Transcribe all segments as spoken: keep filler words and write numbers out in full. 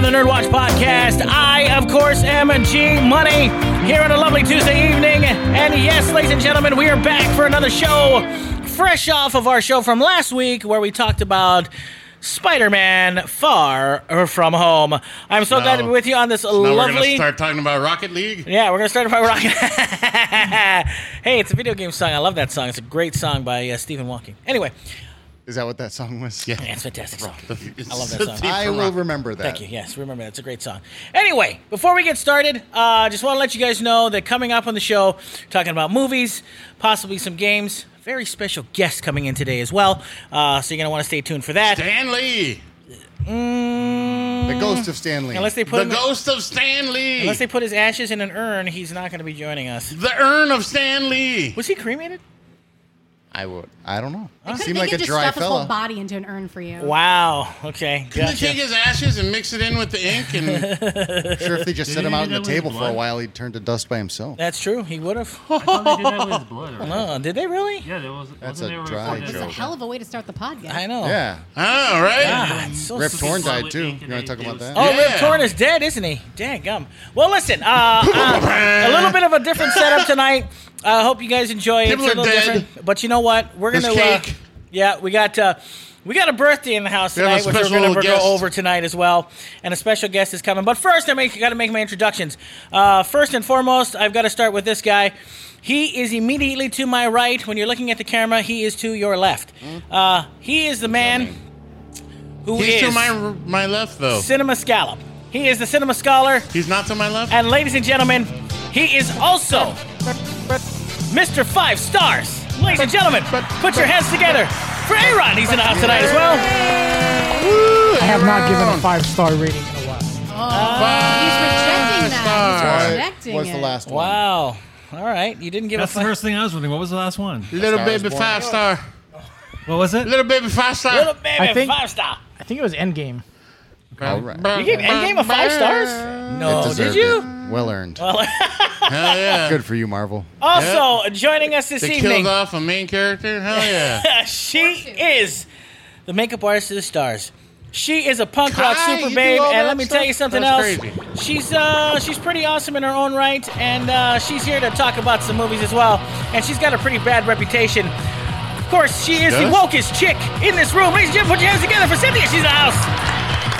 the Nerd Watch podcast. I, of course, am G Money here on a lovely Tuesday evening. And yes, ladies and gentlemen, we are back for another show, fresh off of our show from last week where we talked about Spider-Man Far From Home. I'm so no. glad to be with you on this so lovely... Now we're going to start talking about Rocket League? Yeah, we're going to start about Rocket Hey, it's a video game song. I love that song. It's a great song by uh, Stephen Hawking. Anyway... Is that what that song was? Yeah, yeah, it's a fantastic song. It's I love that song. I will remember that. Thank you. Yes, remember that. It's a great song. Anyway, before we get started, I uh, just want to let you guys know that coming up on the show, talking about movies, possibly some games, very special guest coming in today as well. Uh, so you're going to want to stay tuned for that. Stan Lee. Mm, the ghost of Stan Lee. Unless they put the him, ghost of Stan Lee. Unless they put his ashes in an urn, he's not going to be joining us. The urn of Stan Lee. Was he cremated? I would. I don't know. They could, Seemed they like could a just dry stuff his whole fella. body into an urn for you. Wow. Okay. Can Gotcha. they take his ashes and mix it in with the ink? And I'm sure if they just set him out on the table for a while, he'd turn to dust by himself. That's true. He would have. I thought they did that with his blood. Already. No, did they really? Yeah, there was. That's wasn't a there dry recorded- That's a joke. hell of a way to start the podcast. I know. Yeah. oh, right? God, so Rip sick. Torn Blood died with too. ink You and want to talk they about do- that? Oh, Yeah. Rip Torn is dead, isn't he? Dang gum. Well, listen, uh, uh, a little bit of a different setup tonight. I uh, hope you guys enjoy it. People It's a are little dead. different. But you know what? We're There's gonna. Uh, cake. yeah, we got uh, we got a birthday in the house We have a tonight, which we're special gonna go guest. over tonight as well, and a special guest is coming. But first, I make got to make my introductions. Uh, first and foremost, I've got to start with this guy. He is immediately to my right. When you're looking at the camera, he is to your left. Uh, he is the man who He's is to my my left, though. Cinema Scallop. He is the cinema scholar. He's not to my left? And ladies and gentlemen, he is also Mister Five Stars. Ladies and gentlemen, put your hands together for Aaron. He's in the house tonight as well. I have not given a five-star rating in a while. He's rejecting that. Five He's What rejecting was it. the last one? Wow. All right. You didn't give That's a the five. first thing I was wondering. What was the last one? Little Star is baby born. five star. What was it? Little baby five star. Little baby I think- five star. I think it was Endgame. All right. You gave Endgame a five stars? No, It did deserved you? it. Well earned. Hell yeah. Good for you, Marvel. Also joining us this They evening, killed off a main character? Hell yeah. she is the makeup artist of the stars. She is a punk rock Kai, super you babe, do all and that let me stuff? tell you something That's else. crazy. She's uh she's pretty awesome in her own right, and uh, she's here to talk about some movies as well. And she's got a pretty bad reputation. Of course, she is the Does? wokest chick in this room. Ladies and gentlemen, put your hands together for Cynthia. She's in the house.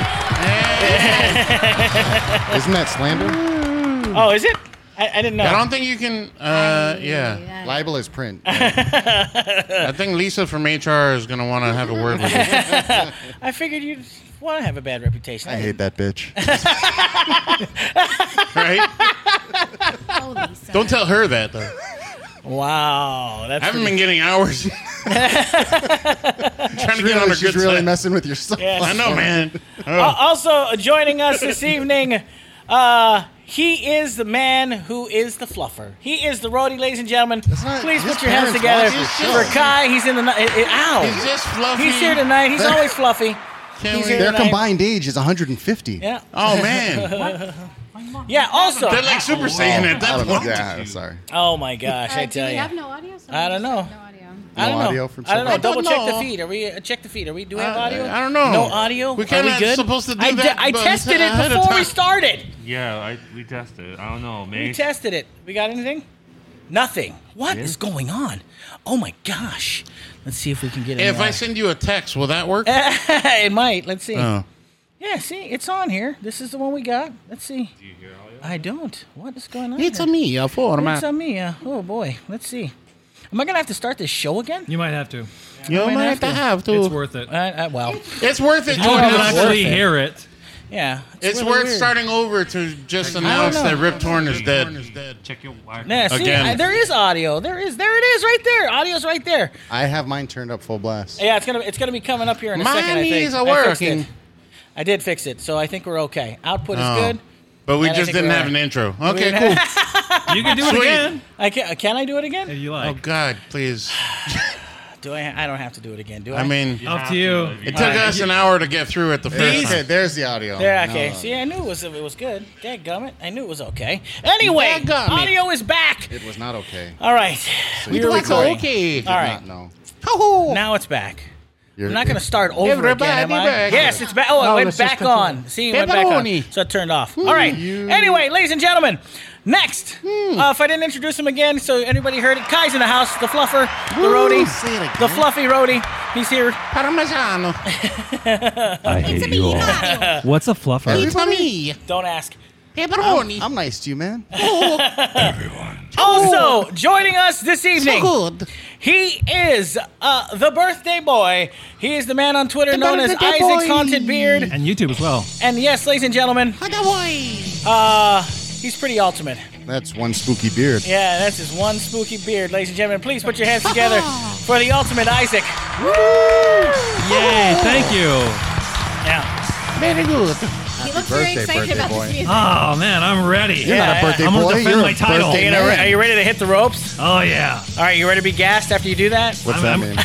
Isn't that slander? Oh, is it? I, I didn't know. I don't think you can, uh, yeah. Yeah. Libel is print. I think Lisa from H R is going to want to have a word with you. I figured you'd want to have a bad reputation. I hate that bitch. Right? Oh, Lisa. Don't tell her that, though. Wow, that's I haven't pretty- been getting hours. trying to get on Really, her she's good really side. messing with your stuff. Yes. I know, man. Oh. Uh, also joining us this evening, uh, he is the man who is the fluffer. He is the roadie, ladies and gentlemen. not- Please his put your hands parents together watch this for show. Kai. He's in the ni- uh, uh, ow. He's just fluffy. He's here tonight. He's always fluffy. Can't He's we- here Their tonight. combined age is one hundred fifty. Yeah. Oh, man. Yeah. Also. They're like Super Saiyan at I that don't know. point. Yeah, sorry. Oh my gosh! Uh, I do tell we you. have no audio? I don't know. No audio. I don't No know. audio from I don't know. someone? Double I check don't the know. feed. Are we uh, check the feed? Are we? Do we have Uh, audio? I don't know. No audio. We Are kinda we good? supposed to do I, that, I but tested it ahead of before we time. started. Yeah, I, we tested. I don't know. We Maybe. tested it. We got anything? Nothing. What is Yeah. going on? Oh my gosh! Let's see if we can get it. If I send you a text, will that work? it might. Let's see. Oh. Yeah, see, it's on here. This is the one we got. Let's see. Do you hear audio? I don't. What is going on? It's here? a me, a It's format. on me. Uh, oh boy. Let's see. Am I gonna have to start this show again? You might have to. You might might have have to to. have to. It's worth it. I, I, well, It's worth it. You don't to know can if it's actually worth it. hear it. yeah. It's really worth weird. starting over to just announce know. that Rip Torn is dead. Check your wire. Yeah, see, Again. I, there is audio. There is. There it is, right there. Audio's right there. I have mine turned up full blast. Yeah, it's gonna it's gonna be coming up here in a My second. I think. knees are I fixed working. it. I did fix it, so I think we're okay. Output is Oh. good. But we And I just think didn't we're have all an right. intro. Okay, We- cool. You can do it Sweet. again I can. Can I do it if again? you Oh, like. God, please. Do I? I don't have to do it again. Do I? I mean, Up to you. it took us an hour to get through it the first Okay, time. there's the audio. Yeah, No, okay. no. See, I knew it was it was good. Dadgummit. I knew it was okay. Anyway, Dadgummit. audio is back. It was not okay. All right. We We're do it recording. okay. Did All right. not know. Now it's back. I'm not going to start over Everybody again, am I? back. Yes, it's back. Oh, No, it went let's just back continue. on. See, it went back on. Pepperoni. So it turned off. All right. Anyway, ladies and gentlemen, next, uh, if I didn't introduce him again, so anybody heard it, Kai's in the house, the fluffer, the roadie, say it again. the fluffy roadie. He's here. Parmigiano. I hate you all. What's a fluffer? It's me. Don't ask. Pepperoni. I'm nice to you, man. Also, joining us this evening, good. he is uh, the birthday boy. He is the man on Twitter known as birthday Isaac's boy. Haunted Beard. And YouTube as well. And yes, ladies and gentlemen, uh, he's pretty ultimate. That's one spooky beard. Yeah, that's his one spooky beard. Ladies and gentlemen, please put your hands together for the ultimate Isaac. Yay, thank you. Yeah. Very good. He looks very birthday, excited birthday about boy. this music. Oh, man, I'm ready. You're Yeah, not a birthday I'm boy. gonna defend You're my a title. birthday Are you, gonna, man. are you ready to hit the ropes? Oh, yeah. All right, you ready to be gassed after you do that? What's I'm- that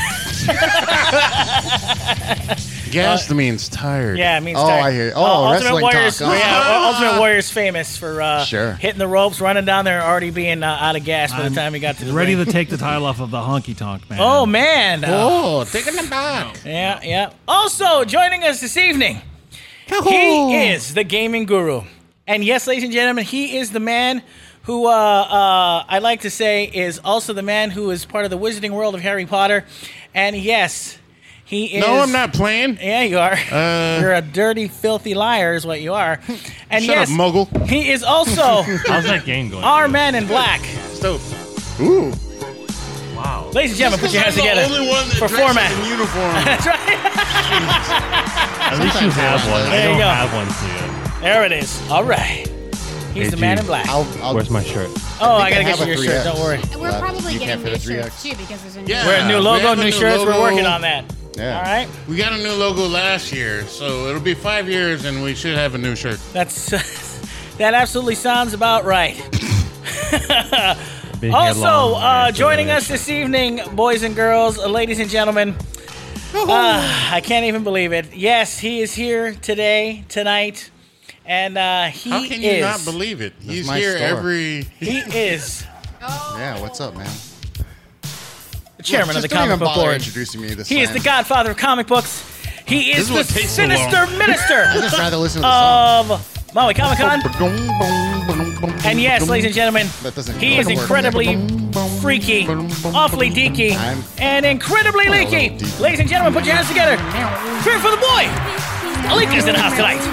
I'm- mean? Gassed means tired. Yeah, it means Oh, tired. I hear- oh, Uh, Ultimate wrestling Warriors. talk, huh? Yeah, Ultimate Warrior's famous for uh, Sure. hitting the ropes, running down there, already being uh, out of gas by the I'm time he got to the Ready ring. to take the title off of the honky tonk, man. Oh man! Uh, Oh, taking them back. yeah, yeah. Also joining us this evening, he is the gaming guru, and yes, ladies and gentlemen, he is the man who uh, uh, I like to say is also the man who is part of the wizarding world of Harry Potter, and yes, he is. No, I'm not playing. Yeah, you are. Uh, You're a dirty, filthy liar, is what you are. And Shut yes, up, mogul. he is also How's that game going? our man in black. Stop. Ooh. Wow. Ladies and gentlemen, put your hands I'm together. the only one that for dresses format. in uniform. That's right. At least you have one. I There you don't go. have one, so yeah. There it is. All right. He's Hey, the man G. in black. I'll, I'll, Where's my shirt? oh, I I gotta have get you a your three shirt. X. Don't worry. And we're Uh, probably you getting can't fit new a three shirts X. too because there's a new. Yeah. We're a new we logo, have a new new shirts. We're logo. working on that. Yeah. All right. We got a new logo last year, so it'll be five years, and we should have a new shirt. That's that absolutely sounds about right. Been here long, Also, uh, man, so joining that us this evening, boys and girls, uh, ladies and gentlemen, uh, I can't even believe it. Yes, he is here today, tonight, and uh, he How can you is. not believe it? He's my here store. every. He is Yeah, what's up, man? the chairman of the Just don't comic even book bother board. introducing me this He is time. the godfather of comic books. He is This is the what takes so sinister long. minister I'd just rather listen to the song. of Maui Comic Con. And yes, ladies and gentlemen, That doesn't he is work. incredibly freaky, awfully deaky, I'm- and incredibly little leaky. deaky. Ladies and gentlemen, put your hands together. Cheer for the boy. Alika's in the house tonight.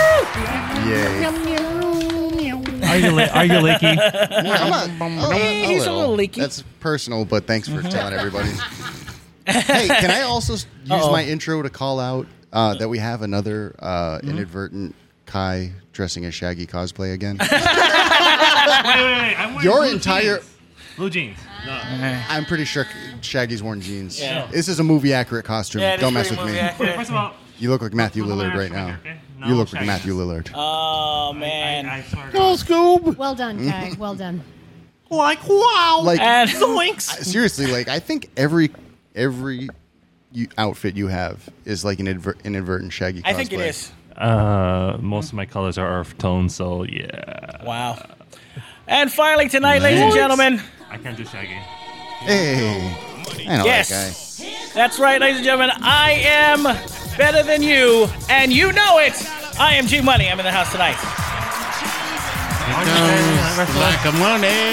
Yay. Are you, li- are you leaky? I'm not, a, He's a little leaky. That's personal, but thanks for telling everybody. Hey, can I also s- use Uh-oh. my intro to call out uh, that we have another uh, inadvertent Kai dressing as Shaggy cosplay again? wait, wait, wait. I'm wearing Your blue entire... jeans. Blue jeans. No. I'm pretty sure Shaggy's worn jeans. Yeah. This is a movie-accurate costume. Yeah, it is Don't mess pretty with me. movie accurate. First of all, You look like Matthew Put the Lillard right mask now. right here, okay? No, You look like Shaggy. Matthew Lillard. Oh, I, man. I swear to Go, God. Scoob. Well done, Kai. Well done. Like, wow. Like, And seriously, like I think every every you, outfit you have is like an adver- inadvertent Shaggy cosplay. I think it is. Uh, most of my colors are earth tones, so yeah. Wow. And finally tonight, ladies and gentlemen, I can't do Shaggy. Hey, I know Yes. that guy. that's right, ladies and gentlemen, I am better than you, and you know it. I am G Money. I'm in the house tonight. Like a money.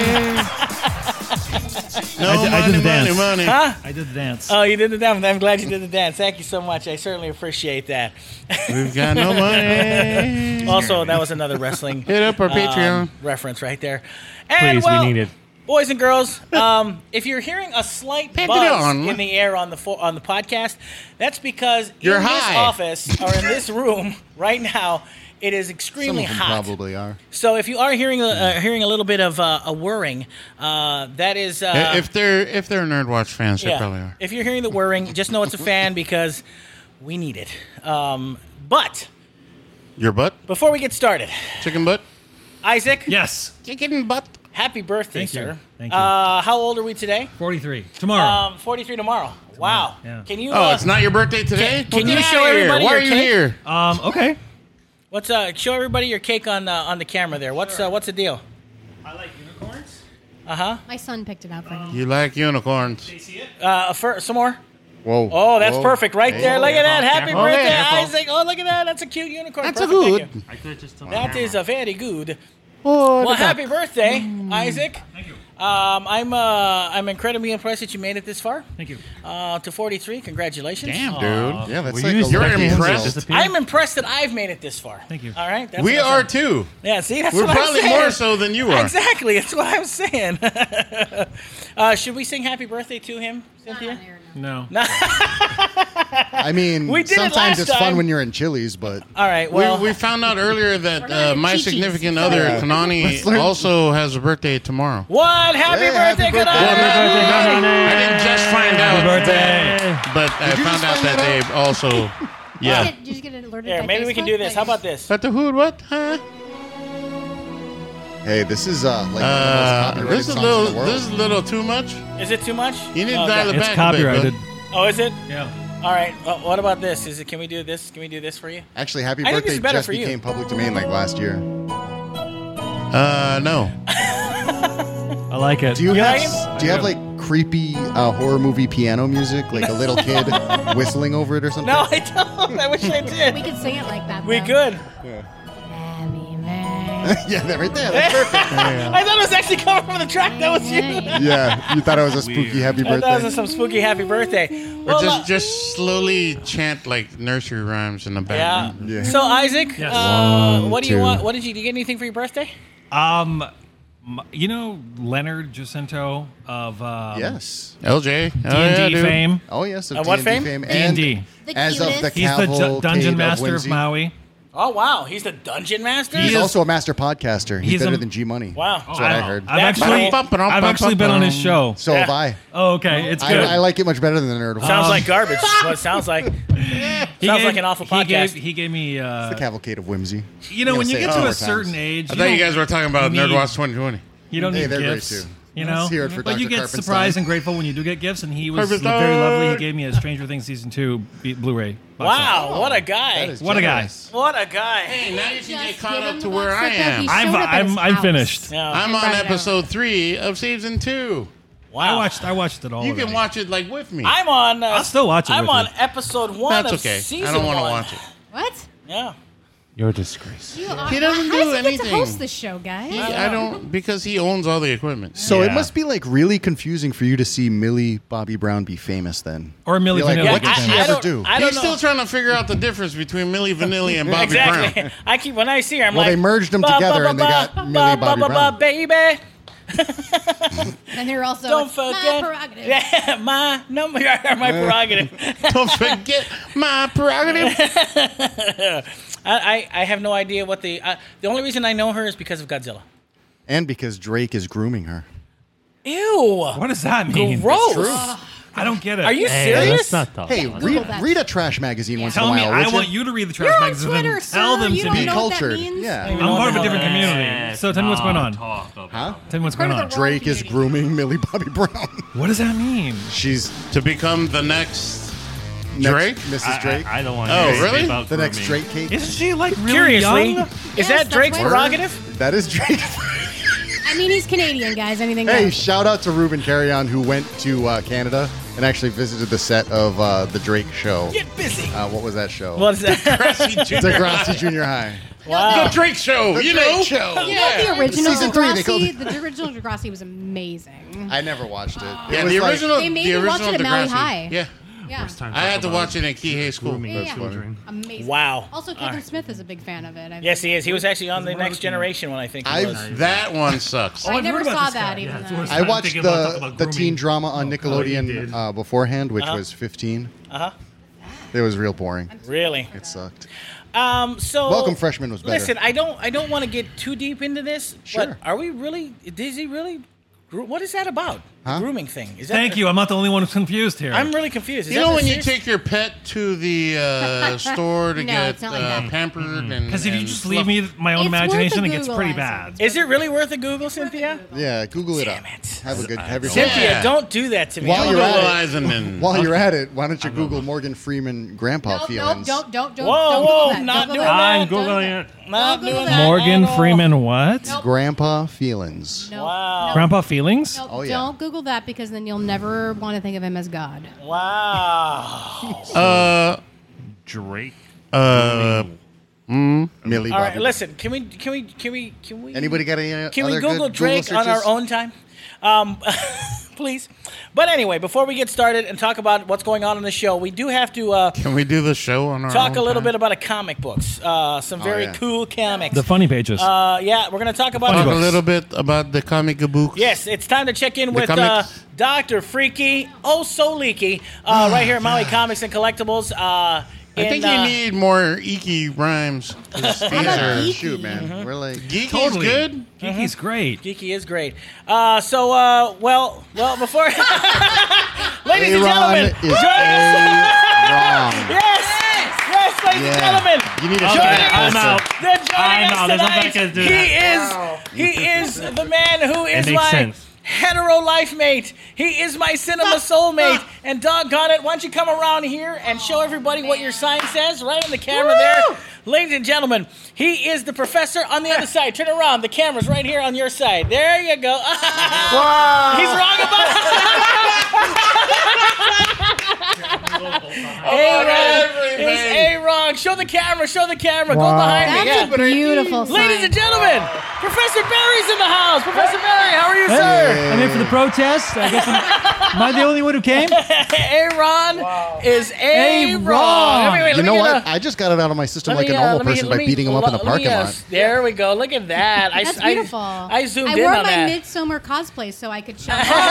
No I did- I money, did the money, dance. money. Huh? I did the dance. Oh, you did the dance. I'm glad you did the dance. Thank you so much. I certainly appreciate that. We've got no money. Also, that was another wrestling Hit up our um, Patreon. reference right there. And, Please, well, we need it. boys and girls, um, if you're hearing a slight buzz Patreon. in the air on the fo- on the podcast, that's because You're in this high. office or in this room right now, it is Some extremely of them hot. probably are. So if you are hearing a, uh, hearing a little bit of uh, a whirring, uh, that is uh, if they're if they're Nerdwatch fans, they yeah. probably are. If you're hearing the whirring, just know it's a fan because we need it. Um, but Your butt, before we get started, chicken butt, Isaac, Yes. chicken butt. happy birthday, Thank you. sir. Thank you. Uh, how old are we today? forty-three. Tomorrow. Um, forty-three tomorrow. Wow. Yeah. Can you? Oh, uh, it's not your birthday today. can Well, you get show outta here. everybody Why your are you cake? here? um, okay. What's uh? Show everybody your cake on uh, on the camera there. What's uh, what's the deal? I like unicorns. Uh huh. My son picked it out for him. You like unicorns? They see it? Uh, for, some more. Whoa. Oh, that's Whoa. perfect right Hey. there. Look at that. Happy Careful. birthday, Careful. Isaac. Oh, look at that. That's a cute unicorn. That's a Perfect. good. Thank you. I could just. That is a very good. Oh, Well, look at happy birthday, Isaac. Thank you. Um, I'm uh, I'm incredibly impressed that you made it this far. Thank you. Uh, to forty-three. Congratulations. Damn, dude. Aw. Yeah, that's Were like you a You're lucky impressed? result. I'm impressed that I've made it this far. Thank you. All right. That's We what I'm are saying. too. Yeah. See, that's We're what probably I'm saying. more so than you are. Exactly. That's what I'm saying. uh, should we sing happy birthday to him, Cynthia? No. I mean, We did it sometimes last it's time. fun when you're in Chili's, but All right. Well, we, we found out earlier that We're not uh, in my Chi-Chi's. significant other, Yeah. Kanani, Let's learn- also has a birthday tomorrow. what? Happy Hey, happy birthday, birthday. Kanani! Happy birthday, Kanani. I didn't just find out Happy birthday. that, but I Did you found just out find that that they also, Did yeah. you get- Did you get alerted Here, by maybe we can Facebook do this. that How you- about this? But the hood, what? Huh? hey, this is uh, like Uh, one of the most this is copyrighted a songs little, in the world. this is a little too much. Is it too much? You need to Oh, dial okay. it It's back copyrighted. a bit, Oh, is it? Yeah. All right. Well, what about this? Is it? Can we do this? Can we do this for you? Actually, Happy I think this Birthday is better just for you. became public domain like last year. bud. Uh, no. I like it. Do you You have like do you have like creepy uh, horror movie piano music, like a little kid whistling over it or something? No, I don't. I wish I We did. could sing it like that. We though. could. Happy birthday. Yeah, that right there. That's perfect. I thought it was actually coming from the track. That was you. Yeah, you thought it was a spooky Happy I thought it Birthday. was some spooky happy birthday. Or Well, just, uh, just slowly chant like nursery rhymes in the yeah. background. Yeah. So Isaac, Yes. uh, what do you two. want? What did you, did you get anything for your birthday? Um, m- you know Leonard Jacinto of um, Yes. L J. D Oh, and yeah, D dude. fame. Oh yes. Of Uh, what D and D fame? fame. D and D. The As of the cutest. He's the Cavalcade du- dungeon of master of Whimsy. Maui. Oh wow, he's the dungeon master. He's He is- also a master podcaster. He's, He's better a- than G Money. Wow. That's what I heard. I've That's actually, cool. I've actually been on his show. So Yeah. have I. Oh, okay, it's I, good. I like it much better than the Nerd. Sounds Um, like garbage. What it sounds like. He Sounds gave- like an awful he podcast. Gave, he gave me. Uh, the Cavalcade of Whimsy. you know, I'm when gonna you say get it to four a certain times. age, I thought you guys were talking about need- Nerd Watch twenty twenty. you don't Hey, need they're great, gifts. too. You Let's know, hear it for but you Doctor get surprised Karpenstein. and grateful when you do get gifts, and he was Karpenstein. very lovely. He gave me a Stranger Things season two B- Blu-ray. box set. Wow, what a guy. That is What a guy. generous. What a guy. Hey, now you can get Just caught give up him to the where box I set that am. he I'm showed up at I'm his I'm house. finished. Yeah. I'm And on brought it episode three of season two. Wow. I watched I watched it all. You already. can watch it like with me. I'm on. Uh, I'll still watch it I'm with on you. episode one That's of okay. season I don't want to one. watch it. What? Yeah. You're a disgrace. You are, He doesn't how do does he get anything. to host this show, guys? He- I don't because he owns all the equipment. So it Yeah. must be like really confusing for you to see Millie Bobby Brown be famous then. Or Millie You're like, Vanilli. what did I, she I ever don't, do? I don't He's know. still trying to figure out the difference between Millie Vanilli and Bobby exactly. Brown. I keep when I see her, I'm Well, like, they merged them "Ba, together ba, and they ba, got ba, Millie ba, Bobby ba, Brown. ba, baby. And they're also Don't it's forget. my prerogative. Yeah, my number, my prerogative. Don't forget my prerogative. I, I, I have no idea what the. Uh, the only reason I know her is because of Godzilla. And because Drake is grooming her. Ew. What does that mean? Gross. I don't get it. Are you Hey, serious? that's not tough. Hey, Google read, that. read a trash magazine once Tell in me, a while. I would want you? you to read the trash You're on magazine Twitter, and tell sir. them You to don't be. Be know what that cultured. means? Yeah. Even I'm know part of what a the different hell- community. So tell me what's going on. Huh? Tell me what's Part going of on. the Drake is community. grooming Millie Bobby Brown. What does that mean? She's To become the next next Drake? Missus I, Drake. I, I don't want. Oh, to hear really? About the next grooming. Drake Kate. Isn't she like really Curiously, young? is Yes, that that's Drake's why- prerogative? That is Drake. I mean, he's Canadian, guys. Anything Hey, goes. shout out to Ruben Carrion who went to uh, Canada and actually visited the set of uh, the Drake show. Get busy. Uh, what was that show? What is that? Degrassi Junior High. Wow. The Drake Show, The you Drake know. show. You know, the original Season three, they called Degrassi, it- the original Degrassi was amazing. I never watched it. It Yeah, was the like- original. They made the me watch original it at Maui Degrassi. High. Yeah, Yeah, I had to watch it in Kihei School. Yeah, yeah. children. amazing. Wow. Also, All Kevin right. Smith is a big fan of it. I Yes, he is. He was actually on the Next Generation one, I think. He I've- was. That one sucks. I I've never heard about saw this guy. that, Yeah, even it's though. worse. I I'm watched thinking about the talking about the grooming. teen drama on Oh, you Nickelodeon did. uh, beforehand, which Uh-huh. was fifteen. Uh huh. It was real boring. Really? It sucked. Um. So. Welcome Freshman was better. Listen, I don't. I don't want to get too deep into this. Sure. But are we really? Is he really? gro- What is that about? The Huh? grooming thing. Is that? Thank you. I'm not the only one who's confused here. I'm really confused. Is You that know the when you serious- take your pet to the uh, store to No, get it's not like uh, that. pampered and Because if you and just fluff- leave me my own It's worth imagination, a it gets Google, pretty Isaac. bad. Is it really worth a Google, Cynthia? Yeah, Google it up. Damn it. Have a good. Have your Cynthia, Yeah. don't do that to me. While I you're don't at know- it- Visualizing and While you're at it, why don't you Google Morgan Freeman grandpa Nope, nope, feelings? don't, don't, don't, Whoa, don't whoa, Google that. not Don't doing Google that. I'm Don't do Googling that. it. Not Google doing that. that Morgan at all. Freeman, what? Nope. Grandpa feelings. No, Wow. no, Grandpa Feelings? no, Oh, yeah. Don't Google that because then you'll never want to think of him as God. Wow. Uh, Drake. uh, Millie All right, Bobby. listen. Can we? Can we? Can we? Can we? Anybody got any uh, Can we other Google good Drake Google on our searches? own time? Um, please. But anyway, before we get started and talk about what's going on in the show, we do have to uh, can we do the show on our talk own a little time? bit about a comic books. Uh, some very yeah. cool comics. The funny pages. uh, yeah, we're going to talk about Talk Funny a books. little bit about the comic books. Yes, it's time to check in The with uh, comics. Doctor Freaky, oh so leaky, uh, right here at Maui Comics and Collectibles. Uh, I in, think uh, you need more eeky rhymes. These about are geeky? Shoot, man. Mm-hmm. We're like, geeky's Totally. good. Geeky's great. Geeky is great. Uh, so, uh, well, well, before, ladies and Aaron gentlemen, is join us. wrong. Yes, yes, ladies and Yeah. gentlemen. You need a Joining shot. us, I'm out. Then joining I'm us out. There's tonight, nothing I can do he is he is the man who is makes my sense. hetero life mate. He is my cinema soulmate. And doggone it, why don't you come around here and show everybody what your sign says right on the camera there. Ladies and gentlemen, he is the professor on the other side. Turn around. The camera's right here on your side. There you go. He's wrong about A-Ron. It's A-Ron. Show the camera. Show the camera. Go Wow. behind me. That's Yeah. a beautiful sign. Ladies and gentlemen, Professor Barry's in the house. Professor Barry, how are you, Hey, sir? I'm here for the protest. I guess I'm, am I the only one who came? A-Ron is A-Ron. A-Ron. Wait, wait, let You me know get what? a- I just got it out of my system let like me, a uh, normal let me- person let by me- beating him up in the let me, parking uh, lot. There we go. Look at that. I, That's I- beautiful. I, zoomed I in wore on my that. Midsummer cosplay so I could show.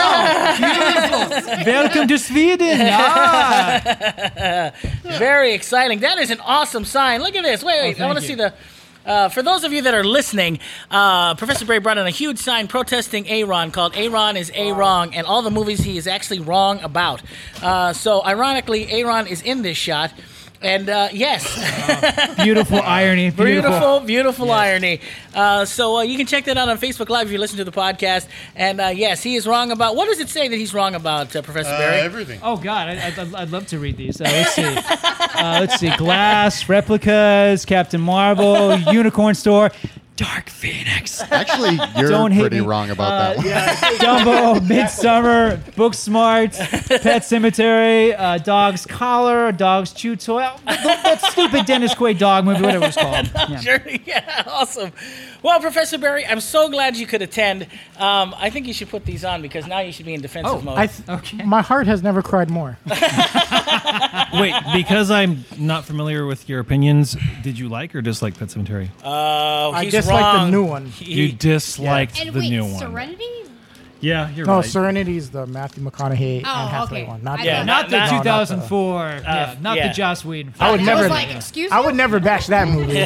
Welcome to Sweden. Ah. Very exciting. That is an awesome sign. Look at this. Wait, wait. I want to see the. Uh, for those of you that are listening, uh, Professor Barry brought in a huge sign protesting A-Ron called A-Ron is A-Wrong and all the movies he is actually wrong about. Uh, so, ironically, A-Ron is in this shot. And uh, yes, Beautiful irony. Beautiful. beautiful, beautiful irony. Uh, so uh, you can check that out on Facebook Live if you listen to the podcast. And uh, yes, he is wrong about. What does it say that he's wrong about, uh, Professor Uh, Barry? everything. Oh God, I, I'd, I'd love to read these. Uh, let's see. Uh, let's see. Glass, replicas, Captain Marvel, Unicorn Store, Dark Phoenix. Actually, you're Don't hate pretty me. wrong about Uh, that one. yeah, Dumbo, Midsummer, Booksmart, Pet Cemetery, uh, Dog's Collar, Dog's Chew Toy. Oh, th- th- that stupid Dennis Quaid dog movie, whatever it's called. Yeah. Sure. Yeah, awesome. Well, Professor Barry, I'm so glad you could attend. Um, I think you should put these on because now you should be in defensive mode. I th- My heart has never cried more. Wait, because I'm not familiar with your opinions, did you like or dislike Pet Cemetery? uh, I he's dislike the wrong. new one. He- You disliked And the wait, new one. Serenity? Yeah, you're No, right. Serenity's the Matthew McConaughey Oh, and Hathaway okay. one. Not I the, Yeah, thought- not- not, the not- two thousand four. yeah, Uh, not yeah. the Joss Whedon. I would I never. was like, excuse me? I would never bash that movie.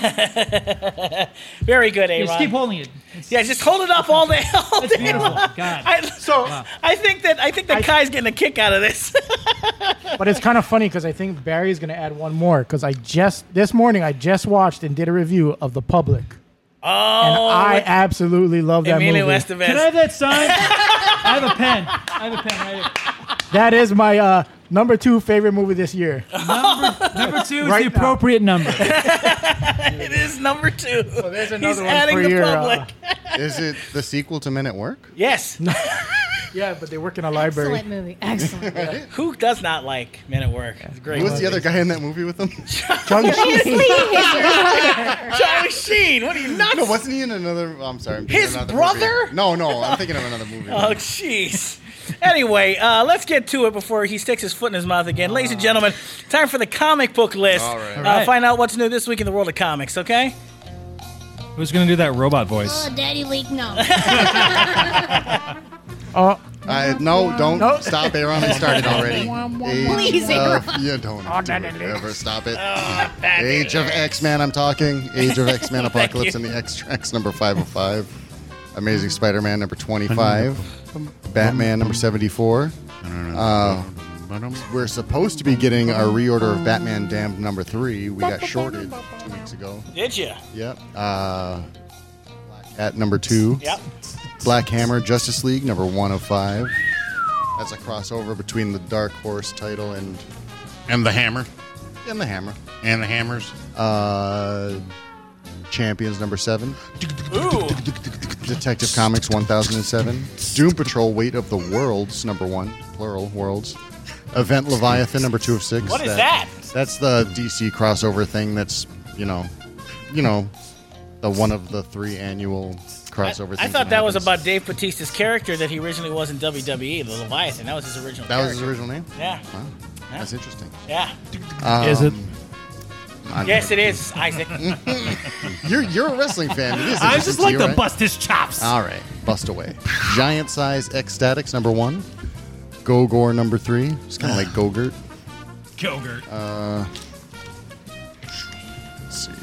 Very good, Just A-Ron. keep holding it. It's, Yeah, just hold it up all day. All it's day beautiful. long. God. I, So- I think that I think that I- Kai's getting a kick out of this. But it's kind of funny because I think Barry's going to add one more because I just, this morning, I just watched and did a review of The Public. Oh, And I absolutely love that Emilio movie. Estevez. Can I have that sign? I have a pen. I have a pen right here. That is my uh, number two favorite movie this year. Oh, Number two is Right the now. appropriate number. It is number two. So there's He's another one adding for the your. public. Uh, Is it the sequel to Men at Work? Yes. yeah, but they work in a library. Excellent movie. Excellent. Who does not like Men at Work? It's great. Who was the other guy in that movie with him? Charlie Sheen. Charlie Sheen. What are you nuts? No, wasn't he in another? oh, I'm sorry. I'm thinking His of another brother? Movie. No, no, I'm thinking of another movie. Oh, jeez. Anyway, uh, let's get to it before he sticks his foot in his mouth again. Ladies and gentlemen, time for the comic book list. All right. Uh, All right. Find out what's new this week in the world of comics, okay? Who's going to do that robot voice? Oh, Daddy Leak, no. Oh, Uh, no, don't Nope. stop. Aaron, I started already. Please, Age Aaron. of, you don't Oh, do Daddy it Leak. ever. Stop it. Oh, bad Age of X-Men, I'm talking. Age of X-Men Apocalypse and the X-Tracks, number five oh five. Amazing Spider-Man, number twenty-five. Batman, number seventy-four. Uh, we're supposed to be getting our reorder of Batman Damned, number three. We got shorted two weeks ago. Did you? Yep. Uh, Black Cat, number two. Yep. Black Hammer, Justice League, number one oh five. That's a crossover between the Dark Horse title and, And the hammer. and the Hammer. And the hammers. Uh, Champions number seven. Ooh. Detective Comics one thousand seven. Doom Patrol Weight of the Worlds number one, plural worlds. Event Leviathan number two of six. What is that? That's the D C crossover thing. That's you know, you know, the one of the three annual crossover. I, I things thought that was happens. about Dave Bautista's character that he originally was in W W E, the Leviathan. That was his original. That was character. his original name. Yeah. Wow, that's interesting. Yeah. Is it? I'm- Yes, it is, Isaac. You're you're a wrestling fan. It is. I interesting just like you, to right? bust his chops. All right, bust away. Giant size Ecstatics number one. Gogor number three. It's kind of like Gogurt. Gogurt. Let's see.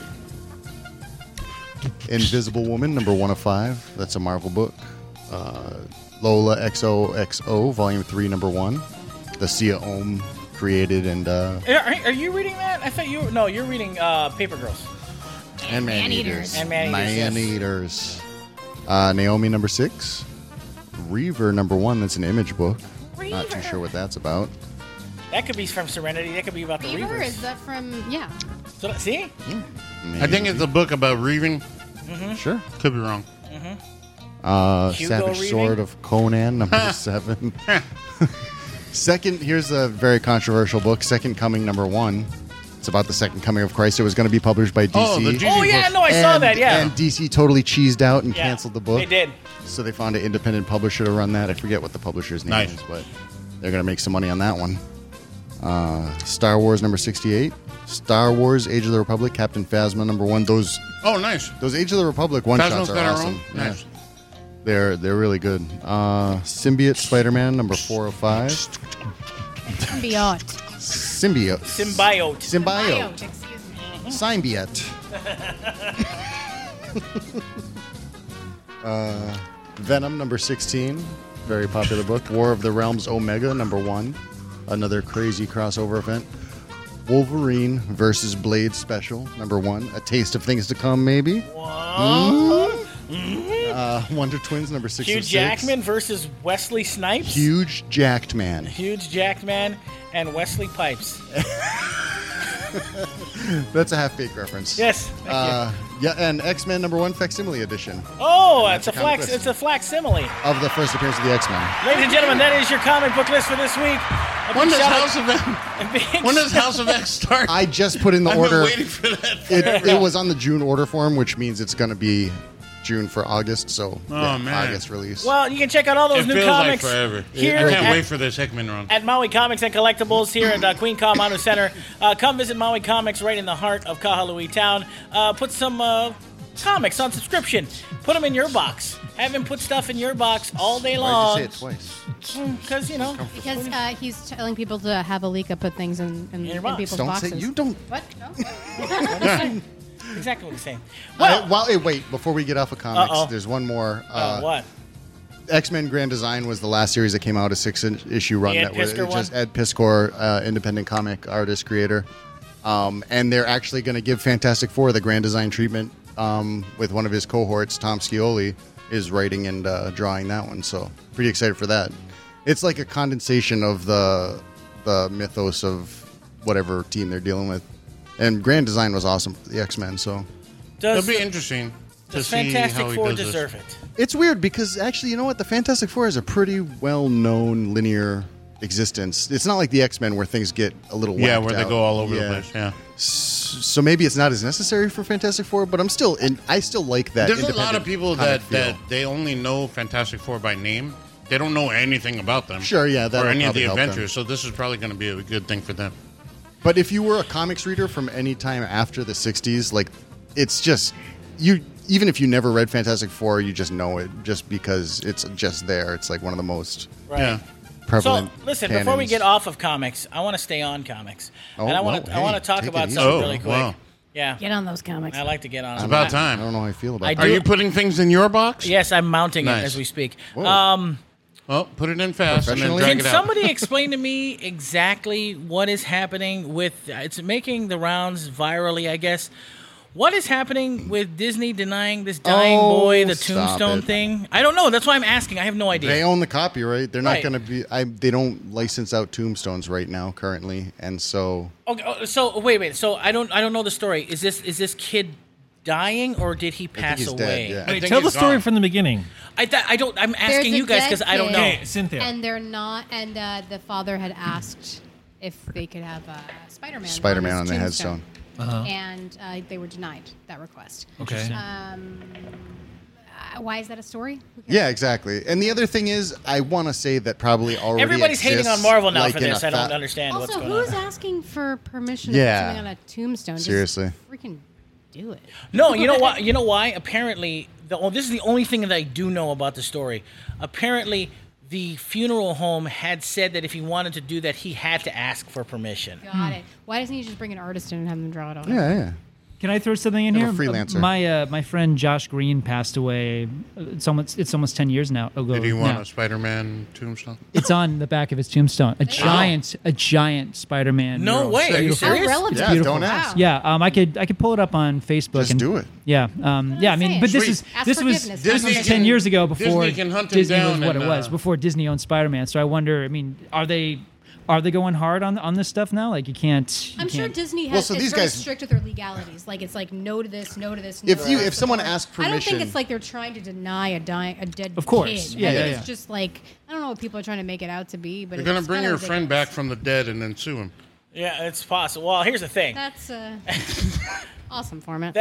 Invisible Woman number one of five. That's a Marvel book. Uh, Lola X O X O volume three number one. The Sia Ohm created and uh, Are, are you reading that? I thought you were. No, you're reading uh, Paper Girls. and Man Man-Eaters. Eaters. And Man-Eaters, yes. Man-Eaters. Uh, Naomi number six. Reaver number one. That's an image book. Not too Reaver. sure what that's about. That could be from Serenity. That could be about the Beaver, Reavers. is that from, yeah. So, see? I think it's a book about reaving. Sure. Could be wrong. Uh, Hugo Savage Reaving? Sword of Conan, number seven. Second, here's a very controversial book, Second Coming, number one. It's about the Second Coming of Christ. It was going to be published by D C. Oh, the G- Oh, yeah, no, I and, saw that, yeah. And D C totally cheesed out and Yeah, canceled the book. They did. So they found an independent publisher to run that. I forget what the publisher's name Nice. is, but they're going to make some money on that one. Uh, Star Wars, number sixty-eight. Star Wars, Age of the Republic, Captain Phasma, number one. Those Oh, nice. those Age of the Republic one-shots Phasma's are got her awesome. own? Yeah. Nice. They're they're really good. Uh, Symbiote Spider-Man number four of five. Symbiote. Symbiote. Symbiote. Symbiote. Excuse me. Symbiote. uh, Venom number sixteen. Very popular book. War of the Realms Omega number one. Another crazy crossover event. Wolverine versus Blade special number one. A taste of things to come, maybe. Whoa. Uh, Wonder Twins number six. Hugh of six. Jackman versus Wesley Snipes. Huge jacked man. Huge Jackman and Wesley Pipes. That's a half-baked reference. Yes. Thank Uh, yeah, and X-Men number one facsimile edition you. Oh, it's a a comic flax. list. It's a facsimile. of the first appearance of the X-Men. Ladies and gentlemen, that is your comic book list for this week. A big When does shout out- House of X? a big When does shout- House of X start? I just put in the I've order. been waiting for that. It, it was on the June order form, which means it's going to be June for August. So yeah, man. August release. Well, you can check out all those It new feels like comics forever. here I can't at, wait for this Hickman run. at Maui Comics and Collectibles here at uh, Queen Ka Manu Center. Uh, come visit Maui Comics right in the heart of Kahului Town. Uh, put some uh, comics on subscription. Put them in your box. Have him put stuff in your box all day Why'd long. you say it twice? Because, you know. Because uh, he's telling people to have Alika put things in, in, your in box. people's Don't boxes. say you don't. What? No? Exactly what he's saying. Well, Well, well, hey, wait. Before we get off of comics, Uh-oh. there's one more. uh, Uh, what? X-Men Grand Design was the last series that came out, a six-issue run. The Ed that was Piskor just one? Ed Piskor, uh, independent comic artist creator, um, and they're actually going to give Fantastic Four the Grand Design treatment um, with one of his cohorts, Tom Scioli, is writing and uh, drawing that one. So pretty excited for that. It's like a condensation of the the mythos of whatever team they're dealing with, and Grand Design was awesome for the X-Men. So. Does, It'll be interesting to does see how Fantastic he Four does this. deserve it? It's weird because actually, you know what? The Fantastic Four is a pretty well-known linear existence. It's not like the X-Men where things get a little Yeah, whacked where they out. go all over Yeah. the place. Yeah. S- So maybe it's not as necessary for Fantastic Four, but I'm still in. I still like that. There's a lot independent of people comic that, feel. that they only know Fantastic Four by name. They don't know anything about them. Sure, yeah, that'll or any of probably the help them. adventures. So this is probably going to be a good thing for them. But if you were a comics reader from any time after the sixties, like it's just you. Even if you never read Fantastic Four, you just know it just because it's just there. It's like one of the most Right. Yeah. prevalent. So, listen, before we canons. get off of comics, I want to stay on comics. Oh, and I want to well, I want hey, to talk take about it easy. something Oh, really quick. wow. Yeah. Get on those comics. I like to get on. It's it. about I- time. I don't know how I feel about I that. Are do- you putting things in your box? Yes, I'm mounting it Nice. as we speak. Whoa. Um, Oh, put it in fast and then Professionally? drag can it out. somebody explain to me exactly what is happening with it's making the rounds virally, I guess. What is happening with Disney denying this dying Oh, boy the stop tombstone it. thing? I don't know. That's why I'm asking. I have no idea. They own the copyright. They're not Right. going to be. I, they don't license out tombstones right now, currently, and so Okay, oh, so wait, wait. So I don't, I don't know the story. Is this, is this kid dying or did he pass he's away? dead, yeah. I Wait, think tell the he's story gone. from the beginning. I th- I don't. I'm There's asking a you guys dead because I don't kid, know. Okay, Cynthia. And they're not. And uh, the father had asked if they could have uh, Spider-Man. Spider-Man his on the tombstone. headstone. And uh, they were denied that request. Okay. Um, uh, why is that a story? Who cares? Yeah, exactly. And the other thing is, I want to say that probably already Everybody's hating on exists, Marvel now like, for in this. a I don't fa- understand what's Also, going who's on. asking for permission Yeah. to put something on a tombstone? Just Seriously. freaking do it. No, you know what? You know why? Apparently, the, oh, this is the only thing that I do know about the story. Apparently, the funeral home had said that if he wanted to do that, he had to ask for permission. Got it. Why doesn't he just bring an artist in and have them draw it on? Yeah, yeah. Can I throw something in Have here? a freelancer. Uh, My uh, my friend Josh Green passed away. uh, It's almost it's almost ten years now ago. Did he want now. a Spider-Man tombstone? It's on the back of his tombstone. A giant a giant Spider-Man. No mural. way. Are you Beautiful. serious? How relevant. Yeah, beautiful. don't ask. Yeah, um, I could I could pull it up on Facebook. Just and do it. Yeah, um, yeah. I mean, saying. but this Sweet. is Ask this was forgiveness. this Disney was can- ten years ago before Disney can hunt him Disney was down what and, it was uh, before Disney owned Spider-Man. So I wonder. I mean, are they are they going hard on on this stuff now? Like you can't. You I'm sure can't- Disney Well, has so is these very guys- strict with their legalities. Like it's like no to this, no to this. No If to you- this if someone before- asked I don't think permission- it's like they're trying to deny a dying a dead Of course. kid. Yeah, I yeah, think yeah. it's just like I don't know what people are trying to make it out to be, but You're it's gonna bring kinda your friend ridiculous. back from the dead and then sue him. Yeah, it's possible. Well, here's the thing. That's uh, awesome format.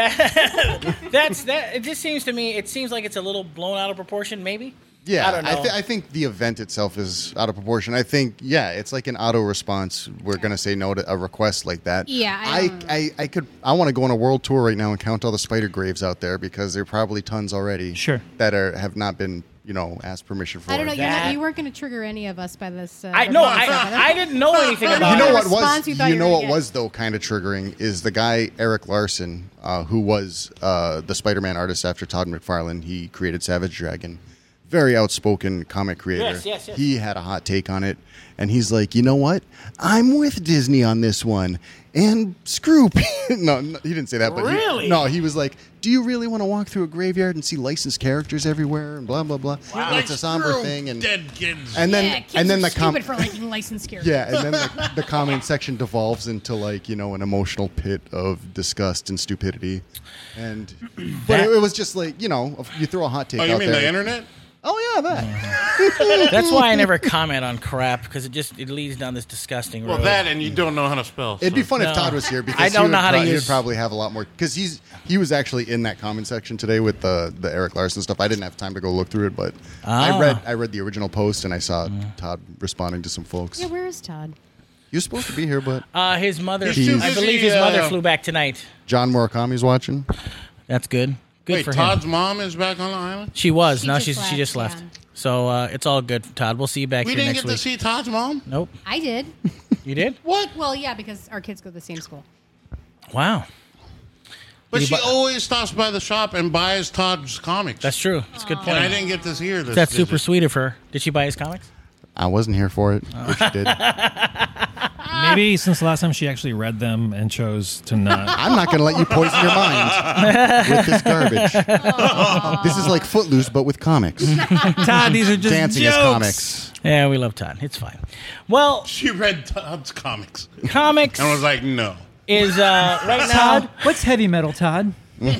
That's that. It just seems to me. It seems like it's a little blown out of proportion. Maybe. Yeah, I don't know. thi- I think the event itself is out of proportion. I think, yeah, it's like an auto response. We're gonna say no to a request like that. Yeah, I I, don't- I, I could. I want to go on a world tour right now and count all the spider graves out there because there are probably tons already. Sure. That are have not been, you know, asked permission for. I don't know. You're That- not, you weren't going to trigger any of us by this. Uh, I no. response. I I didn't know anything You about You know it. what response was? you You, thought you know were what gonna was though kind of triggering is the guy Eric Larson, uh, who was uh, the Spider-Man artist after Todd McFarlane. He created Savage Dragon. Very outspoken comic creator. Yes, yes, yes. He had a hot take on it, and he's like, you know what? I'm with Disney on this one, and screw. P-" no, no, he didn't say that, but he- Really? no, he was like, do you really want to walk through a graveyard and see licensed characters everywhere and blah blah blah? And it's a somber Screw thing, and dead kids. and then yeah, kids and then are the com- stupid for liking licensed characters. yeah, and then the, the comment section devolves into like you know an emotional pit of disgust and stupidity, and but it, it was just like you know you throw a hot take oh, you out mean there. the internet? Oh yeah, that. That's why I never comment on crap because it just it leads down this disgusting road. Well, that and you don't know how to spell. It'd be so. fun if No. Todd was here because I don't he would know how to pro- use- He'd probably have a lot more because he's he was actually in that comment section today with the the Eric Larson stuff. I didn't have time to go look through it, but Ah. I read I read the original post and I saw Todd responding to some folks. Yeah, where is Todd? He was supposed to be here, but Uh, his mother, He's too I busy, believe his mother uh, flew back tonight. John Murakami's watching. That's good. Good Wait, for Todd's him. mom is back on the island? She was. She no, just she's she left, just left. yeah. So uh, it's all good, Todd. We'll see you back We here didn't next get week. to see Todd's mom? Nope. I did. You did? What? Well, yeah, because our kids go to the same school. Wow. But Did she he bu- always stops by the shop and buys Todd's comics. That's true. That's a good and I point. didn't get to hear this. That's super visit. sweet of her. Did she buy his comics? I wasn't here for it, but she did. Maybe since the last time she actually read them and chose to not. I'm not going to let you poison your mind with this garbage. This is like Footloose, but with comics. Todd, these are just Dancing jokes. as comics. Yeah, we love Todd. It's fine. Well, She read Todd's comics comics and was like, no. is uh, right now. Todd, what's heavy metal, Todd?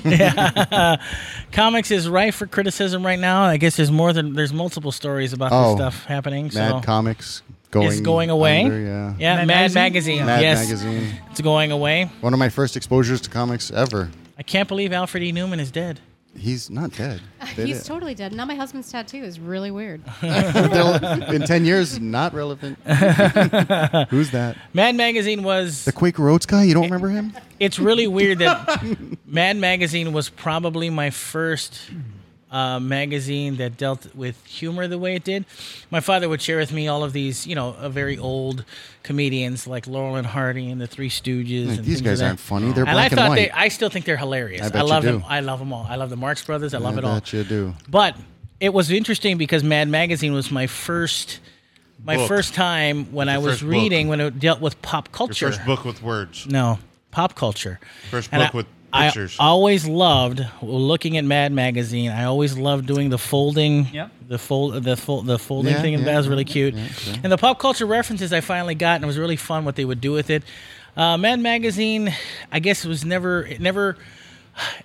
Comics is rife for criticism right now. I guess there's more than there's multiple stories about Oh, this stuff happening. Mad so Comics going it's going away. under, yeah. Yeah, Mad Mad, Magazine? Magazine. Mad yes, Magazine. it's going away. One of my first exposures to comics ever. I can't believe Alfred E. Newman is dead. He's not dead. They He's did- totally dead. Now my husband's tattoo is really weird. in ten years, not relevant. Who's that? Mad Magazine was. The Quaker Oats guy? You don't remember him? It's really weird that Mad Magazine was probably my first uh, magazine that dealt with humor the way it did. My father would share with me all of these, you know, uh, very old comedians like Laurel and Hardy and the Three Stooges. Like, and these things guys of that. aren't funny. They're And black I and thought white. they, I still think they're hilarious. I I, bet you love do. them. I love them all. I love the Marx Brothers. I love I it all. bet you do. But it was interesting because Mad Magazine was my first, my Book. first time when Your I was first book. reading when it dealt with pop Your culture. first book with words. No, pop culture. First And book I- with I pictures. always loved looking at Mad Magazine. I always loved doing the folding, Yep. the fold, the fold, the folding Yeah, thing, and yeah, that was really yeah, cute. yeah, yeah. And the pop culture references I finally got, and it was really fun what they would do with it. Uh, Mad Magazine, I guess it was never, it never.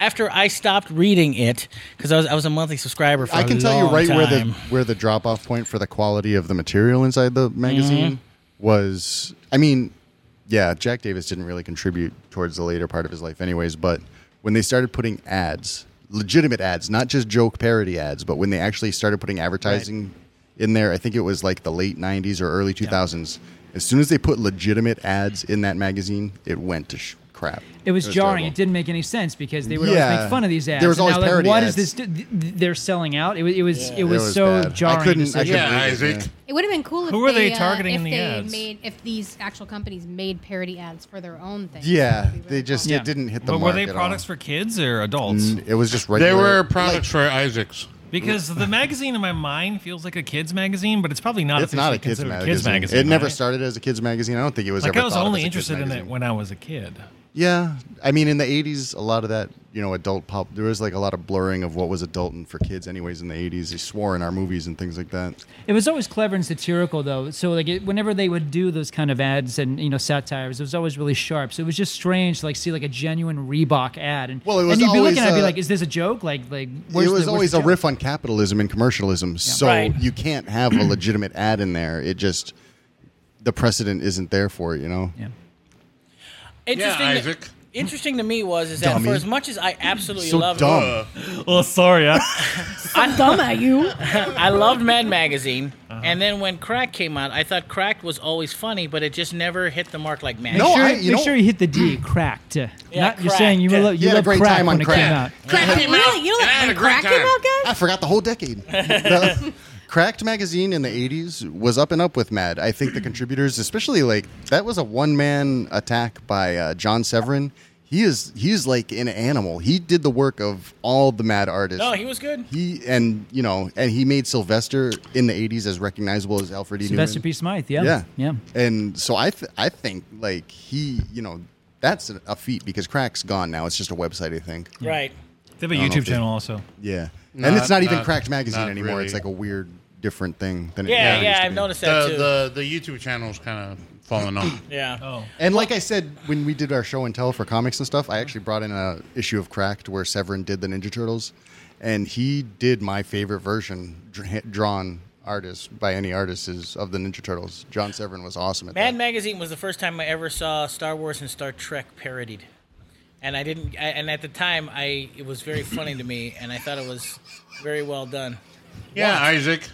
after I stopped reading it because I was I was a monthly subscriber for I a can tell you long right where the time. where the drop off point for the quality of the material inside the magazine Mm-hmm. was. I mean, yeah, Jack Davis didn't really contribute towards the later part of his life, anyways. But when they started putting ads, legitimate ads, not just joke parody ads, but when they actually started putting advertising in there, I think it was like the late nineties or early two thousands. As soon as they put legitimate ads in that magazine, it went to sh- crap. It was, jarring. terrible. It didn't make any sense because they would Yeah. always make fun of these ads. There was And always now, like, parody what ads. is this? th- th- They're selling out. It was. It was. It was, It was so bad. jarring. I couldn't. to see. I couldn't Yeah, read it, Isaac. yeah. It would have been cool if Who were they uh, targeting if in the they ads? made if these actual companies made parody ads for their own things. Yeah, That would be really they just Yeah. it didn't hit the But mark were they at products all. for kids or adults? Mm, It was just They regular. were products like, for Isaac's. Because the magazine in my mind feels like a kid's magazine, but it's probably not. It's not a officially kids considered magazine. kids magazine. It never right? started as a kids magazine. I don't think it was Like ever. I was thought of only as a kids interested in it magazine. when I was a kid. Yeah, I mean, in the eighties, a lot of that, you know, adult pop. There was like a lot of blurring of what was adult and for kids, anyways. In the eighties, they swore in our movies and things like that. It was always clever and satirical, though. So, like, it, whenever they would do those kind of ads and you know satires, it was always really sharp. So it was just strange to like see like a genuine Reebok ad, and Well, it was and you'd be always, looking, I'd be uh, like, is this a joke? Like, like where's it was the, always where's the a joke? riff on capitalism and commercialism. So Right. you can't have a legitimate ad in there. It just the precedent isn't there for it. You know. Yeah. Interesting. Yeah, to- Isaac. Interesting to me was is that Dummy. for as much as I absolutely So loved dumb. Oh, sorry. I, I'm dumb at you. I loved Mad Magazine, Uh-huh. and then when Crack came out, I thought Cracked was always funny, but it just never hit the mark like Mad. Make No, sure, I- you make know- sure you hit the D. Cracked. Yeah, Not, you're cracked. saying you, lo- You you had a love great crack time when on it Crack. came out. Crack came out, Really? You know and I that had a when great Crack time. came out, guys? I forgot the whole decade. The Cracked magazine in the eighties was up and up with Mad. I think the contributors, especially like that was a one man attack by uh, John Severin. He is he is like an animal. He did the work of all the Mad artists. No, he was good. He and you know, and he made Sylvester in the eighties as recognizable as Alfred E. Sylvester Newman. P. Smythe. Yeah. Yeah, Yeah. And so I th- I think like he, you know, that's a, a feat because Crack's gone now. It's just a website, I think. Right. they have a I don't know YouTube if they- channel also. Yeah, and Not- it's not even not- Cracked magazine not anymore. really. It's like a weird, different thing than it Yeah, used yeah, to I've be. noticed that too. The, the the YouTube channel's kind of falling off. yeah. Oh, And like I said, when we did our show and tell for comics and stuff, I actually brought in a issue of Cracked where Severin did the Ninja Turtles, and he did my favorite version dr- drawn artist by any artist is of the Ninja Turtles. John Severin was awesome at Mad that. Magazine was the first time I ever saw Star Wars and Star Trek parodied, and I didn't. I, and at the time, I it was very funny to me, and I thought it was very well done. Yeah, Isaac.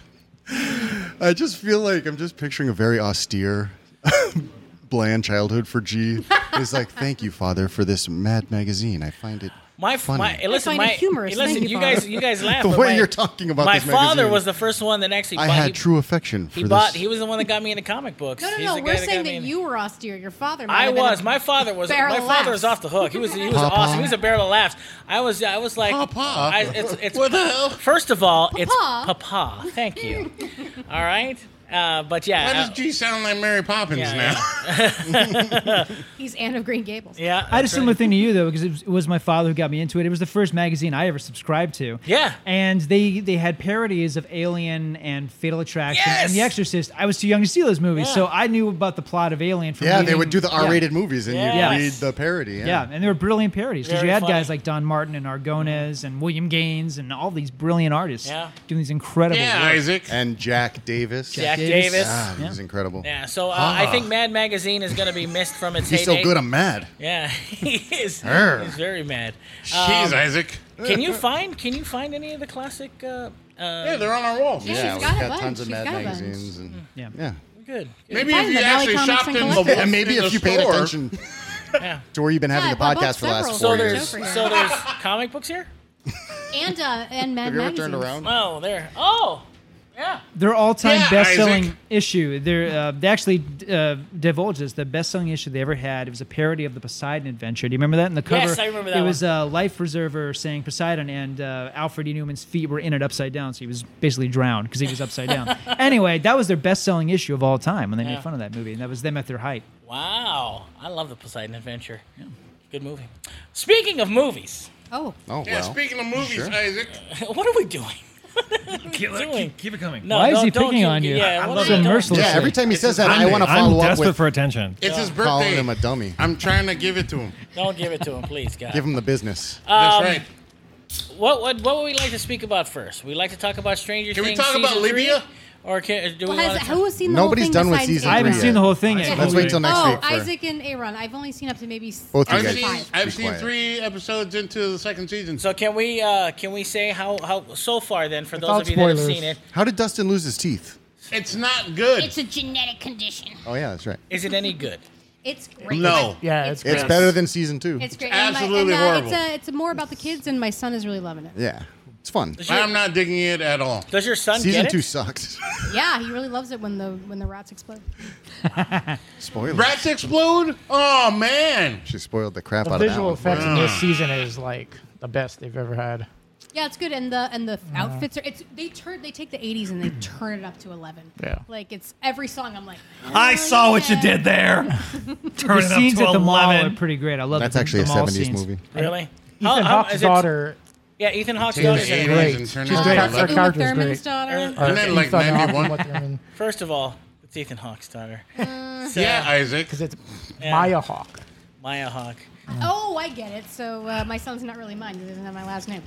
I just feel like I'm just picturing a very austere, bland childhood for G. He's like, "Thank you, Father, for this Mad magazine. I find it My, funny." my hey, listen, find my it humorous. hey, listen, Thank you you, guys, Father. you guys laugh. The but way my- you're talking about my this father magazine. was the first one that actually. I bought, had he, true affection for He this. bought. He was the one that got me into comic books. No, no, He's no. the We're guy that saying got me that into- you were austere. Your father. Might I have been was. a My father was. barrel My of father was laughs. off the hook. He was. He was Papa. awesome. He was a barrel of laughs. I was. I was like. Papa. I, it's. It's. What the hell? First of all, it's Papa. Papa. Thank you. All right. Uh, but yeah. Why does uh, G sound like Mary Poppins yeah, now? He's Anne of Green Gables. yeah. I had a that's similar right. thing to you though, because it was, it was my father who got me into it. It was the first magazine I ever subscribed to. Yeah. And they they had parodies of Alien and Fatal Attraction Yes! and The Exorcist. I was too young to see those movies, Yeah. so I knew about the plot of Alien. From Yeah, they reading- would do the yeah. R-rated movies, and Yes. you'd read the parody. Yeah. Yeah, and they were brilliant parodies because Very you had funny. guys like Don Martin and Argones and William Gaines and all these brilliant artists Yeah. doing these incredible Yeah, work. Isaac. And Jack Davis. Jack Davis. Davis. Ah, Yeah. he's incredible. Yeah. So uh, I Ah. think Mad Magazine is going to be missed from its He's so heyday. good, I'm mad. Yeah, he is. Arr. He's very mad. Jeez, Um, Isaac. Can you find? Can you find any of the classic? Uh, uh, Yeah, they're on our walls. Yeah, Yeah, she's we've got a got bunch. tons of She's Mad got a bunch. magazines. And, Yeah. yeah. good. good. Maybe Find if you the Valley actually Comics shopped and in the Collectibles. And maybe in if the you paid store, attention Yeah. to where you've been having Yeah, the I bought podcast for the last several. So four there's years. Over here. so there's comic books here. And uh, and Mad Have you ever Magazines. turned around? Oh, there. Oh, yeah. Their all-time Yeah, best-selling Isaac. issue. They're, uh, they actually uh, divulged this. The best-selling issue they ever had. It was a parody of the Poseidon Adventure. Do you remember that? In the cover, Yes, I remember that It was a life preserver saying Poseidon, and uh, Alfred E. Newman's feet were in it upside down, so he was basically drowned because he was upside down. Anyway, that was their best-selling issue of all time when they Yeah. made fun of that movie, and that was them at their height. Wow, I love the Poseidon Adventure. Good movie. Speaking of movies, Oh, Oh, Yeah, well. speaking of movies, Sure. Isaac. what are we doing? keep, doing? keep, keep it coming. No, Why is don't- he don't picking you- on you? Yeah, I what love are you it. doing? Mercilessly. Yeah, every time he It's says his that, I I'm, want to I'm follow up desperate with for attention. It's his calling birthday. him a dummy. I'm trying to give it to him. Don't give it to him, please, God. Give him the business. That's Um, right. What would what would we like to speak about first? We like to talk about Stranger Can we Things. talk about season three? Libya? Or can, do we Well, want has, to? who has seen the Nobody's whole thing done with besides season I haven't three seen yet. the whole thing yet. Let's wait till next Oh, week. For, Isaac and Aaron. I've only seen up to maybe s- Both you I've guys. seen, five. I've Be seen quiet. three episodes into the second season. So can we uh, can we say how, how so far then for Without those of you that have spoilers. seen it? How did Dustin lose his teeth? It's not good. It's a genetic condition. Oh yeah, that's right. Is it any good? It's great. No. Yeah, it's It's great. better than season two. It's great. Absolutely and, my, and, uh, horrible. It's, uh, it's more about the kids, and my son is really loving it. Yeah, it's fun. Does your, I'm not digging it at all. does your son Season get two it? sucked. Yeah, he really loves it when the when the rats explode. Spoilers. Rats explode? Oh, man. She spoiled the crap The out of that visual one. effects in this season is like the best they've ever had. Yeah, it's good, and the and the outfits are. It's they turn they take the eighties and they turn it up to eleven. Yeah. like it's every song. I'm like, I oh, saw what you yeah. did there. Turn The it up scenes to at the mall are eleven. pretty great. I love That's the, actually a the mall seventies scenes. movie. Really? Ethan How- how- Hawke's is it- daughter. Yeah, Ethan Hawke's Take the daughter's in it. eighties great. and turn She's it great. up to Her eleven. character- character's Thurman's great. daughter. Or- Isn't that like Ethan Hawke, ninety-one? what they're in. First of all, it's Ethan Hawke's daughter. Yeah, Isaac. Because it's Yeah. Maya Hawke. Maya Hawke. Oh, I get it. So uh, my son's not really mine. He doesn't have my last name.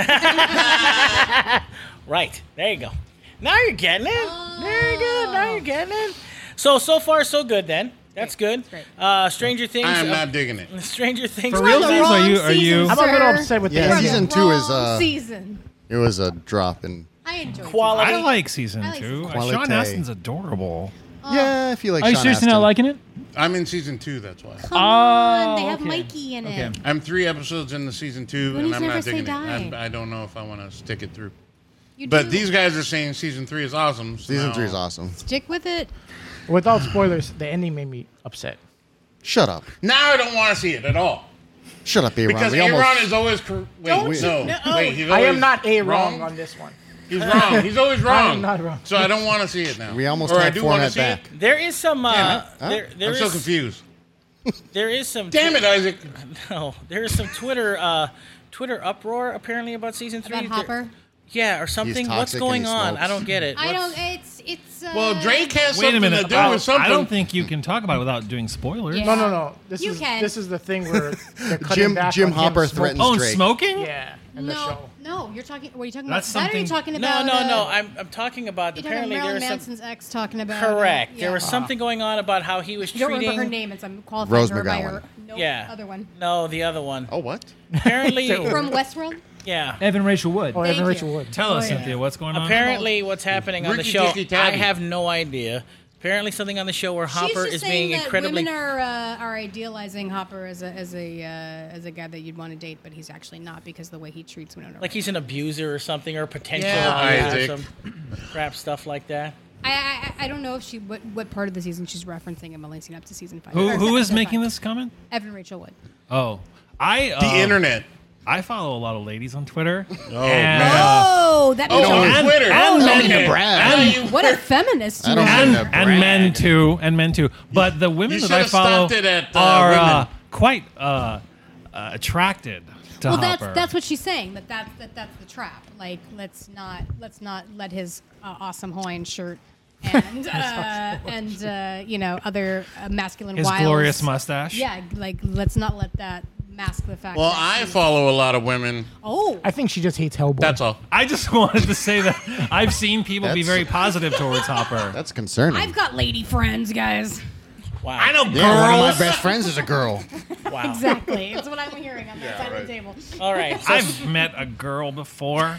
Right. There you go. Now you're getting it. Very good. Now you're getting it. So so far so good then. That's good. Great. Uh, Stranger Things. I am uh, not digging it. Stranger Things. For We're on real the things? Are wrong you? Are you? season, I'm a little sir. upset with the Yeah, We're on ending. season the two is, wrong uh, season. It was a drop in. I enjoyed Quality. I like season I like two. season Uh, Sean Quality. Astin's adorable. Yeah, I feel like. Are you Sean seriously Astin. not liking it? I'm in season two, that's why. Come on, they Oh, have okay. Mikey in it. Okay. I'm three episodes into season two, When and he's I'm never not say digging it. die. I'm, I don't know if I want to stick it through. You But do. these guys are saying season three is awesome. so Season now- three is awesome. stick with it. Without spoilers, the ending made me upset. Shut up. Now I don't want to see it at all. Shut up, Aaron. Because we Aaron almost, is always cor- wait, Don't wait, you no, know- wait. He's I always am not a wrong on this one. He's wrong. He's always wrong. am not wrong. So I don't want to see it now. We almost or I had do want to Fournette see back. it. There is some. Uh, Damn it. Huh? there, there I'm is, so confused. There is some. Damn it, Isaac. No, there is some Twitter. Uh, Twitter uproar apparently about season three. About Hopper. There- yeah, or something. What's toxic and going he on? smokes. I don't get it. I What's- don't. It's it's. Uh, Well, Drake has Wait a something minute. to do I, with something. I don't think you can talk about it without doing spoilers. Yeah. No, no, no. This You is can. this is the thing where they're cutting Jim back Jim on him Hopper smoking. threatens Oh, and Drake. smoking? Yeah, in the no, show. no. You're talking. What are you talking That's about? That or are you something- talking No, about? no, uh, no. I'm, I'm talking about. You're talking Apparently, about there Marilyn was some. Manson's ex talking about. Correct. uh, There yeah. was something going on about how he was You don't treating. remember her name? It's I'm qualified Rose her by McGowan. her. Nope, Yeah. Other one No, the other one. Oh, what? Apparently, from Westworld. yeah. Evan Rachel Wood. Oh, Thank Evan you. Rachel Wood. Tell us, Oh, yeah. Cynthia, what's going on? Apparently, what's happening on the Ricky show, Tikki I Tavi. have no idea. Apparently, something on the show where Hopper She's is just saying being that incredibly. women are uh, are idealizing Hopper as a as a uh, as a guy that you'd want to date, but he's actually not because of the way he treats women. Like he's an abuser or something, or potential Yeah, abuser, or Isaac. some crap stuff like that. I, I I don't know if she what, what part of the season she's referencing. I'm only seen up to season five. Who Or who is episode making five. this comment? Evan Rachel Wood. Oh, I uh, The internet. I follow a lot of ladies on Twitter. Oh, and, man. Oh, that makes Oh, on and- Twitter. and oh, men- okay. brag. Now you- what a feminist I you don't are. mean and, to and brag. men too, and men too. But the women You that I should've follow stopped it at, uh, are uh, women. quite uh, uh, attracted to Well, Hopper. that's that's what she's saying. That that's that, that's the trap. Like, let's not let's not let his uh, awesome Hawaiian shirt and uh, and uh, you know other uh, masculine His wiles. glorious mustache. Yeah, like let's not let that mask the fact. Well, that I he's- follow a lot of women. Oh, I think she just hates Hellboy. That's all. I just wanted to say that I've seen people be That's- very positive towards Hopper. That's concerning. I've got lady friends, guys. Wow. I know yeah, one of my girls. best friends is a girl. Wow. Exactly. It's what I'm hearing on that side of the table. All right. So, I've met a girl before.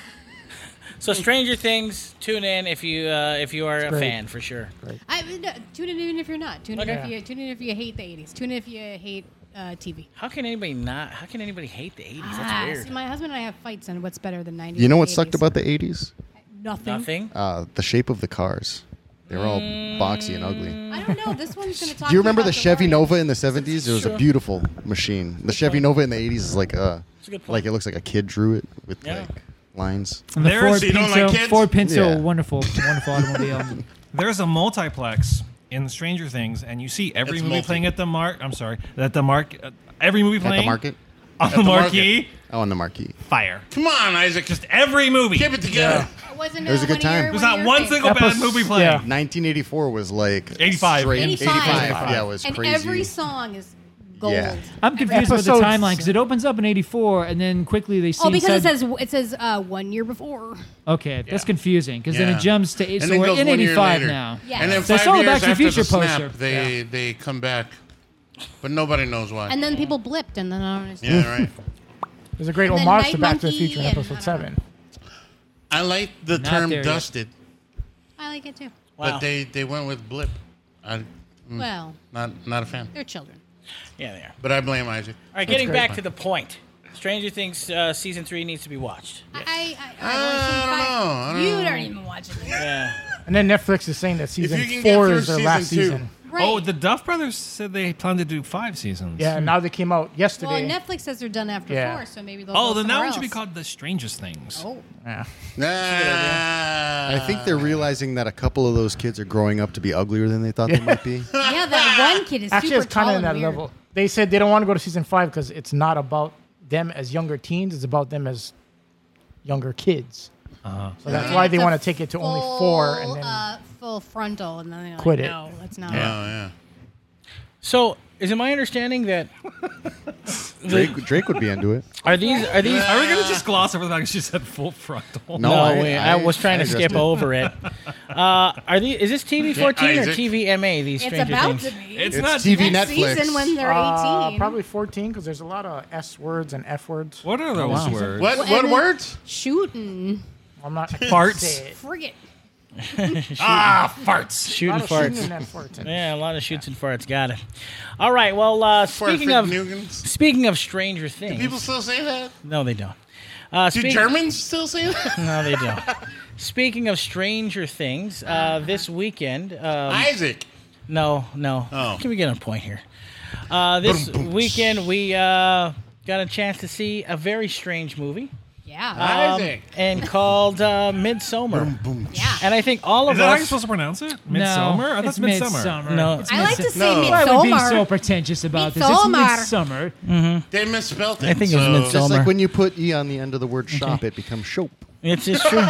so Stranger Things. Tune in if you uh, if you are a great. fan for sure. I, no, tune in even if you're not. Tune in Okay. if you tune in if you hate the eighties. Tune in if you hate uh, T V. How can anybody not? How can anybody hate the eighties? That's Ah, weird. see, my husband and I have fights on what's better than nineties. You know and what sucked eighties. about the eighties? Nothing. Nothing. Uh, the shape of the cars. They were all boxy and ugly. I don't know. This one's going to talk. Do you remember the about Chevy DeLorean. Nova in the seventies? It was Sure. a beautiful machine. The Chevy point. Nova in the eighties is like uh It's a good point. like it looks like a kid drew it with Yeah. like lines. And the There's- Ford So you don't Pinto, like kids? Ford Pinto, Yeah. wonderful, wonderful automobile. There's a multiplex in Stranger Things, and you see every It's movie multi. playing at the mark. I'm sorry, at the mark. Uh, every movie At playing the market? on the the marquee. Oh, on the marquee. Fire. Come on, Isaac. Just every movie. Keep it together. Well, wasn't. It was a good one of your- time. There's one not of your one favorites. single Epis- bad movie playing. yeah. nineteen eighty-four was like eighty-five. straight- eighty-five. eighty-five. Yeah, it was and crazy. every song is gold. Yeah. I'm confused with the Episodes- timeline because it opens up in eighty-four and then quickly they see. Oh, because it inside- says it says uh, one year before. Okay, that's confusing because then Yeah. it jumps to eight. And So then we're goes in one year eighty-five later. now. Yeah. And then So I five saw the years Back to the after Future the snap, poster. they they come back, but nobody knows why. And then people blipped, and then I don't understand. yeah, right. There's a great And then homage Night to Back to the Monkey Future in and- episode I don't seven. I like the Not term there yet. dusted, I like it too. Wow. but they, they went with blip. I, mm, Well, not not a fan. they're children. Yeah, they are. But I blame Isaac. All right, getting great. back to the point. Stranger Things uh, season three needs to be watched. I, I, I, I I've only seen don't five- know. I don't you know. don't even watch it. Yeah. And then Netflix is saying that season you can get four through is their season last two. season. Right. Oh, the Duff brothers said they plan to do five seasons. Yeah, and now they came out well, yesterday. Netflix says they're done after Yeah. four, so maybe they'll. Oh, go then that somewhere one should be else. called The Strangest Things. Oh, yeah. Nah. I think they're realizing that a couple of those kids are growing up to be uglier than they thought they might be. yeah, that one kid is Actually, super it's kind tall of in that and weird. level. They said they don't want to go to season five because it's not about them as younger teens. It's about them as younger kids. Uh-huh. So that's And why it's they a want to take it to only four and full, then uh, full frontal, and then they're like, quit it. No, that's not. Oh, yeah. So, is it my understanding that Drake, Drake would be into it. are these are these? Are we going to just gloss over the fact that she said full frontal? No, No, I- wait, I, I- was trying I to skip addressed it. over it. Uh, are these? Is this T V fourteen or Isaac. T V M A? These It's Stranger about Things. to be. It's, It's not. T V Next Netflix. season when they're uh, eighteen. probably fourteen because there's a lot of S words and F words. What are those wow. words? What Well, what and then- words? Shooting. I'm not. I can't Farts. say it. Frigate. Ah, farts. Oh, Shooting A lot of shooting farts. and then farting. Yeah, a lot of shoots and farts. Got it. All right. Well, uh, speaking Perfect of Nugans. speaking of Stranger Things, People still say that? no, they don't. Uh, Do speak- Germans still say that? No, they don't. Speaking of Stranger Things, uh, this weekend. Um, Isaac. no, no. Oh. Can we get on point here? Uh, this Boom, boom. weekend, we uh, got a chance to see a very strange movie. Yeah. um, Isaac. and called uh, Midsummer. yeah. And I think all of Is that how you're us. supposed to pronounce it? No, Midsummer? I thought it's it's Midsummer. Midsummer. No. It's I like to Midsu- say No. Why would be so Midsommar. pretentious about this? Midsommar. It's Midsummer. They misspelled it. I think it was so- Midsummer. Just like when you put E on the end of the word shop, it becomes shop. It's just true.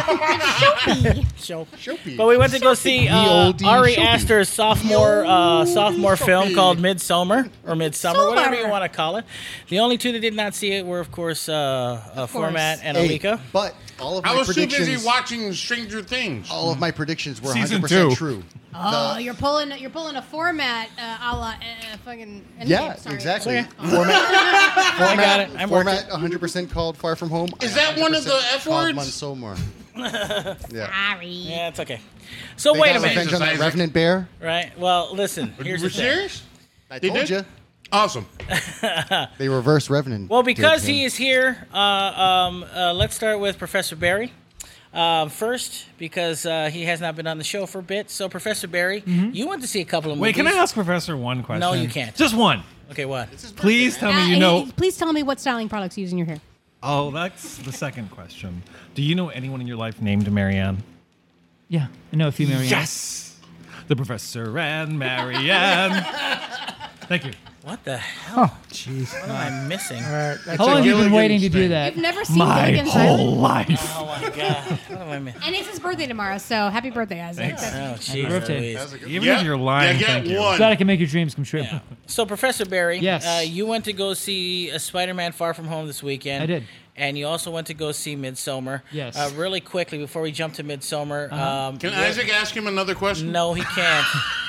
So, Shopee. but we went to go see uh, oldie Ari Shopee. Aster's sophomore uh, sophomore film called Midsummer or Midsummer, whatever you Summer. want to call it. The only two that did not see it were, of course, uh, uh, course. Format and Hey, Alika. but all of my I was too predictions, busy watching Stranger Things. all of my predictions were Season one hundred percent two. true. Oh, The- you're pulling you're pulling a format uh, a la uh, fucking. Endgame, yeah, sorry. exactly. Okay. Format, I got format, it. I'm format working. one hundred percent called Far From Home. Is that one of the F called words? Midsummer. yeah. Sorry. Yeah, it's okay. So They wait a got minute, revenge on that Isaac. Revenant Bear. right? Well, listen. Here's We're the thing. serious? I They told did? you. Awesome. They reverse Revenant. Well, because did him. he is here, uh, um, uh, let's start with Professor Barry. Um, first, because uh, he has not been on the show for a bit. So, Professor Barry, you went to see a couple of Wait, movies. can I ask Professor one question? No, you can't. Just one. Okay, what? Please tell Uh, me you hey, know. Please tell me what styling products you use in your hair. Oh, that's the second question. Do you know anyone in your life named Marianne? Yeah, I know a few Marianne. Yes! The Professor and Marianne. Thank you. What the hell? Oh, jeez. What am I missing? All right. That's How a long have you been Gilligan's waiting to do thing. that? You've never seen My Gilligan's whole Island? life. Oh my god! What am I missing? And it's his birthday tomorrow, so happy birthday, Isaac. Thanks. That's- Oh, jeez birthday. Louise. That was a good Even Yeah. if you're lying, Yeah, thank get you. one. Glad I can make your dreams come true. So, Professor Barry, Yes. uh, you went to go see a Spider-Man: Far From Home this weekend. I did. And you also went to go see Midsummer. Yes. Uh, really quickly before we jump to Midsummer, um, Can you- Isaac ask him another question? No, he can't.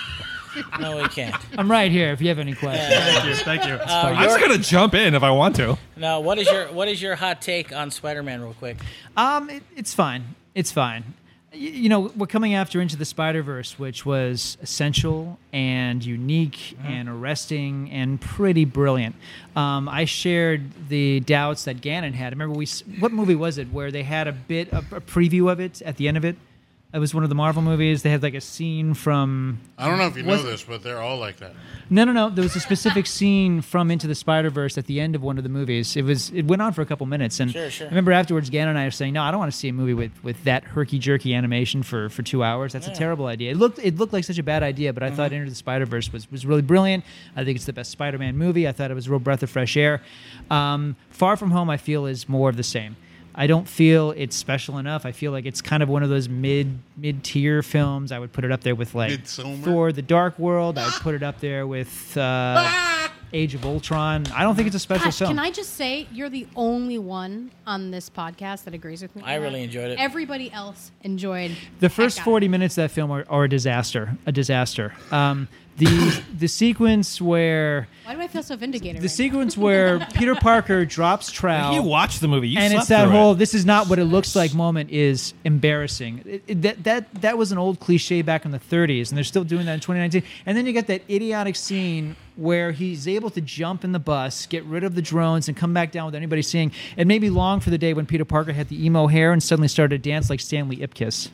No, he can't. I'm right here if you have any questions. Thank you. Thank you. I'm you're- just going to jump in if I want to. Now, what is your what is your hot take on Spider-Man, real quick? Um, it, it's fine. It's fine. Y- You know, we're coming after Into the Spider-Verse, which was essential and unique and arresting and pretty brilliant. Um, I shared the doubts that Gannon had. I remember we, s- what movie was it where they had a bit of a preview of it at the end of it? It was one of the Marvel movies. They had like a scene from. I don't know if you know Was- this, but they're all like that. No, no, no. There was a specific scene from Into the Spider-Verse at the end of one of the movies. It was. It went on for a couple minutes, and Sure, sure. I remember afterwards, Gannon and I were saying, "No, I don't want to see a movie with, with that herky-jerky animation for, for two hours. That's a terrible idea." It looked it looked like such a bad idea, but I thought Mm-hmm. Into the Spider-Verse was, was really brilliant. I think it's the best Spider-Man movie. I thought it was a real breath of fresh air. Um, Far From Home, I feel, is more of the same. I don't feel it's special enough. I feel like it's kind of one of those mid mid tier films. I would put it up there with like Midsommar? Thor: The Dark World. I would put it up there with uh, Age of Ultron. I don't think it's a special Gosh, film. can I just say you're the only one on this podcast that agrees with me? I on really that. enjoyed it. Everybody else enjoyed The first heck out of forty it. minutes of that film are, are a disaster. A disaster. Um, the the sequence where Why do I feel so vindicated? the right sequence where Peter Parker drops trowel. You watched the movie. You and slept it's that through whole it. "this is not what it looks like" moment is embarrassing. It, it- that that that was an old cliche back in the thirties, and they're still doing that in twenty nineteen. And then you get that idiotic scene where he's able to jump in the bus, get rid of the drones, and come back down with anybody seeing. It made me long for the day when Peter Parker had the emo hair and suddenly started to dance like Stanley Ipkiss.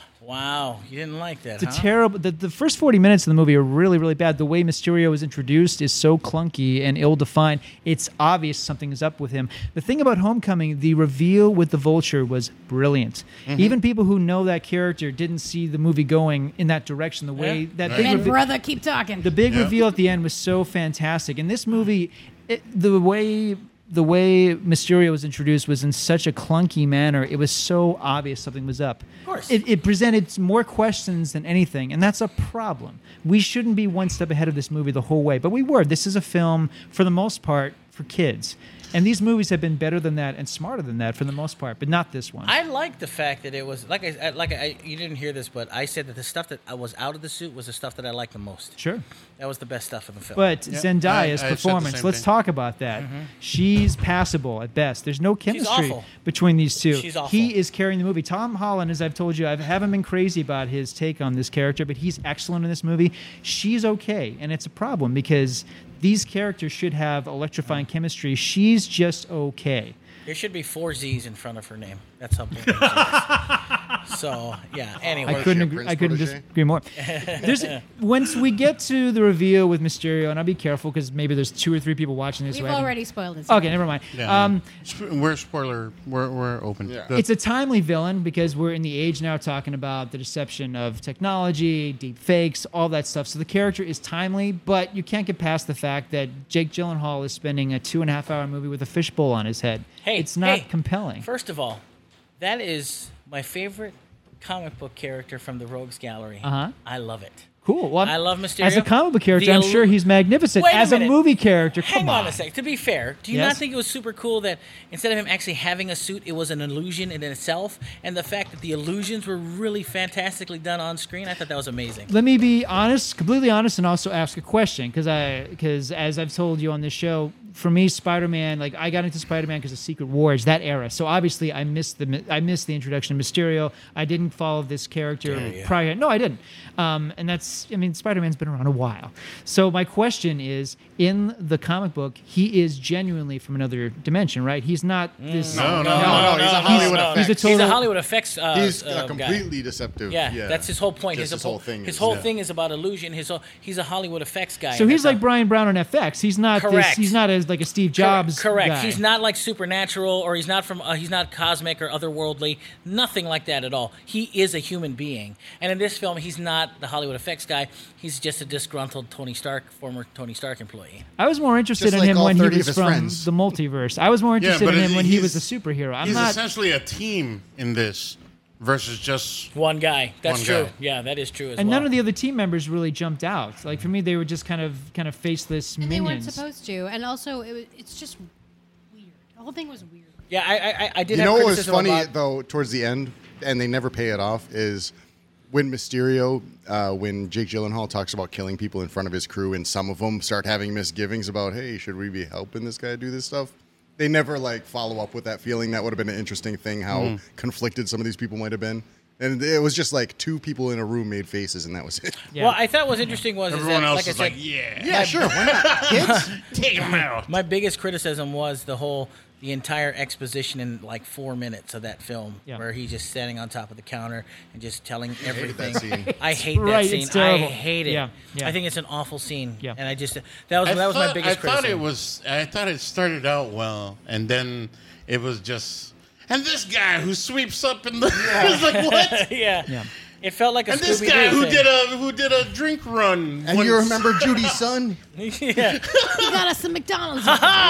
Wow, you didn't like that, It's huh? a terrible. The, the first forty minutes of the movie are really, really bad. The way Mysterio is introduced is so clunky and ill-defined. It's obvious something is up with him. The thing about Homecoming, the reveal with the Vulture was brilliant. Mm-hmm. Even people who know that character didn't see the movie going in that direction. The way Yeah. that Right. big And reve- brother, keep talking. the big Yeah. reveal at the end was so fantastic. And this movie, it, the way the way Mysterio was introduced was in such a clunky manner. It was so obvious something was up. Of course. It, it presented more questions than anything, and that's a problem. We shouldn't be one step ahead of this movie the whole way, but we were. This is a film, for the most part, for kids. And these movies have been better than that and smarter than that for the most part, but not this one. I like the fact that it was like I I- like I you didn't hear this, but I said that the stuff that I was out of the suit was the stuff that I liked the most. sure. That was the best stuff in the film. But I- I Zendaya's said the performance, same let's thing. talk about that. She's passable at best. There's no chemistry awful. between these two. She's awful. He is carrying the movie. Tom Holland, as I've told you, I haven't been crazy about his take on this character, but he's excellent in this movie. She's okay, and it's a problem because these characters should have electrifying chemistry. She's just okay. there should be four Z's in front of her name. That's how big it is. So yeah. Anyway, I couldn't she a agree, Prince I couldn't protege? disagree more. There's once we get to the reveal with Mysterio, and I'll be careful because maybe there's two or three people watching this. We've who haven't- already spoiled it. Okay, never mind. Yeah. Um, Sp- we're spoiler. We're we're open. Yeah. Good. It's a timely villain because we're in the age now talking about the deception of technology, deep fakes, all that stuff. So the character is timely, but you can't get past the fact that Jake Gyllenhaal is spending a two and a half hour movie with a fishbowl on his head. hey, it's not hey, compelling. First of all, that is my favorite comic book character from the Rogues Gallery. Uh-huh. I love it. Cool. Well, I love Mysterio. As a comic book character, The I'm illu- sure he's magnificent. Wait a As a, minute. movie character, Hang come on. on. a sec. To be fair, do you Yes? not think it was super cool that instead of him actually having a suit, it was an illusion in itself, and the fact that the illusions were really fantastically done on screen? I thought that was amazing. Let me be honest, completely honest, and also ask a question because I, because as I've told you on this show, for me, Spider-Man, like I got into Spider-Man because of Secret Wars, that era. So obviously, I missed the I missed the introduction of Mysterio. I didn't follow this character Yeah, yeah. prior. No, I didn't. Um, and that's, I mean, Spider-Man's been around a while. So my question is, in the comic book, he is genuinely from another dimension, right? He's not this. No, no, no, no, he's a Hollywood no, effect. He's a He's a total- Hollywood effects. Uh, He's uh, a guy. completely deceptive. Yeah, Yeah, that's his whole point. Just his, his whole thing. His is, whole yeah. thing is about illusion. His whole, he's a Hollywood effects guy. So and he's that's like how- Brian Brown on F X. He's not this. Correct. He's not as like a Steve Jobs. Correct. guy. He's not like supernatural, or he's not from. Uh, he's not cosmic or otherworldly. Nothing like that at all. He is a human being, and in this film, he's not the Hollywood effects guy. He's just a disgruntled Tony Stark, former Tony Stark employee. I was more interested Just in like him all when he thirty was of his from friends. the multiverse. I was more Yeah, interested but in him it- when he he's- was a superhero. I'm He's not. essentially a team in this versus just One guy. That's One true. guy. Yeah, that is true as And well. none of the other team members really jumped out. Like for me, they were just kind of kind of faceless And they minions. weren't supposed to. And also, it was, it's just weird. The whole thing was weird. yeah, I, I, I did. You have know what was criticism funny about- though towards the end, and they never pay it off, is when Mysterio, uh, when Jake Gyllenhaal talks about killing people in front of his crew, and some of them start having misgivings about, hey, should we be helping this guy do this stuff? They never like follow up with that feeling. That would have been an interesting thing, how conflicted some of these people might have been. And it was just like two people in a room made faces, and that was it. Yeah. Well, I thought what was interesting was is everyone that, else like I is said, like, yeah, Yeah, sure. Why not? Kids? take him out. my biggest criticism was the whole the entire exposition in like four minutes of that film, Yeah. where he's just standing on top of the counter and just telling hated that everything. scene. I hate Right, that it's scene. I terrible. hate it. Yeah, yeah. I think it's an awful scene. Yeah. And I just that was I that was thought, my biggest I thought criticism. it was. I thought it started out well, and then it was just. And this guy who sweeps up in the. It's like what? yeah. yeah. It felt like a And this Scooby-Doo guy who thing. did a who did a drink run. And once. you remember Judy's son? yeah. He got us some McDonald's.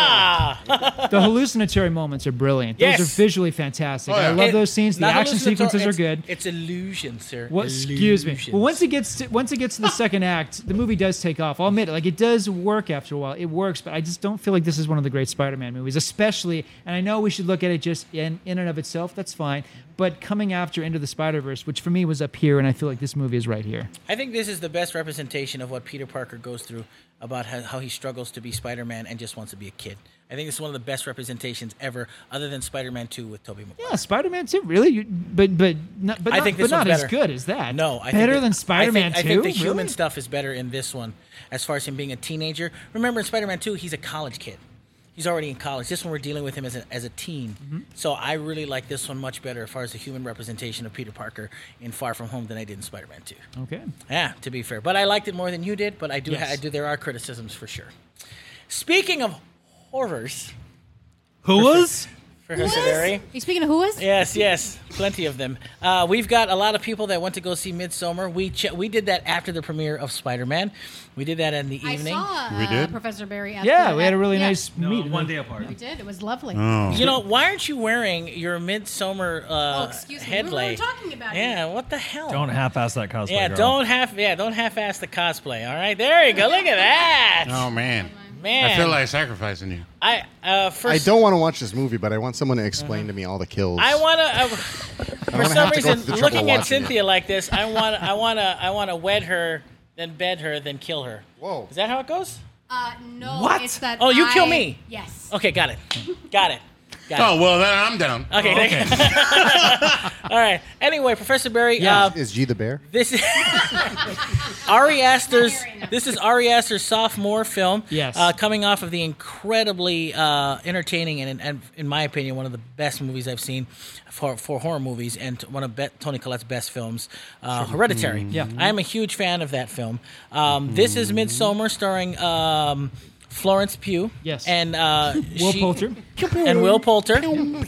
Ah! The hallucinatory moments are brilliant. Those Yes. are visually fantastic. Oh, yeah. I love It- those scenes. The not action hallucinatory, sequences are it's- good. It's illusion, sir. What? Excuse me. Illusions. Well, once it gets to, once it gets to the second act, the movie does take off. I'll admit it. Like it does work after a while. It works, but I just don't feel like this is one of the great Spider-Man movies, especially. And I know we should look at it just in in and of itself. That's fine. But coming after Into the Spider-Verse, which for me was up here, and I feel like this movie is right here. I think this is the best representation of what Peter Parker goes through about how, how he struggles to be Spider-Man and just wants to be a kid. I think it's one of the best representations ever, other than Spider-Man two with Tobey Maguire. Yeah, Spider-Man two, really? You, but but not, but I not, think but this not one's as better. good as that. No, I better think than that- Spider-Man I two. think, I think the human Really? stuff is better in this one, as far as him being a teenager. Remember, in Spider-Man two, he's a college kid. He's already in college. This one, we're dealing with him as a, as a teen. Mm-hmm. So I really like this one much better as far as the human representation of Peter Parker in Far From Home than I did in Spider-Man two. Okay. Yeah, to be fair, but I liked it more than you did. But I do, Yes. I do. There are criticisms for sure. Speaking of horrors, Who was? Professor Barry. Are you speaking of who is? Yes, yes, plenty of them. Uh, we've got a lot of people that went to go see Midsommar. We ch- we did that after the premiere of Spider-Man. We did that in the I evening. saw uh, We did? Professor Barry. At Yeah, the, we had a really yeah. nice No, meet. one day apart. We did. It was lovely. Oh. You know, why aren't you wearing your Midsummer uh, Oh, excuse me. We were headlight? talking about it. Yeah, what the hell? Don't half-ass that cosplay. yeah, girl. don't half yeah, don't half-ass the cosplay. All right, there you go. Look at that, Oh man. man. I feel like sacrificing you. I uh, for I don't want to watch this movie, but I want someone to explain to me all the kills. I want to. Uh, for wanna some have to go reason, through the trouble looking of at watching Cynthia like this, I want. I want to. I want to wed her, then bed her, then kill her. Whoa. Is that how it goes? Uh, no, What? it's that. Oh, you kill I- me. Yes. Okay, got it. Got it. Got Oh well, then I'm down. it. Okay. thank you. All right. Anyway, Professor Barry. Uh, Is G the bear? this is Ari Aster's. This is Ari Aster's sophomore film. Yes. Uh, coming off of the incredibly uh, entertaining and, and, in my opinion, one of the best movies I've seen for, for horror movies, and one of Be- Toni Collette's best films, uh, Hereditary. Yeah. I am a huge fan of that film. Um, this is Midsommar, starring um, Florence Pugh. Yes. And uh, Will she- Poulter. and Will Poulter.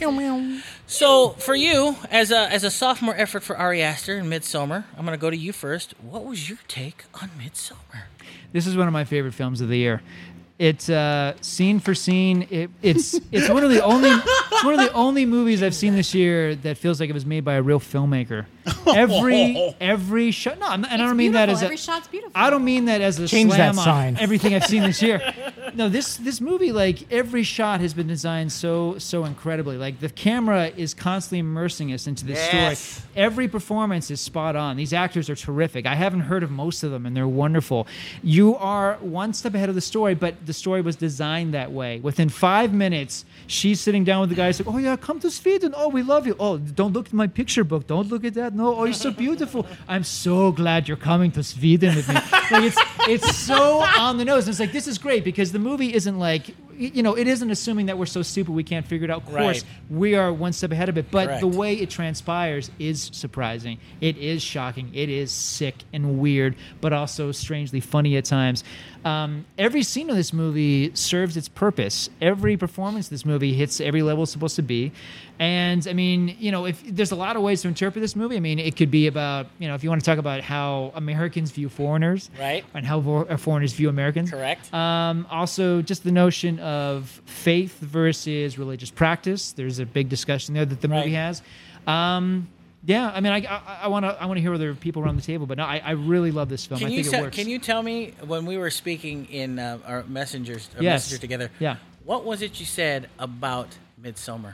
So, for you, as a as a sophomore effort for Ari Aster in Midsommar, I'm going to go to you first. What was your take on Midsommar? This is one of my favorite films of the year. It's uh, scene for scene. It, it's it's one of the only it's one of the only movies I've seen this year that feels like it was made by a real filmmaker. Every every shot. No, I'm not, and I It's don't mean that as beautiful. a. Every shot's beautiful. I don't mean that as a Change slam that on sign. everything I've seen this year. No, this this movie, like every shot has been designed so so incredibly. Like the camera is constantly immersing us into this Yes. story. Every performance is spot on. These actors are terrific. I haven't heard of most of them, and they're wonderful. You are one step ahead of the story, but the story was designed that way. Within five minutes, she's sitting down with the guy. Like, oh yeah, come to Sweden. Oh, we love you. Oh, don't look at my picture book. Don't look at that. No. Oh, you're so beautiful. I'm so glad you're coming to Sweden with me. Like it's it's so on the nose. And it's like this is great because the movie isn't like you know it isn't assuming that we're so stupid we can't figure it out. Of course, Right. we are one step ahead of it. But Correct. the way it transpires is surprising. It is shocking. It is sick and weird, but also strangely funny at times. Um, every scene of this movie serves its purpose. Every performance of this movie hits every level it's supposed to be. And I mean, you know, if there's a lot of ways to interpret this movie. I mean, it could be about, you know, if you want to talk about how Americans view foreigners, Right. and how vo- uh, foreigners view Americans. Correct. Um, also, just the notion of faith versus religious practice. There's a big discussion there that the movie Right. has. Um, yeah, I mean, I I want to I want to hear other people around the table, but no, I, I really love this film. Can I you think te- it works. can you tell me when we were speaking in uh, our messengers our Yes. messenger together? Yeah. What was it you said about Midsommar?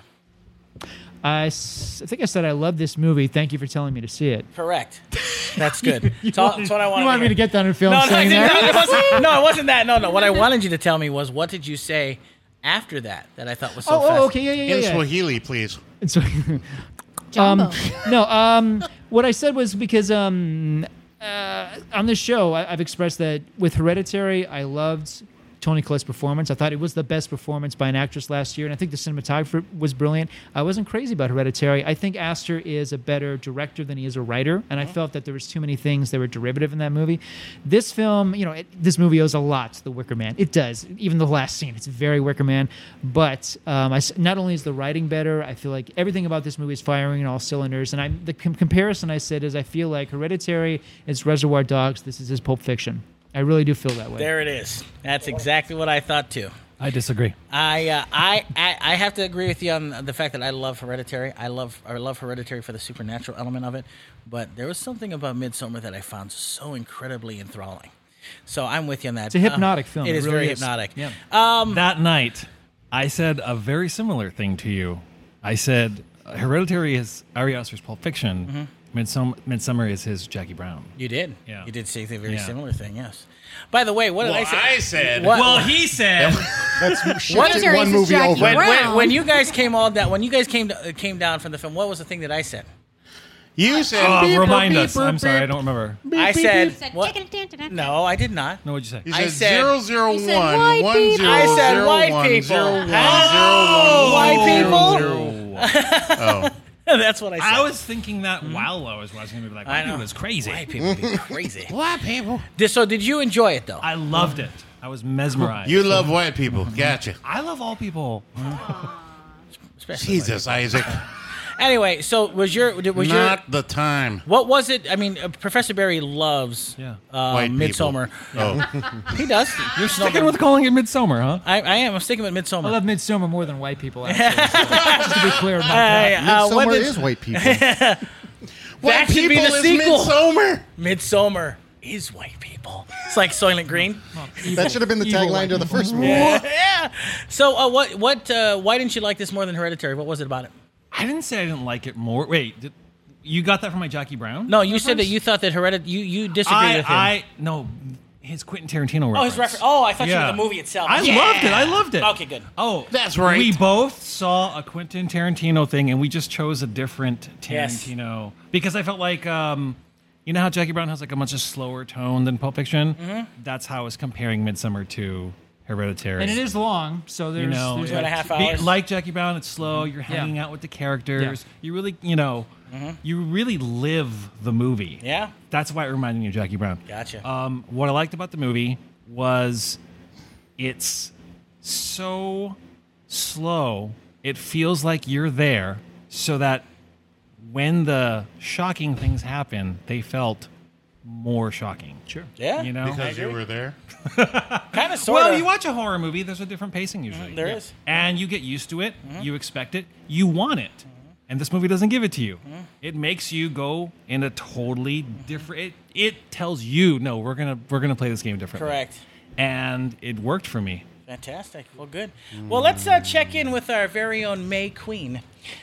I, s- I think I said I love this movie. Thank you for telling me to see it. Correct. That's good. That's all- that's what I wanted. You want me to get that in film? No, no, I saying didn't- that? no, it wasn't, no, it wasn't that. No, no. What I wanted you to tell me was what did you say after that that I thought was so Oh, fascinating? oh, okay, yeah, yeah, In yeah. yeah. Swahili, please. And so, Jumbo. no, um, what I said was because um, uh, on this show, I, I've expressed that with Hereditary, I loved Toni Collette's performance. I thought it was the best performance by an actress last year, and I think the cinematographer was brilliant. I wasn't crazy about Hereditary. I think Aster is a better director than he is a writer, and I felt that there was too many things that were derivative in that movie. This film, you know, it, this movie owes a lot to The Wicker Man. It does. Even the last scene, it's very Wicker Man. But um, I, not only is the writing better, I feel like everything about this movie is firing on all cylinders. And I, the com- comparison I said is I feel like Hereditary is Reservoir Dogs. This is his Pulp Fiction. I really do feel that way. There it is. That's exactly what I thought too. I disagree. I, uh, I I I have to agree with you on the fact that I love Hereditary. I love I love Hereditary for the supernatural element of it, but there was something about Midsommar that I found so incredibly enthralling. So I'm with you on that. It's a hypnotic Uh, film. It It is really very is. hypnotic. Yeah. Um, That night, I said a very similar thing to you. I said Hereditary is Ari Aster's Pulp Fiction. Mm-hmm. Midsummer, Midsummer is his Jackie Brown. you did. Yeah. You did say a very Yeah. similar thing. Yes. By the way, what did Well, I say? I said. What- Well, he said. That's What shifted is there? one Is movie Jackie over. when, when, Brown. when you guys came all down, when you guys came to, came down from the film, what was the thing that I said? You said. Oh, beep, remind beep, us. beep, I'm sorry, I beep. don't remember. I said, You said, what? "Tick-a-tick-a-tick-a-tick." No, I did not. No, what'd you say? You I said said- zero zero You said one white one people. zero I said zero white one people. zero one Oh, zero one white zero people? one. Oh, That's what I said. I was thinking that while I was watching it, like, I I know. know it's crazy. White people be crazy. white people. Did- So did you enjoy it though? I loved it. I was mesmerized. You love white people. Gotcha. I love all people. Especially Jesus, Isaac. white. Anyway, so was your did- was your Not the time. what was it? I mean, uh, Professor Barry loves Yeah. uh, White people. Midsommar. Oh, He does. You're sticking with calling it Midsummer, huh? I, I am. I'm sticking with I Midsommar. love Midsommar more than white people, actually. So, just to be clear about Hey, that. uh, what Midsommar did- is white people. That white should be people the is sequel. Midsommar. Midsommar is white people. It's like Soylent Green. That should have been the Evil tagline white to the people. first movie. Yeah. So uh, what? What? Uh, why didn't you like this more than Hereditary? What was it about it? I didn't say I didn't like it more. Wait, did, you got that from my Jackie Brown? No, you said that reference? you thought that Hereditary. You you disagreed I, with him. I no, his Quentin Tarantino reference. oh, his reference. Oh, I thought you Yeah. were the movie itself. I Yeah. loved it. I loved it. Okay, good. Oh, That's right. We both saw a Quentin Tarantino thing, and we just chose a different Yes. Tarantino because I felt like, um, you know how Jackie Brown has like a much slower tone than Pulp Fiction. Mm-hmm. That's how I was comparing Midsummer to Hereditary. And it is long, so there's, You know, there's Two and a half Be- hours. like Jackie Brown, it's slow. You're hanging out with the characters. You really, you know, you really live the movie. Mm-hmm. Yeah. That's why it reminded me of Jackie Brown. Gotcha. Um, what I liked about the movie was it's so slow. It feels like you're there, so that when the shocking things happen, they felt more shocking. Sure. Yeah. You know, Because you were there. kind of sort well, of. you watch a horror movie, there's a different pacing usually. There is. And you get used to it, you expect it, you want it. And this movie doesn't give it to you. It makes you go in a totally different it, it tells you, no, we're going to we're going to play this game differently. Correct. And it worked for me. Fantastic. Well, good. Well, let's uh, check in with our very own May Queen.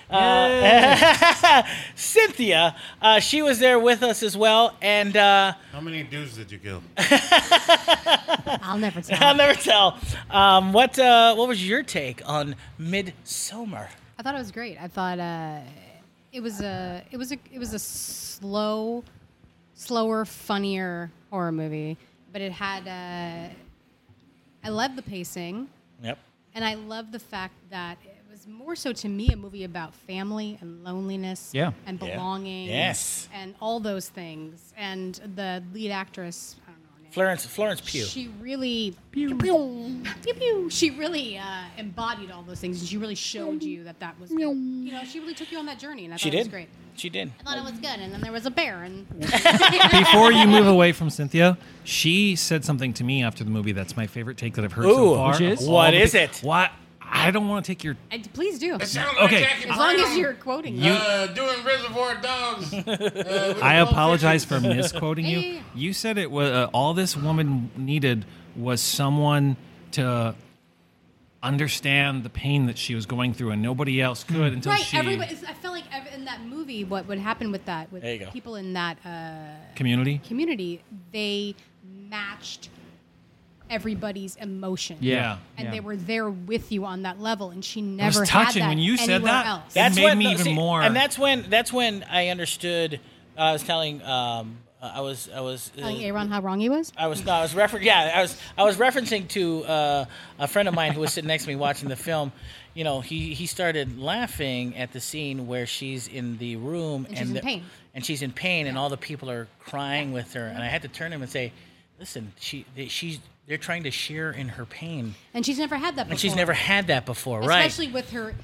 Uh, Cynthia, uh, she was there with us as well. And uh, How many dudes did you kill? I'll never tell. I'll never tell. Um, what uh, what was your take on Midsommar? I thought it was great. I thought uh, it was a it was a it was a slow, slower, funnier horror movie, but it had. Uh, I loved the pacing, Yep. and I loved the fact that it was more so to me a movie about family and loneliness, Yeah. and Yeah. belonging, Yes. and all those things. And the lead actress, I don't know her name. Florence Florence Pugh. She really pew, pew, pew, pew. She really uh, embodied all those things, and she really showed you that that was, you know, she really took you on that journey, and I She thought it was did. great. She did. I thought it was good, and then there was a bear, and Before you move away from Cynthia, she said something to me after the movie that's my favorite take that I've heard so Ooh, far. which is? of all What the is pe- it? What? I don't want to take your and please do, It as sounded like Okay. Jackie long as Brown, you're quoting. You- it. uh, doing Reservoir Dogs. uh, with I Pulp apologize for Fiction. misquoting you. Yeah, yeah, yeah. You said it was uh, all this woman needed was someone to understand the pain that she was going through, and nobody else could until Right, she everybody. I felt like ev- in that movie, what would happen with that, with There you go. people in that uh, community. community, they matched everybody's emotion. Yeah. and Yeah. they were there with you on that level, and she It never was had touching that when you said anywhere that. else. That made me no, even see, more. And that's when that's when I understood I was telling. Um, uh, I was. I was. Uh, Telling Aaron how wrong he was. I was. No, I was refer- Yeah, I was. I was referencing to uh, a friend of mine who was sitting next to me watching the film. You know, he, he started laughing at the scene where she's in the room And she's in the- pain. and she's in pain, and all the people are crying with her. And I had to turn to him and say, "Listen, she. They, she's. They're trying to share in her pain, And she's never had that before. and she's never had that before, right?" Especially with her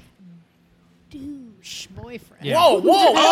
douche boyfriend. Yeah. Whoa, whoa, whoa,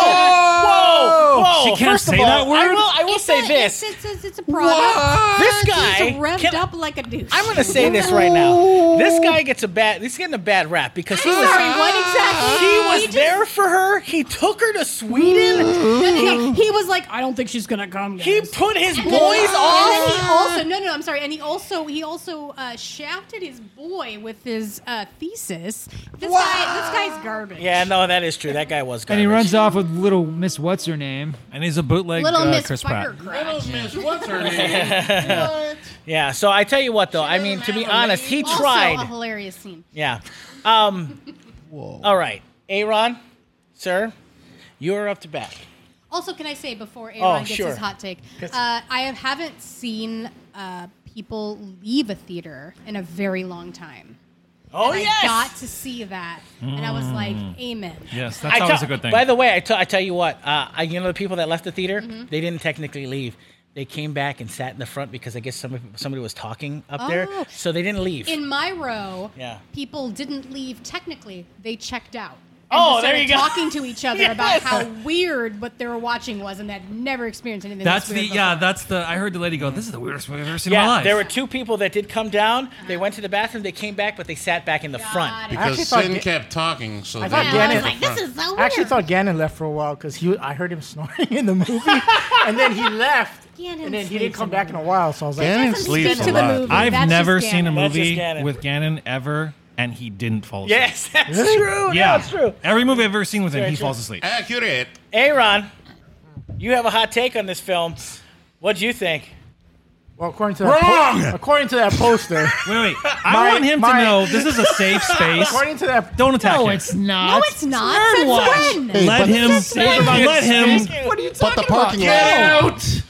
whoa, whoa! She can't First of say all, that word? I will. I will It's say a, this. It's, it's, it's a product. This guy He's revved can- up like a douche. I'm going to say this right now. This guy gets a bad. He's getting a bad rap because he was. Sorry, what exactly? He was just- there for her. He took her to Sweden. No, no, no. He was like, I don't think she's gonna come. Guys. He put his And boys then- on. And then he also no, no, no, I'm sorry. And he also he also uh, shafted his boy with his uh, thesis. This guy, this guy's garbage. Yeah, no, that is true. That guy was And garbage. he runs off with little Miss What's her name. And he's a bootleg Little uh, Miss Chris Pratt. Firecracker. What's her name? What? Yeah. So I tell you what, though. I mean, to be honest, he Also a tried. hilarious scene. Yeah. Um. All right, Aaron, sir, you're up to bat. Also, can I say before Aaron Oh, gets sure. his hot take, uh, I have, haven't seen uh, people leave a theater in a very long time. Oh and yes. I got to see that, and I was like, "Amen." Yes, that's I always tell- a good thing. By the way, I, t- I tell you what, uh, I, you know the people that left the theater, Mm-hmm. they didn't technically leave. They came back and sat in the front because I guess somebody, somebody was talking up there, Oh. so they didn't leave. In my row, Yeah. people didn't leave technically; they checked out. And Oh, just there started you go. talking to each other Yes. about how weird what they were watching was, and that never experienced anything. that's this the weird yeah. before. That's the. I heard the lady go. This is the weirdest movie I've ever seen in my yeah, life. there were two people that did come down. They went to the bathroom. They came back, but they sat back in the Got front. it. Because actually thought Sin Ga- kept talking, so I they thought Yeah, I Gannon- was like, "This is so weird." I actually thought Gannon left for a while because he I heard him snoring in the movie, and then he left, Gannon and then he sleeps didn't come in the back in a movie. while. So I was like, Gannon Doesn't sleeps stick a to the lot. movie. I've That's never just seen a Gannon. That's just movie Gannon. with Gannon ever, and he didn't fall asleep. Yes, that's true. Yeah, That's true. Every movie I've ever seen with him, Very he true. falls asleep. accurate. Aaron, you have a hot take on this film. What do you think? well, according to that Wrong! po- according to that poster, Wait, wait. I My- want him my- to know this is a safe space. according to that, Don't attack No, him. it's not. No, it's not. Nerd Since watch. when? Hey, Let but- him. Thank you. Let him. Thank you. what are you But the talking parking about? lot. Out.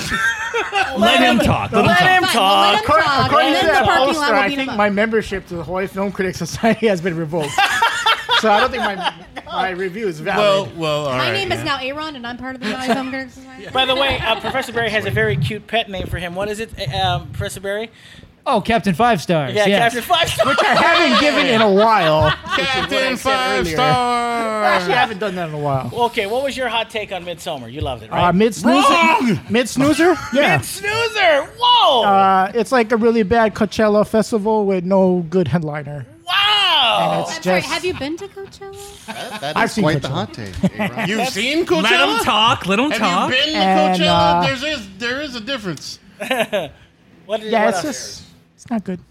Let him talk. Let him Let talk. him Fine, talk. we'll let him According, talk, according and to then that the parking poster, lot will I beat think him my up. membership to the Hawaii Film Critics Society has been revoked. So I don't think my my review is Well, valid. well, all My right. name is yeah. now Aaron, and I'm part of the Hawaii Film Critics Society. By the way, uh, Professor Barry has a very cute pet name for him. What is it, uh, um, Professor Barry? Oh, Captain Five Stars. Yeah, yes. Captain Five Star. Which I haven't given in a while. Captain said Five earlier. Star. Actually, I haven't done that in a while. Okay, what was your hot take on Midsommar? You loved it, Uh, right? mid snoozer. Mid snoozer. Yeah. Snoozer! Whoa! Uh, it's like a really bad Coachella festival with no good headliner. wow! It's I'm sorry. just- Have you been to Coachella? That, that I've is seen quite the Coachella. hot take. Aaron. You've seen Coachella? Let him talk. Let him Have talk. you been to And, Coachella? uh, There's is, there is a difference. What did, Yeah, what it's else? just it's not good.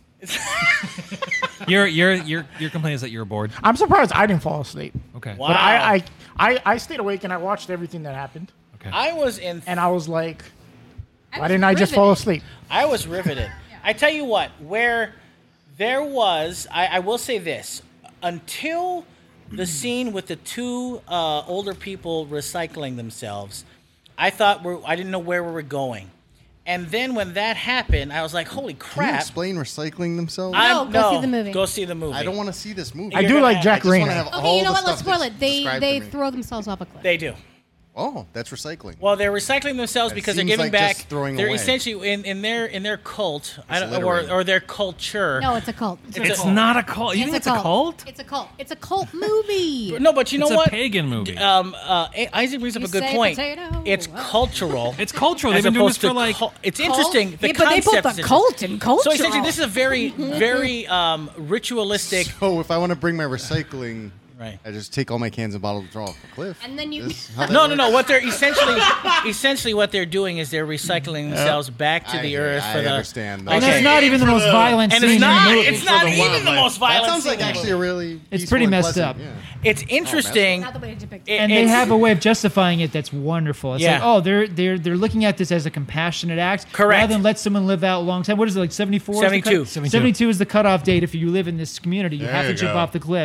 Your your your your complaint is that you're bored. I'm surprised I didn't fall asleep. Okay. Wow. But I, I, I, I stayed awake and I watched everything that happened, Okay. I was in. and I was like, why was didn't I just fall riveted. asleep? I was riveted. I tell you what, where there was, I, I will say this, until the scene with the two uh, older people recycling themselves, I thought we're, I didn't know where we were going. And then when that happened, I was like, holy Can you crap. explain recycling themselves? I'm- No, go see the movie. Go see the movie. I don't want to see this movie. I You're do gonna like have- Jack I just wanna Rayner. have Okay, all you know the what? Let's stuff spoil that's it. They described they to me. throw themselves off a cliff. They do. Oh, that's recycling. Well, they're recycling themselves It because they're seems giving like back. just throwing they're away. essentially in, in their in their cult, I It's don't, or littering. or their culture. No, it's a cult. It's, a It's cult. not a cult. You think it's a cult? It's a cult. It's a cult movie. No, but you know It's what? a pagan movie. Um, uh, Isaac brings up You a good say point. potato. It's Wow. cultural. It's cultural. as They've been doing this opposed to for like. cul- it's Cult? interesting. The Yeah, but they put concept the is cult in cultural. So essentially, this is a very, very um, ritualistic. So if I want to bring my recycling, Right. I just take all my cans and bottles and throw off a cliff. And then you- This- how that No, no, no. works? What they're essentially, essentially, what they're doing is they're recycling themselves back to I the hear- earth I for the. understand. And Okay. that's not even the most violent And scene it's in the not. movie. It's not For the even the wildlife. most That violent. sounds like scene. actually a really. It's peaceful pretty and messed pleasant- up. Yeah. It's interesting. Not the way to depict It- it. and they it's- have a way of justifying it that's wonderful. It's Yeah. like, oh, they're they're they're looking at this as a compassionate act, Correct. rather than let someone live out a long time. What is it like seventy-four? seventy-two. seventy-two is the cutoff date if you live in this community. You There have to you jump go. off the cliff.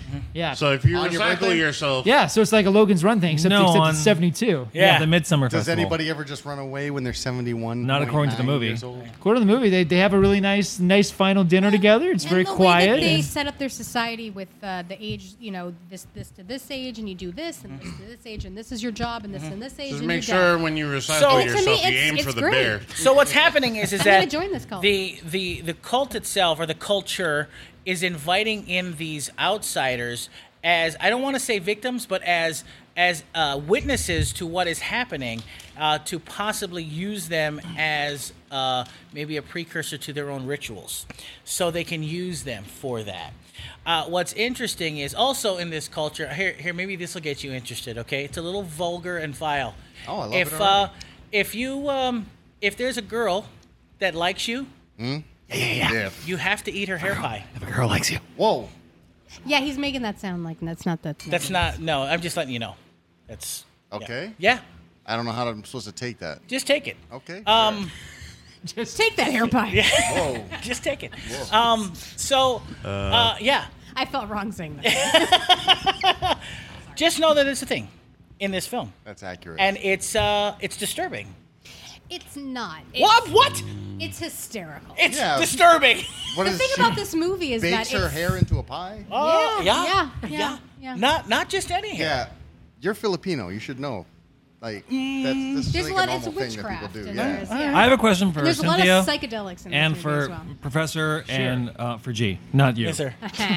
Yeah. So if you On your recycle birthday? yourself, yeah, so it's like a Logan's Run thing, except, No, except on- it's seventy-two. Yeah, the Midsummer Does Festival. anybody ever just run away when they're seventy-one? Not according to the movie. Years old? According to the movie, they, they have a really nice nice final dinner together. It's And very the quiet. Way that they and- set up their society with uh, the age, you know, this this to this age, and you do this, and this to this age, and this is your job, and this and this age. just and make you're sure done. when you recycle So- To me, yourself, you it's- aim it's for the great. bear. So what's happening is is I'm that gonna join this cult. the the the cult itself or the culture is inviting in these outsiders as I don't want to say victims, but as as uh, witnesses to what is happening, uh, to possibly use them as uh, maybe a precursor to their own rituals, so they can use them for that. Uh, what's interesting is also in this culture. Here, here, maybe this will get you interested. Okay, it's a little vulgar and vile. Oh, I love if, it uh, already. if you um, if there's a girl that likes you, Yeah. you have to eat her hair pie. If a girl likes you. Whoa. Yeah, he's making that sound like that's not that. That's not. No, I'm just letting you know. That's yeah. Okay. Yeah, I don't know how I'm supposed to take that. just take it. Okay. Um, Just take that hair pie. Whoa. just take it. Um, so, uh, yeah, I felt wrong saying that. just know that it's a thing in this film, That's accurate. and it's uh, it's disturbing. It's not. It's, What? What? It's hysterical. It's Yeah. disturbing. what the is thing she about this movie is bakes that her it's, hair into a pie? Oh, Yeah, yeah, yeah, yeah, yeah. Not not just any hair. Yeah. You're Filipino. You should know. Like that's this is There's like a lot. a It's normal thing that witchcraft. people do. and Yeah. there's, yeah. I have a question for There's a lot Cynthia of psychedelics in this and movie for as well. Professor and uh, for G, not you. Yes, sir.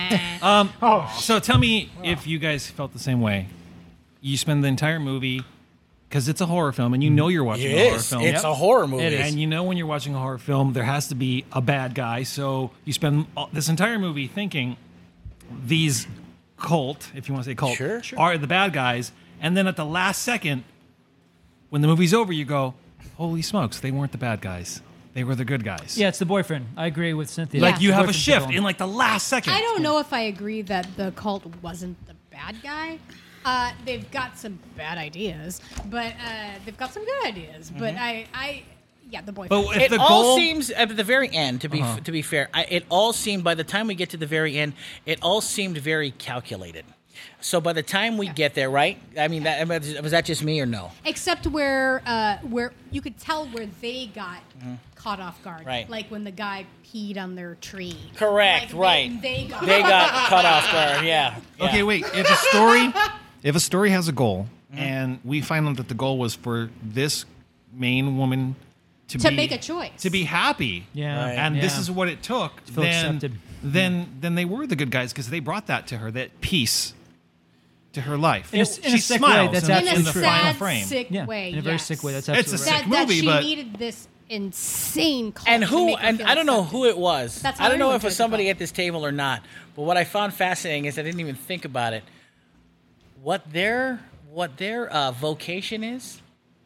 Oh, So tell me if you guys felt the same way. You spend the entire movie because it's a horror film, and you know you're watching It a horror is. film. It's a horror movie. It is. And you know when you're watching a horror film, there has to be a bad guy. So you spend all- this entire movie thinking these cult, if you want to say cult, Sure, sure. are the bad guys. And then at the last second, when the movie's over, you go, holy smokes, they weren't the bad guys. They were the good guys. yeah, it's the boyfriend. I agree with Cynthia. Like Yeah. you have a Boyfriend's the shift villain. in like the last second. I don't know if I agree that the cult wasn't the bad guy. Uh, they've got some bad ideas, but uh, they've got some good ideas. But I, I, yeah, the boyfriend. But if It the all goal, seems at the very end. To be to be fair, I, it all seemed by the time we get to the very end, it all seemed very calculated. So by the time we get there, right? I mean, that, was that just me or no? Except where, uh, where you could tell where they got caught off guard, Right. like when the guy peed on their tree. Correct. Like, right. They, they got. They got cut off guard. Yeah. yeah. okay, wait. If a story, if a story has a goal, and we find out that the goal was for this main woman to, To be, make a choice. to be happy, Yeah. Right. and this Yeah. is what it took, feel then, accepted. then then they were the good guys because they brought that to her, that peace to her life. In a- It- in a she sick way, smiles that's in, in the- a in the true. final sad, frame. sick Yeah, way. in a very yes. sick way. That's It's a absolutely sick right. that, that movie, she but- needed this insane cult And to who? make her And feel I don't know accepted. who it was. That's how I don't know everyone if it was tried to somebody call. at this table or not. But what I found fascinating is I didn't even think about it. What their what their uh, vocation is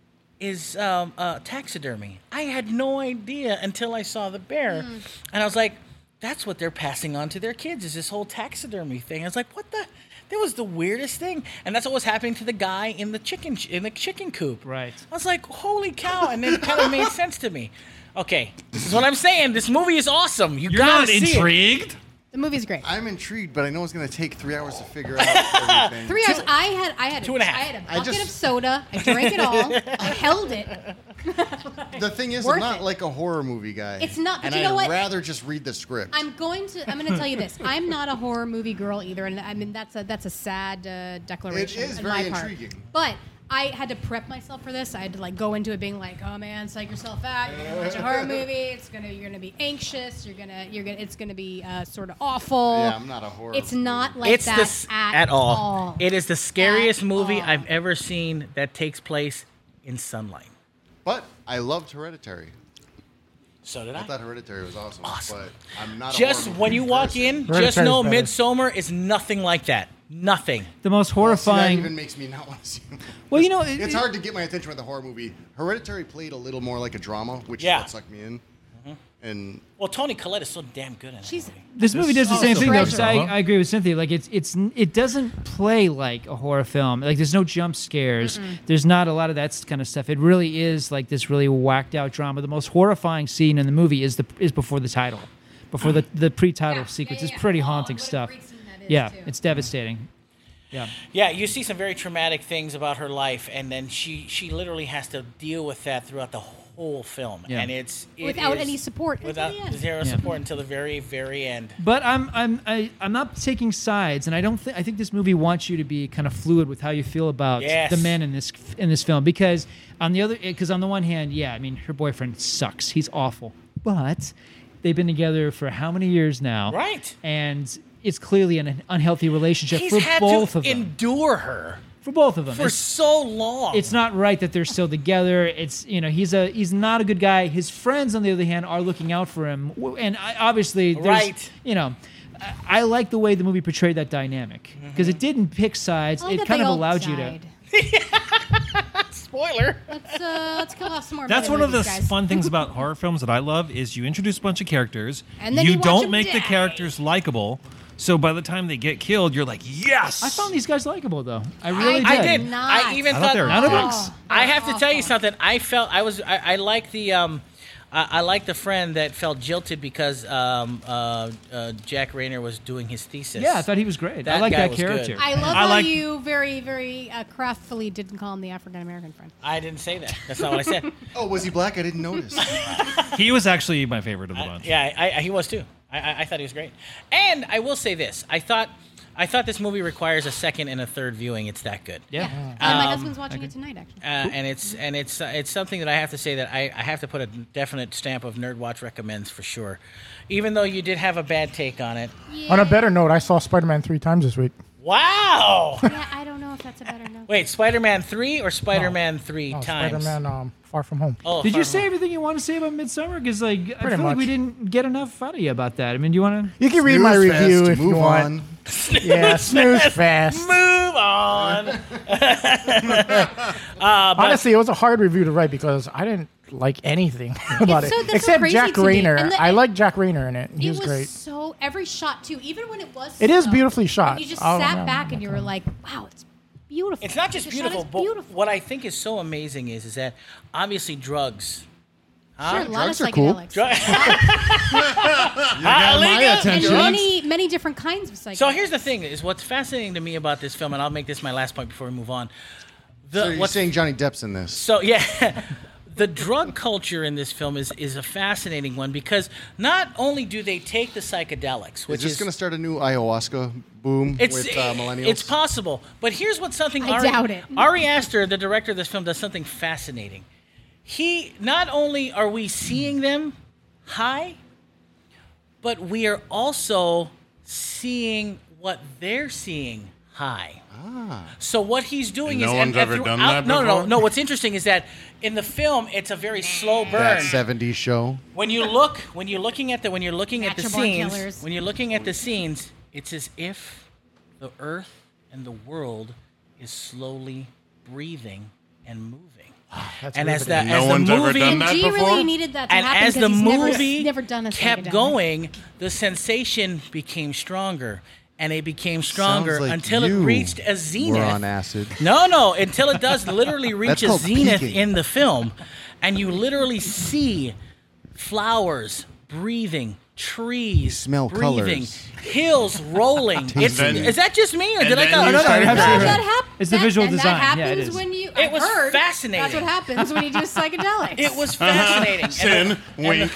is um, uh, taxidermy. I had no idea until I saw the bear, Hmm. and I was like, "That's what they're passing on to their kids is this whole taxidermy thing." I was like, "What the?" That was the weirdest thing, and that's what was happening to the guy in the chicken in the chicken coop. Right. I was like, "Holy cow!" And it kind of made sense to me. Okay, this is what I'm saying. This movie is awesome. You You're gotta not see it. intrigued? The movie's great. I'm intrigued, but I know it's going to take three hours to figure out everything. Three hours. I had. I had. Two a, and a half. I had a I bucket just- of soda. I drank it all. I held it. The thing is, Worth I'm not it. like a horror movie guy. It's not, but and you know I'd what? rather just read the script. I'm going to. I'm going to tell you this. I'm not a horror movie girl either, and I mean that's a that's a sad uh, declaration. It is on very my part. intriguing. But I had to prep myself for this. I had to like go into it being like, oh man, psych yourself out. You're gonna watch a horror movie. It's gonna you're gonna be anxious. You're gonna you're gonna it's gonna be uh, sort of awful. Yeah, I'm not a horror It's movie. not like It's that the s- at, at all. all. It is the scariest At movie all. I've ever seen that takes place in sunlight. But I loved Hereditary. So did I I. thought Hereditary was awesome. Awesome. But I'm not a Just horror when movie you walk person. in, just Hereditary's know better. Midsommar is nothing like that. Nothing. The most See, that horrifying. even makes me not want to see it. Well, you know, it- it's it- hard to get my attention with a horror movie. Hereditary played a little more like a drama, which Yeah. is what sucked me in. And Well, Tony Collette is so damn good in it. She's This movie does the Oh, same so thing though. Treasure. 'Cause I, I agree with Cynthia. Like it's it's it doesn't play like a horror film. Like there's no jump scares. There's not a lot of that kind of stuff. It really is like this really whacked out drama. The most horrifying scene in the movie is the is before the title, before the the pre-title Yeah, sequence. yeah, It's yeah. pretty Oh, haunting what a stuff. great scene that Yeah, too. it's devastating. Yeah. Yeah, you see some very traumatic things about her life, and then she she literally has to deal with that throughout the whole film, Yeah. and it's it Without is- any support until without the end. zero Yeah. support until the very very end. But I'm I'm I, I'm not taking sides, and I don't think I think this movie wants you to be kind of fluid with how you feel about Yes. the men in this in this film, because on the other because on the one hand, yeah, I mean her boyfriend sucks, he's awful, but they've been together for how many years now, Right. And it's clearly an unhealthy relationship He's for had both to of them. endure her For both of them, for It's- so long. it's not right that they're still together. It's you know he's a he's not a good guy. His friends, on the other hand, are looking out for him, W- and I, obviously, there's, Right. You know, I, I like the way the movie portrayed that dynamic because it didn't pick sides. I like It that kind they of all allowed you to. died. Spoiler. Let's uh, let's kill off some more. That's better one of the movies, guys. fun things about horror films that I love is you introduce a bunch of characters, And then you you watch don't them make the die. characters likable, so by the time they get killed, you're like, yes. I found these guys likable though. I really I did. did. Not. I even I thought, thought they were None of great. them. I have to tell you Awful. something. I felt I was I, I like the um I, I like the friend that felt jilted because um uh, uh Jack Rayner was doing his thesis. Yeah, I thought he was great. I That like guy that was good. character. I love I how like- you very, very uh, craftfully didn't call him the African American friend. I didn't say that. That's not what I said. Oh, was he black? I didn't notice. He was actually my favorite of the I- bunch. yeah, I, I, he was too. I, I, I thought he was great. And I will say this: I thought I thought this movie requires a second and a third viewing. It's that good. yeah. And my Um, husband's watching it tonight, actually. Uh, and it's and it's uh, it's something that I have to say that I, I have to put a definite stamp of Nerd Watch recommends for sure. Even though you did have a bad take on it. On a better note, I saw Spider-Man three times this week. Wow. Yeah, I don't know if that's a better note. Wait, Spider-Man three or Spider-Man three Oh, times? Spider-Man um, Far From Home. Oh, Did Far you From say Home. everything you want to say about Midsummer? Because like I Pretty feel like we much. didn't get enough out of you about that. I mean, do you want to? You can read my Snooze review fest, if you move want. on. Yeah, snooze fast. Move on. Honestly, it was a hard review to write because I didn't like anything about It's it so- that's so except crazy Jack to me. Rayner. And the- I like Jack Rayner in it. He It was, was great. so every shot too, even when it was. It is slow, beautifully shot. You just Oh, sat no, back no, and you no. were like, "Wow, it's beautiful." It's not just The shot beautiful, is but beautiful. what I think is so amazing is is that obviously drugs. Sure, a lot Drugs of are cool. psychedelics. Drug- Got my illegal? and attention. many, many different kinds of psychedelics. So here's the thing: is what's fascinating to me about this film, and I'll make this my last point before we move on. The, So you're what's saying Johnny Depp's in this? So yeah, the drug culture in this film is is a fascinating one because not only do they take the psychedelics, Is which this is going to start a new ayahuasca boom it's with uh, millennials? it's possible, but here's what something I Ari, doubt it. Ari Aster, the director of this film, does something fascinating. He not only are we seeing them high, but we are also seeing what they're seeing high. So what he's doing And is no and- one's and ever done throughout- that No, no, no, before? no. What's interesting is that in the film, it's a very slow burn. That seventies show. When you look, when you're looking at the, when you're looking at the Natural born scenes, killers. when you're looking at the scenes, it's as if the earth and the world is slowly breathing and moving. That's and as the riveting. as No the one's ever movie, done that G before? really needed that to and happen as the because he's never, movie never done a kept psychedelic. going, the sensation became stronger, and it became stronger Sounds like until it you reached a We're zenith. on acid. No, no, until it does literally reach That's a called zenith peaking. in the film, and you literally see flowers breathing, trees smell breathing, colors. hills rolling. It's, then- is that just me, or and did I then go? you No, no, start- no, No, no, no, no. no. That hap- It's the that- visual and design. That Yeah, it happens is. when you. It was I heard fascinating. That's what happens when you do psychedelics. It was fascinating. Sin, And the- wink.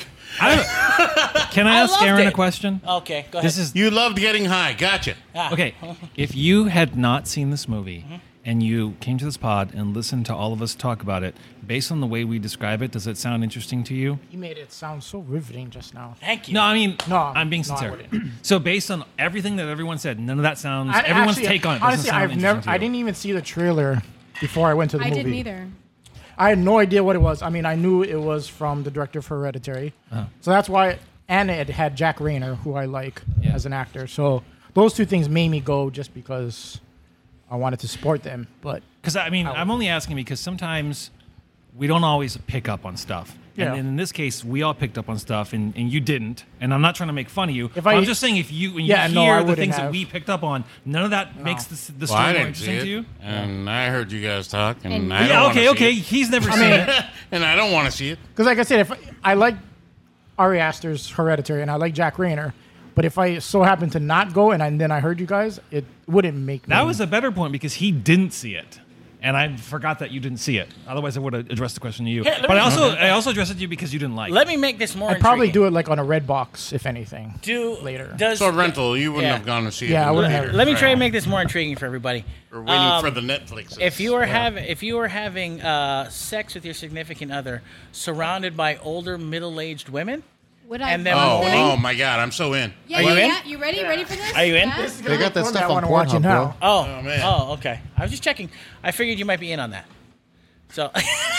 Can I I ask loved Aaron a it. question? Okay, go ahead. This is You loved getting high. Gotcha. Ah. okay. If you had not seen this movie Mm-hmm. and you came to this pod and listened to all of us talk about it, based on the way we describe it, does it sound interesting to you? You made it sound so riveting just now. Thank you. No, I mean, No, I'm being no, I sincere. wouldn't. so, based on everything that everyone said, none of that sounds. I- everyone's actually, take on it doesn't Honestly, sound I've interesting never. to you. I didn't even see the trailer before I went to the I movie. didn't either. I had no idea what it was. I mean, I knew it was from the director of Hereditary, Uh-huh. so that's why. And it had Jack Rayner, who I like Yeah. as an actor. So those two things made me go just because I wanted to support them. But Because I mean, I I'm would. only asking because sometimes we don't always pick up on stuff. Yeah. And in this case, we all picked up on stuff, and, and you didn't. And I'm not trying to make fun of you. If but I- I'm just saying, if you when you Yeah, no, I hear the wouldn't things that have. we picked up on, none of that makes the, the Well, story I more didn't see interesting it, to you. and I heard you guys talk, and, And- I don't Yeah, wanna okay, see okay. it. He's never seen it. And I don't want to see it. because, like I said, if I like Ari Aster's Hereditary and I like Jack Rayner, But if I so happen to not go and, I, and then I heard you guys, it wouldn't make me. That was a better point because he didn't see it. And I forgot that you didn't see it. Otherwise, I would have addressed the question to you. Here, let but me- I also I also addressed it to you because you didn't like Let it. me make this more. I'd probably intriguing. do it like on a red box, if anything. do later. Does So a rental, you wouldn't Yeah. have gone to see it. Yeah, in I the wouldn't theater. have. let me try and make this more intriguing for everybody. We're waiting Um, for the Netflix. If you were having if you were having uh, sex with your significant other, surrounded by older middle-aged women, Would I? and then Oh, moaning. oh my God, I'm so in. yeah, Are you yeah, in? yeah. You ready? Ready for this? Are you in? Yeah? They got that One stuff I on wanna watch it Pornhub, now. bro. Oh, Oh, man. oh, okay. I was just checking. I figured you might be in on that. So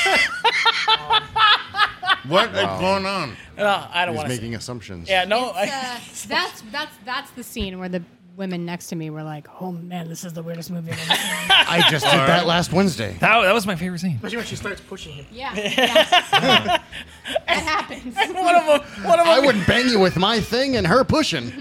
What is going on? no, I don't He's want to. making assumptions. Yeah, no. It's, I, uh, that's that's that's the scene where the women next to me were like, "Oh man, this is the weirdest movie I've ever seen." I just did that last Wednesday. That, that was my favorite scene. Especially when she starts pushing him. Yeah, yeah. that happens. one of them, one of I them, wouldn't bang you with my thing and her pushing.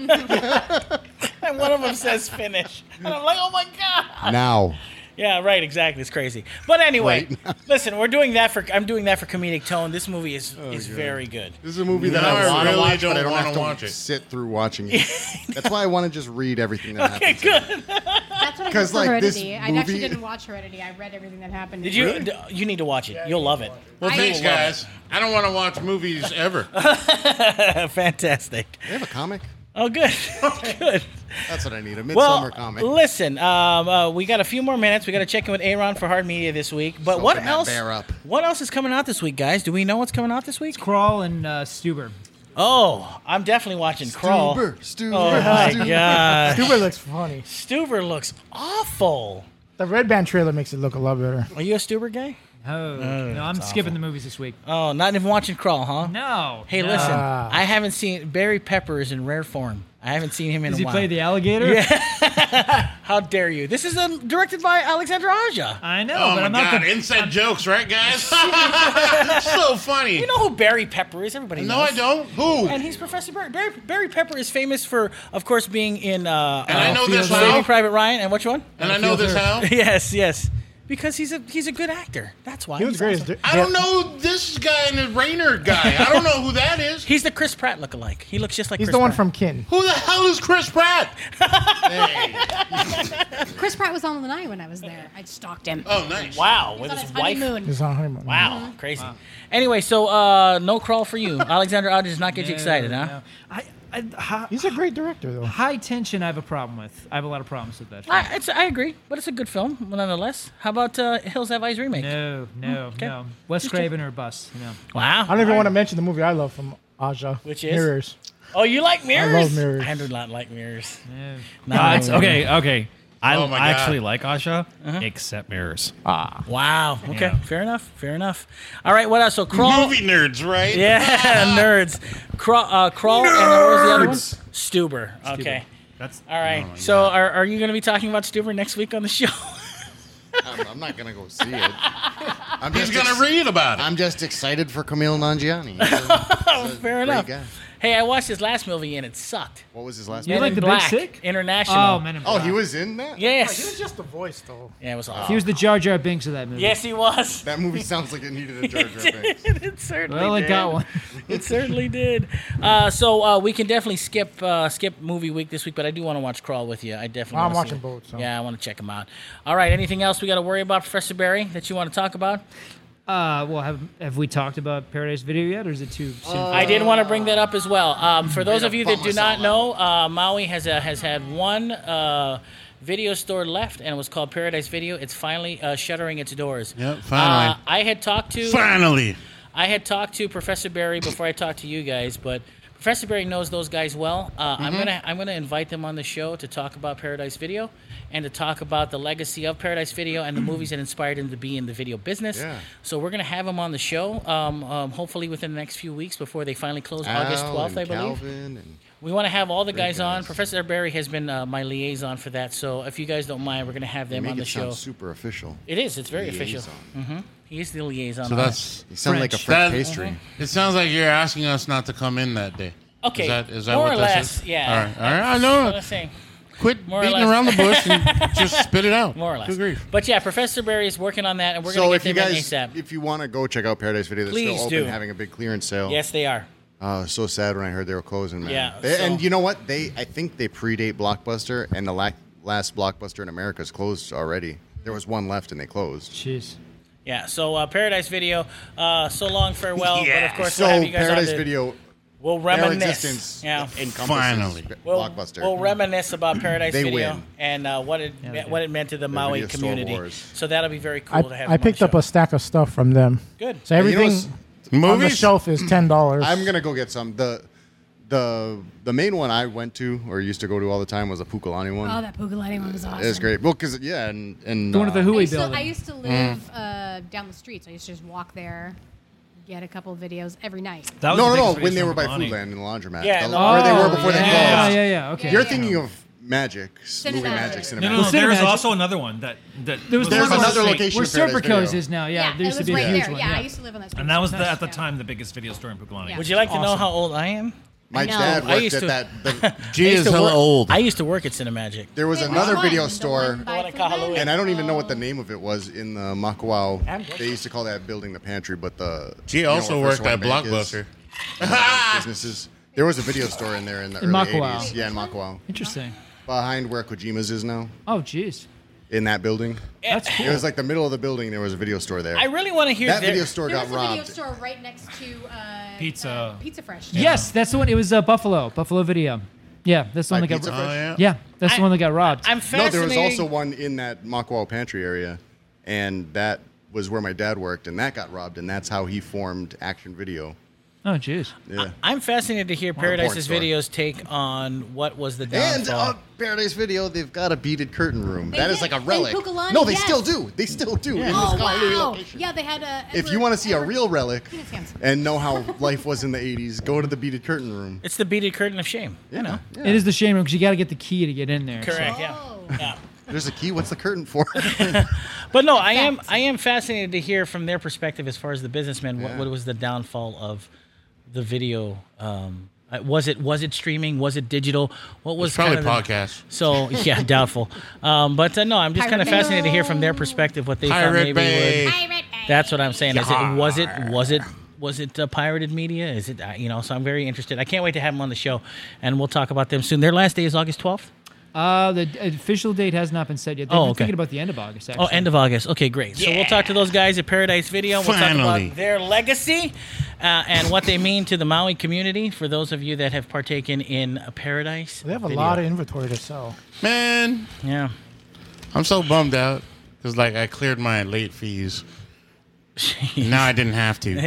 and one of them says finish, and I'm like, oh my god. Now. Yeah, right. Exactly. It's crazy. But anyway, Right. listen, we're doing that for. I'm doing that for comedic tone. This movie is is very good. This is a movie that No, I I want to really watch, don't but I don't wanna have to watch it. sit through watching it. That's why I want to just read everything that Okay, happens. in it. good. That's what I did 'Cause, for like, this Heredity. I actually movie- didn't watch Heredity. I read everything that happened. Did you? d- You need to watch it. You'll love it. Well, I- you Thanks, will love guys. I don't want to watch movies ever. it. Fantastic. They have a comic? Oh, good. Good. That's what I need. A Well, midsummer comic. listen, um, uh, we got a few more minutes. We got to check in with Aaron for Hard Media this week. But Soaking what that else? bear up. What else is coming out this week, guys? Do we know what's coming out this week? Crawl and uh, Stuber. Oh, I'm definitely watching Crawl. Stuber, Stuber, Oh my Stuber. god, Stuber looks funny. Stuber looks awful. The Red Band trailer makes it look a lot better. Are you a Stuber guy? Oh, no, I'm skipping the movies this week. Oh, not even watching Crawl, huh? No. Hey, no. listen, Ah. I haven't seen Barry Pepper is in rare form. I haven't seen him in Does a he while. play the alligator? How dare you? This is um, directed by Alexandra Aja. I know, Oh but my I'm not God, the. inside jokes, right, guys? So funny. You know who Barry Pepper is? Everybody No, knows. I don't. Who? And he's Professor Barry. Barry. Barry Pepper is famous for, of course, being in uh, And I uh, know this Saving how. Private Ryan. And which one? And I know this how. yes, yes. Because he's a he's a good actor. That's why. He was He's great. awesome. as I don't know this guy and the Rainer guy. I don't know who that is. He's the Chris Pratt lookalike. He looks just like He's Chris the one Pratt. from Kin. Who the hell is Chris Pratt? Hey. Chris Pratt was on the night when I was there. I stalked him. Oh, nice. Wow, He with was on his his wife. honeymoon. He's on honeymoon. Wow, crazy. Anyway, so uh, no Crawl for you. Alexander Aja does not get you excited, huh? No. I, I, hi- He's a great director, though. high tension, I have a problem with. I have a lot of problems with that. I, it's, I agree, but it's a good film nonetheless. How about uh, Hills Have Eyes remake? No, no, okay. no. Wes Just Craven or bust. No. Wow. I don't even want to mention the movie I love from Aja. Which is? Mirrors. Oh, you like mirrors? love Mirrors. I do not like mirrors. no. No, Uh, it's, okay, okay. I, Oh my I God. actually like Asha, except mirrors. Ah. Wow. Okay. Yeah. Fair enough. Fair enough. All right. What else? So Crawl. Movie nerds, right? Yeah, nerds. Crawl. Uh, crawl. And what was the other one? Stuber. Okay. That's All right. so are, are you going to be talking about Stuber next week on the show? I'm, I'm not gonna go see it. I'm He's just going to ex- read about it. I'm just excited for Camille Nanjiani. He's a- he's a Fair great enough. guy. Hey, I watched his last movie and it sucked. What was his last You name? Men like in The Big Black Sick? International. Oh, Men in Oh, Black. he was in that? He was Yes. just the voice, though. Yeah, it was awful. He was the Jar Jar Binks of that movie. Yes, he was. That movie sounds like it needed a Jar Jar Binks. It certainly Well, it did. got one. It certainly did. Uh, so uh, we can definitely skip uh, skip movie week this week, but I do want to watch Crawl with you. I definitely. I'm wanna see watching it. both, so. Yeah, I want to check them out. All right. Anything else we got to worry about, Professor Barry, that you want to talk about? Uh, well, have have we talked about Paradise Video yet, or is it too soon? I did want to bring that up as well. Um, for those to of you that bum do us not all know, uh, Maui has a, has had one uh, video store left, and it was called Paradise Video. It's finally uh, shuttering its doors. Yep, finally. Uh, I had talked to Finally. I had talked to Professor Barry before I talked to you guys, but Professor Barry knows those guys well. Uh, I'm gonna I'm gonna invite them on the show to talk about Paradise Video and to talk about the legacy of Paradise Video and the movies that inspired him to be in the video business. Yeah. So we're gonna have them on the show, um, um, hopefully within the next few weeks before they finally close August Al twelfth, I and believe. Calvin and We want to have all the guys, guys. on. Professor Barry has been uh, my liaison for that, so if you guys don't mind, we're gonna have they them make on the it show. sound super official. It is. It's very official. Liaison. hmm He is the liaison. So on it. that's. You sound like a French. French That- pastry. It sounds like you're asking us not to come in that day. Okay, Is that, is that more what or this less, is? yeah. All right. All right. I That's know. what I'm saying. Quit More or beating less. around the bush and just spit it out. More or less. Good grief. But yeah, Professor Barry is working on that, and we're So going if to you get them in guys, ASAP. if you want to go check out Paradise Video, they're Please still open, do. having a big clearance sale. Yes, they are. Oh, so sad when I heard they were closing, man. Yeah, They- so- and you know what? They I think they predate Blockbuster, and the la- last Blockbuster in America is closed already. There was one left, and they closed. Jeez. Yeah, so uh, Paradise Video, uh, so long, farewell. But of course, So we'll have you guys Paradise on to, Video, We'll their reminisce. existence Yeah. encompasses Finally. We'll, Blockbuster. we'll reminisce about Paradise They Video win. and uh, what it Yeah, they what do. it meant to the The Maui Video Store community. Wars. So that'll be very cool I, to have. I him on picked the up show. a stack of stuff from them. Good. So And you know everything what's- on the Movies? shelf is ten dollars. I'm gonna go get some. The the the main one I went to or used to go to all the time was a Pukalani one. Oh, that Pugalani one was awesome. It was great. Well, because yeah, and and The one at the uh, Hui I used, to, building. I used to live uh, down the street, so I used to just walk there, get a couple of videos every night. That was no, the no, no. biggest When they video were by store in Foodland in the laundromat. Yeah, The- the- where they were Oh, before yeah, they yeah, closed. yeah, yeah. Okay. You're Yeah. thinking of Magic, movie Cinemagic. Magic, No, Cinemagic. no, no. Well, There's Cinemagic- also another one that that There was was There's one on the another street location where of Paradise Serpico's Video. is now. Yeah, Yeah, there used it to was be a right huge there. one. Yeah, I used to live on that street. and that was the, Yes, at the yeah. time the biggest video store in Pukalani. Yeah. Would you like to know Awesome. how old I am? Mike's know. dad I worked used at to- that. The, G I used is to hella work- old. I used to work at Cinemagic. there was Wait, which another one? video The store. one by The one at Foodland? Kahului. And I don't even know what the Oh. name of it was in the Makawao. Ambush. They used to call that building the pantry, but the G you know also what First worked at Hawaiian Bank is. Blockbuster. Businesses. There was a video store in there in the In early Makawao. eighties. Yeah, in Makawao. Interesting. Behind where Kojima's is now, Oh, jeez. in that building. That's cool. It was like the middle of the building. There was a video store there. I really want to hear that their, video store There got was a video robbed. store right next to uh, Pizza. uh, Pizza Fresh. Yes, that's the one. It was uh, Buffalo. Buffalo Video. Yeah, that's the one By that got. Pizza ro- Oh, yeah. Yeah, that's I- the one that got robbed. I'm No, fascinated. there was also one in that Makawao pantry area, and that was where my dad worked, and that got robbed, and that's how he formed Action Video. oh, jeez. Yeah. I'm fascinated to hear Paradise's store. videos take on what was the And downfall. uh, Paradise Video, they've got a beaded curtain room. They that is did. like a In relic. Pukalani, no, they yes. still do. They still do in this Oh Kahului wow! location. Yeah, they had a. If you want to see a real relic Penis hands. and know how life was in the eighties, go to the beaded curtain room. It's the beaded curtain of shame. You know. Yeah. It is the shame room because you got to get the key to get in there. so- Correct. Yeah. Oh. Yeah. There's a key. What's the curtain for? But no, I am Fact. I am fascinated to hear from their perspective as far as the businessmen. What, Yeah. what was the downfall of the video? Um, uh, was it was it streaming? Was it digital? What was It's probably kind of the- podcast. So yeah, doubtful. Um, but uh, no, I'm just kind of Pirate fascinated to hear from their Bay. perspective what they thought Pirate maybe Bay. would. Pirate Bay. That's what I'm saying. Is it was it was it was it uh, pirated media? Is it uh, you know? So I'm very interested. I can't wait to have them on the show, and we'll talk about them soon. Their last day is August twelfth. Uh, the official date has not been set yet. They've Oh, been okay. thinking about the end of August. Actually. Oh, end of August. Okay, great. So we'll talk to those guys at Paradise Video. We'll talk Finally. about their legacy uh, and what they mean to the Maui community. For those of you that have partaken in a Paradise, They have a Video. lot of inventory to sell. Man, yeah. I'm so bummed out because like I cleared my late fees. Now I didn't have to.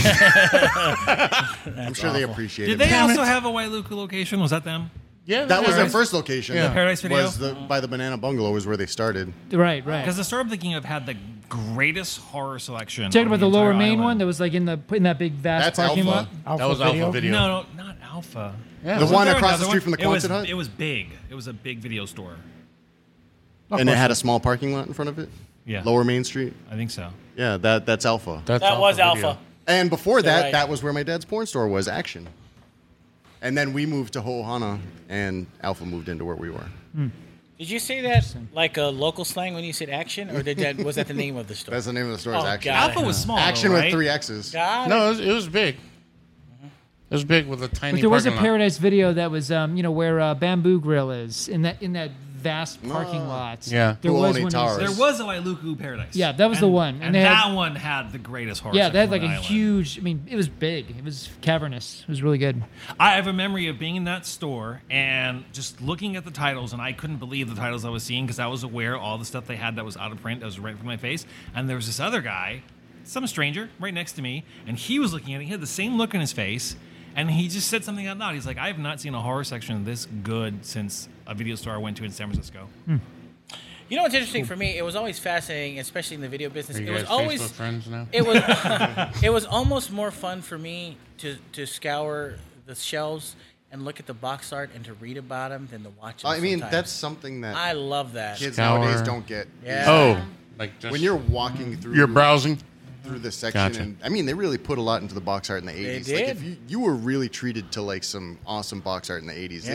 I'm sure they appreciate Did it. they Damn also it. have a Wailuku location? Was that them? Yeah, That was their Paradise- first location. Yeah. Paradise Video? Was the, by the Banana Bungalow is where they started. Right, right. Because the store I'm thinking of had the greatest horror selection. Talking on about the entire lower main island. one that was like in the in that big vast That's parking Alpha. lot. Alpha That was Video. Alpha Video. No, no, not Alpha. Yeah. The Wasn't one there across the another street one? from the It was, Quonset hut? it was big. It was a big video store. And it had a small parking lot in front of it. Yeah. Lower Main Street. I think so. Yeah, that that's Alpha. That's That was Video. Alpha. And before that, right. that was where my dad's porn store was, Action. And then we moved to Ho'ohana, and Alpha moved into where we were. Did you say that like a local slang when you said action, or did that was that the name of the store? That's the name of the store. is Oh, Action. God. Alpha was small. Action though, with right? three X's. Got it. No, it was, it was big. It was big with a tiny. But there was a parking lot. Paradise Video that was, um, you know, where uh, Bamboo Grill is in that in that vast parking lot. Yeah. there was Pu'one one. Towers. There was a Wailuku Paradise. Yeah, that was the one. And And, they had- that one had the greatest horror Yeah, they had section like on a the island. huge. I mean, it was big. It was cavernous. It was really good. I have a memory of being in that store and just looking at the titles, and I couldn't believe the titles I was seeing because I was aware of all the stuff they had that was out of print, that was right in front of my face. And there was this other guy, some stranger, right next to me, and he was looking at it. He had the same look on his face, and he just said something out loud. He's like, I have not seen a horror section this good since a video store I went to in San Francisco. You know what's interesting for me? It was always fascinating, especially in the video business. Are It you was guys always Facebook friends now? it was it was almost more fun for me to to scour the shelves and look at the box art and to read about them than to watch them. I mean, sometimes. that's something that I love that. kids Scour. nowadays don't get. Yeah. Oh, like just When you're walking through you're browsing. through the section, Gotcha. and I mean, they really put a lot into the box art in the eighties. Like did. if you, you were really treated to like some awesome box art in the eighties, they Yeah. would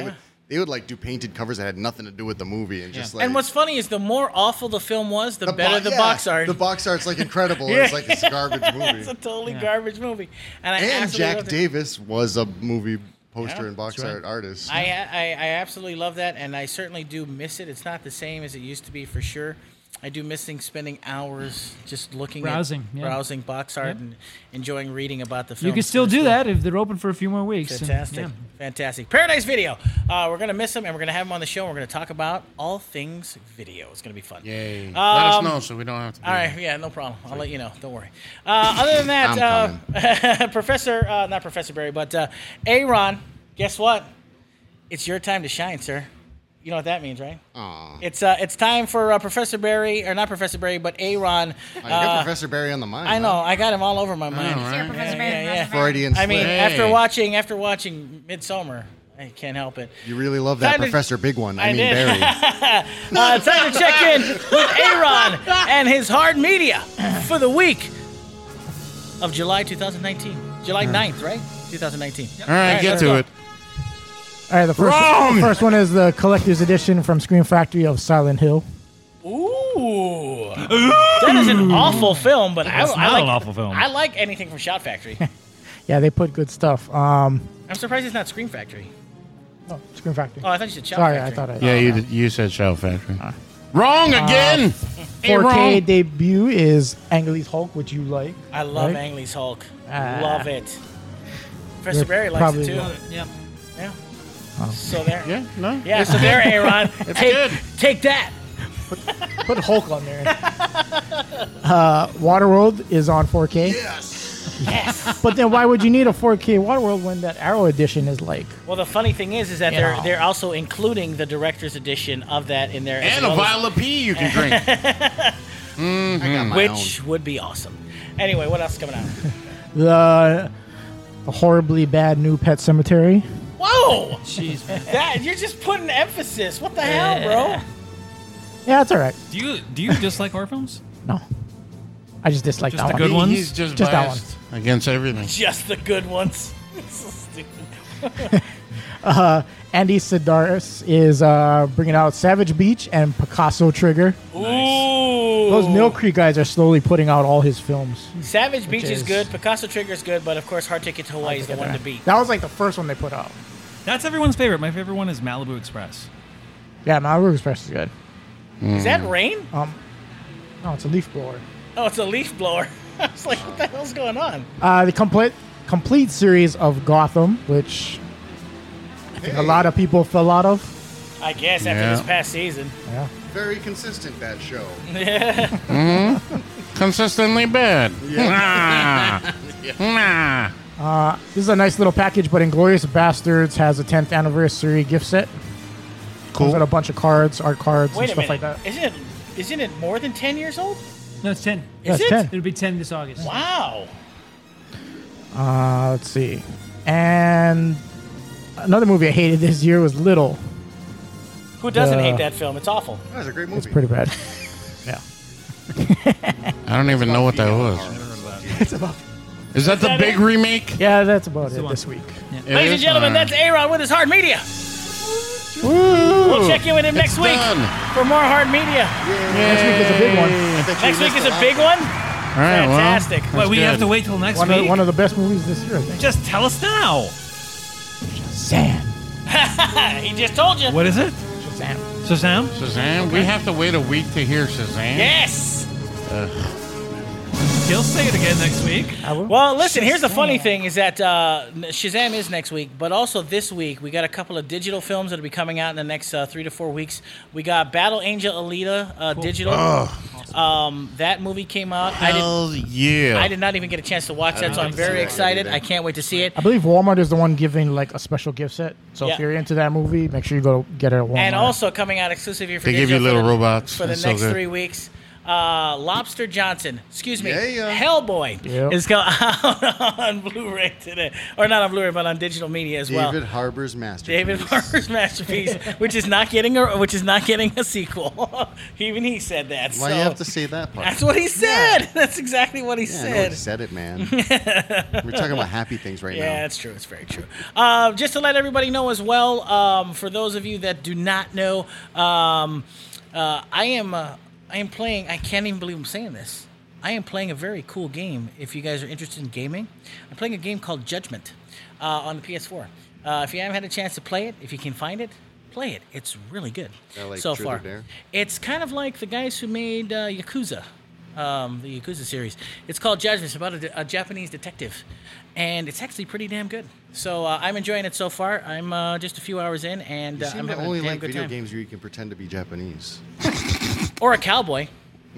They would like do painted covers that had nothing to do with the movie, and just like. And what's funny is the more awful the film was, the, the better bo- the yeah, box art. The box art's like incredible. Yeah. It's like it's a garbage movie. It's a totally garbage movie. And, I and absolutely Jack loved it. Davis was a movie poster Yeah, and box art artist. I, I I absolutely love that, and I certainly do miss it. It's not the same as it used to be for sure. I do missing spending hours just looking Browsing, at yeah. browsing box art Yeah. and enjoying reading about the film. You can still do that if they're open for a few more weeks. and- Fantastic. yeah. Fantastic. Paradise Video. Uh, we're going to miss them, and we're going to have them on the show. And we're going to talk about all things video. It's going to be fun. Yay. Let us Um, know so we don't have to. All right. Yeah, no problem. I'll let you know. Don't worry. Uh, other than that, uh, Professor, uh, not Professor Barry, but uh, Aaron, guess what? It's your time to shine, sir. You know what that means, right? Aw. It's uh, it's time for uh, Professor Barry, or not Professor Barry, but Aaron. Oh, you got Professor Barry on the mind. I know. huh? I got him all over my mind. right. Here, Professor Barry, yeah, yeah. Professor Barry. Freudian I mean, slip. after Hey. watching after watching Midsummer, I can't help it. You really love that Time to- Professor Big One. I, I mean did. Barry. Uh, time to check in with Aaron and his hard media for the week of July twenty nineteen. July ninth, right? twenty nineteen. All right, get let's to go. it. All right, the first, Wrong! the first one is the collector's edition from Scream Factory of Silent Hill. Ooh. That is an awful film, but I, It's I not like an awful film. I like anything from Shout Factory. Yeah, they put good stuff. Um, I'm surprised it's not Scream Factory. oh, Scream Factory. Oh, I thought you said Shout Sorry, I Factory. thought I. Yeah, you you said Shout Factory. Wrong again. Hey, four K wrong. debut is Ang Lee's Hulk, which you like. I love right? Ang Lee's Hulk. Ah. love it. Professor You're Barry likes probably it too. right. Yeah. Yeah. So there. Yeah, no. Yeah, so there, Aaron. take, good. take that. Put Hulk on there. uh, Waterworld is on four K. Yes. But then why would you need a four K Waterworld when that Arrow edition is like? Well, the funny thing is, is that You they're know. they're also including the director's edition of that in there, as And a well as- vial of pee you can drink. I got my which own. would be awesome. Anyway, what else is coming out? The, the horribly bad new Pet Cemetery. Whoa! Jeez, man. That you're just putting emphasis. What the hell, bro? Yeah, it's all right. Do you do you dislike horror films? No, I just dislike Just that the one. good He- ones? He's just, Just that biased against everything. Just the good ones. So stupid. Andy Sidaris is uh, bringing out Savage Beach and Picasso Trigger. Ooh. Those Mill Creek guys are slowly putting out all his films. Savage Beach is is- good. Picasso Trigger is good, but of course, Hard Ticket to Hawaii is the one to beat. That was like the first one they put out. That's everyone's favorite. My favorite one is Malibu Express. Yeah, Malibu Express is good. Is that rain? Um, no, it's a leaf blower. Oh, it's a leaf blower. I was like, what the hell's going on? Uh, the complete complete series of Gotham, which I think a lot of people fell out of. I guess after Yeah. this past season. Yeah. Very consistent bad show. Consistently bad. Nah. Nah. This is a nice little package, but Inglourious Bastards has a tenth anniversary gift set. Comes with a bunch of cards, art cards, Wait and a stuff minute. like that. Isn't it? Isn't it more than ten years old? No, it's ten. Yeah, Is it's it? ten. It'll be ten this August. Wow. Uh, let's see. And another movie I hated this year was Little. Who doesn't Uh, hate that film? It's awful. That was a great movie. It's pretty bad. yeah. I don't even know what that was. It's about. Is that the that big it? remake? Yeah, that's about it one. this week. It Ladies and is? gentlemen, Alright. that's Aaron with his Hard Media. We'll check in with him next It's week done. for more Hard Media. Next week is a big one. Next week is a big one. All right, well, Fantastic. that's Wait, we have good. to wait till next One week? of, one of the best movies this year, I think. Just tell us now. Shazam. He just told you. What is it? Shazam. Shazam? Shazam? We have to wait a week to hear Shazam? Yes. He'll say it again next week. I will. Well, listen, here's the funny thing is that uh, Shazam is next week, but also this week we got a couple of digital films that'll be coming out in the next uh, three to four weeks. We got Battle Angel Alita uh, digital. Um, that movie came out. I did, Hell yeah. I did not even get a chance to watch that, so I'm very excited. I can't wait to see it. I believe Walmart is the one giving like a special gift set. So Yeah. if you're into that movie, make sure you go get it at Walmart. And also coming out exclusively for They give digital you little for the, robots. for the That's so next good. three weeks. Uh, Lobster Johnson, excuse me, Yeah, yeah. Hellboy Yep. is going out on Blu-ray today, or not on Blu-ray, but on digital media as well. David Harbour's masterpiece. David Harbour's masterpiece, which is not getting a which is not getting a sequel. Even he said that. Why so. you have to say that part? That's what he said. That's exactly what he Yeah, I know said. he said it, man. We're talking about happy things right Yeah, now. that's true. It's very true. Uh, just to let everybody know as well, um, for those of you that do not know, um, uh, I am uh, I am playing. I can't even believe I'm saying this. I am playing a very cool game. If you guys are interested in gaming, I'm playing a game called Judgment uh, on the P S four. Uh, if you haven't had a chance to play it, if you can find it, play it. It's really good Yeah, like so Truth or far. Dare? It's kind of like the guys who made uh, Yakuza. Um, the Yakuza series. It's called Judgment. It's about a, a Japanese detective, and it's actually pretty damn good. So uh, I'm enjoying it so far. I'm uh, just a few hours in, and You uh, seem I'm to having only a damn like good video time. games where you can pretend to be Japanese. Or a cowboy.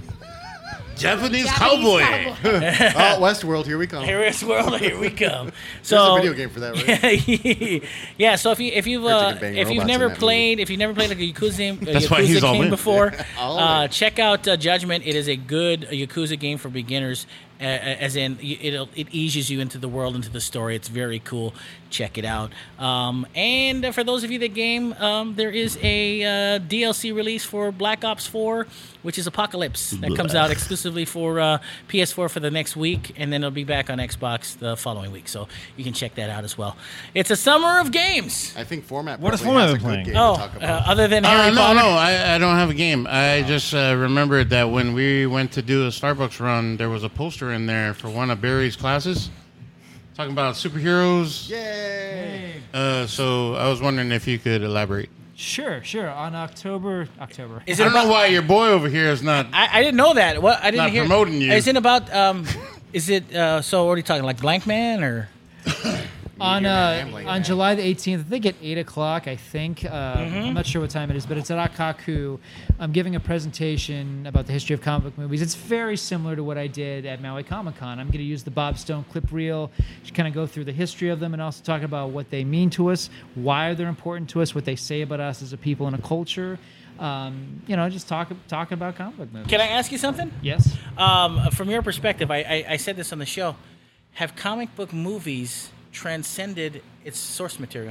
Japanese, Japanese cowboy. Oh, Westworld, here we come. Here is world. Here we come. There's So a video game for that, right? yeah. So if you if you've Heard you uh, can bang if you've robots never in that played if you've never played like a Yakuza game, a That's why Yakuza he's all game in. before, All uh, in. check out uh, Judgment. It is a good Yakuza game for beginners. Uh, as in, y- it'll, it eases you into the world, into the story. It's very cool. Check it out. Um, and uh, for those of you that game, um, there is a uh, D L C release for Black Ops four, which is Apocalypse. That comes out exclusively for uh, P S four for the next week, and then it'll be back on Xbox the following week. So you can check that out as well. It's a summer of games. I think Format What is probably has Format a good playing? game Oh, to talk uh, about. other than Uh, Harry no, Potter. no, I, I don't have a game. I just uh, remembered that when we went to do a Starbucks run, there was a poster in there for one of Barry's classes talking about superheroes. Yay! Uh, so I was wondering if you could elaborate. Sure, sure. On October, October. Is I it don't know about? why your boy over here is not. I, I didn't know that. What I didn't Not hear. promoting you. Is it about? Um, is it? Uh, so what are you talking like Blank Man or? on Meteor uh, Man, like on that. July the eighteenth, I think at eight o'clock. I think uh, Mm-hmm. I'm not sure what time it is, but it's at Akaku. I'm giving a presentation about the history of comic book movies. It's very similar to what I did at Maui Comic Con. I'm going to use the Bob Stone clip reel to kind of go through the history of them and also talk about what they mean to us, why they're important to us, what they say about us as a people and a culture. Um, you know, just talk talk about comic book movies. Can I ask you something? Yes. Um, from your perspective, I, I, I said this on the show. Have comic book movies transcended its source material?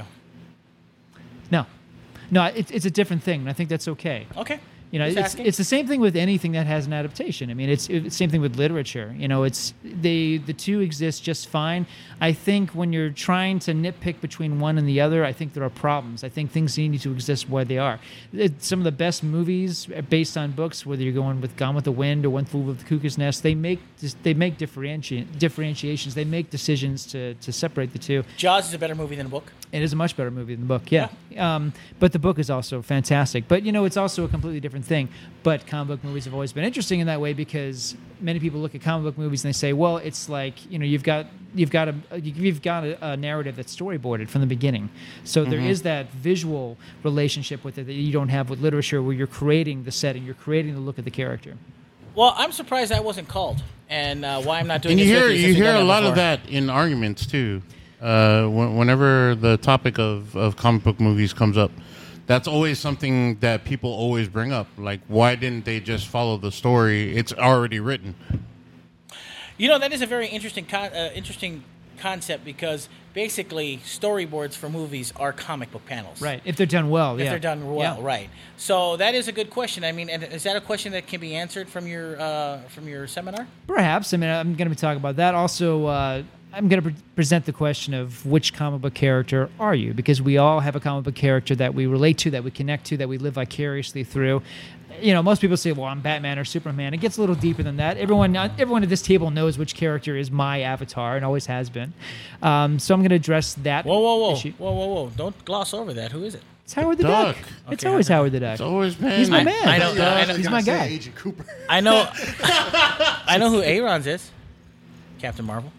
No, no, it's it's a different thing, and I think that's okay. Okay. You know, Just it's, asking. it's the same thing with anything that has an adaptation. I mean, it's it's the same thing with literature. You know, it's they the two exist just fine. I think when you're trying to nitpick between one and the other, I think there are problems. I think things need to exist where they are. It, some of the best movies are based on books, whether you're going with Gone with the Wind or One Flew Over the Cuckoo's Nest, they make dis- they make differenti- differentiations. They make decisions to to separate the two. Jaws is a better movie than a book. It is a much better movie than the book, yeah. Um, but the book is also fantastic. But, you know, it's also a completely different thing. But comic book movies have always been interesting in that way because many people look at comic book movies and they say, well, it's like, you know, you've got you've got a you've got a, a narrative that's storyboarded from the beginning. So there is that visual relationship with it that you don't have with literature where you're creating the setting, you're creating the look of the character. Well, I'm surprised that wasn't called, and uh, why I'm not doing And you this hear with you you since we've hear done a lot before. of that in arguments too. Uh, when, whenever the topic of, of comic book movies comes up, that's always something that people always bring up. Like, why didn't they just follow the story? It's already written. You know, that is a very interesting con- uh, interesting concept because basically storyboards for movies are comic book panels. Right. If they're done well, If yeah. they're done well, Yeah. right. So that is a good question. I mean, and is that a question that can be answered from your uh, from your seminar? Perhaps. I mean, I'm going to be talking about that. Also, uh, I'm going to pre- present the question of which comic book character are you? Because we all have a comic book character that we relate to, that we connect to, that we live vicariously through. You know, most people say, well, I'm Batman or Superman. It gets a little deeper than that. Everyone everyone at this table knows which character is my avatar and always has been. Um, so I'm going to address that Whoa, whoa, whoa, issue. whoa, whoa, whoa! Don't gloss over that. Who is it? It's Howard the Duck. Duck. It's Okay, always Howard Howard the Duck. It's always been. He's my I- man. I know- Yeah, I was He's gonna my say guy. Agent Cooper. I know. I know who Aaron's is. Captain Marvel.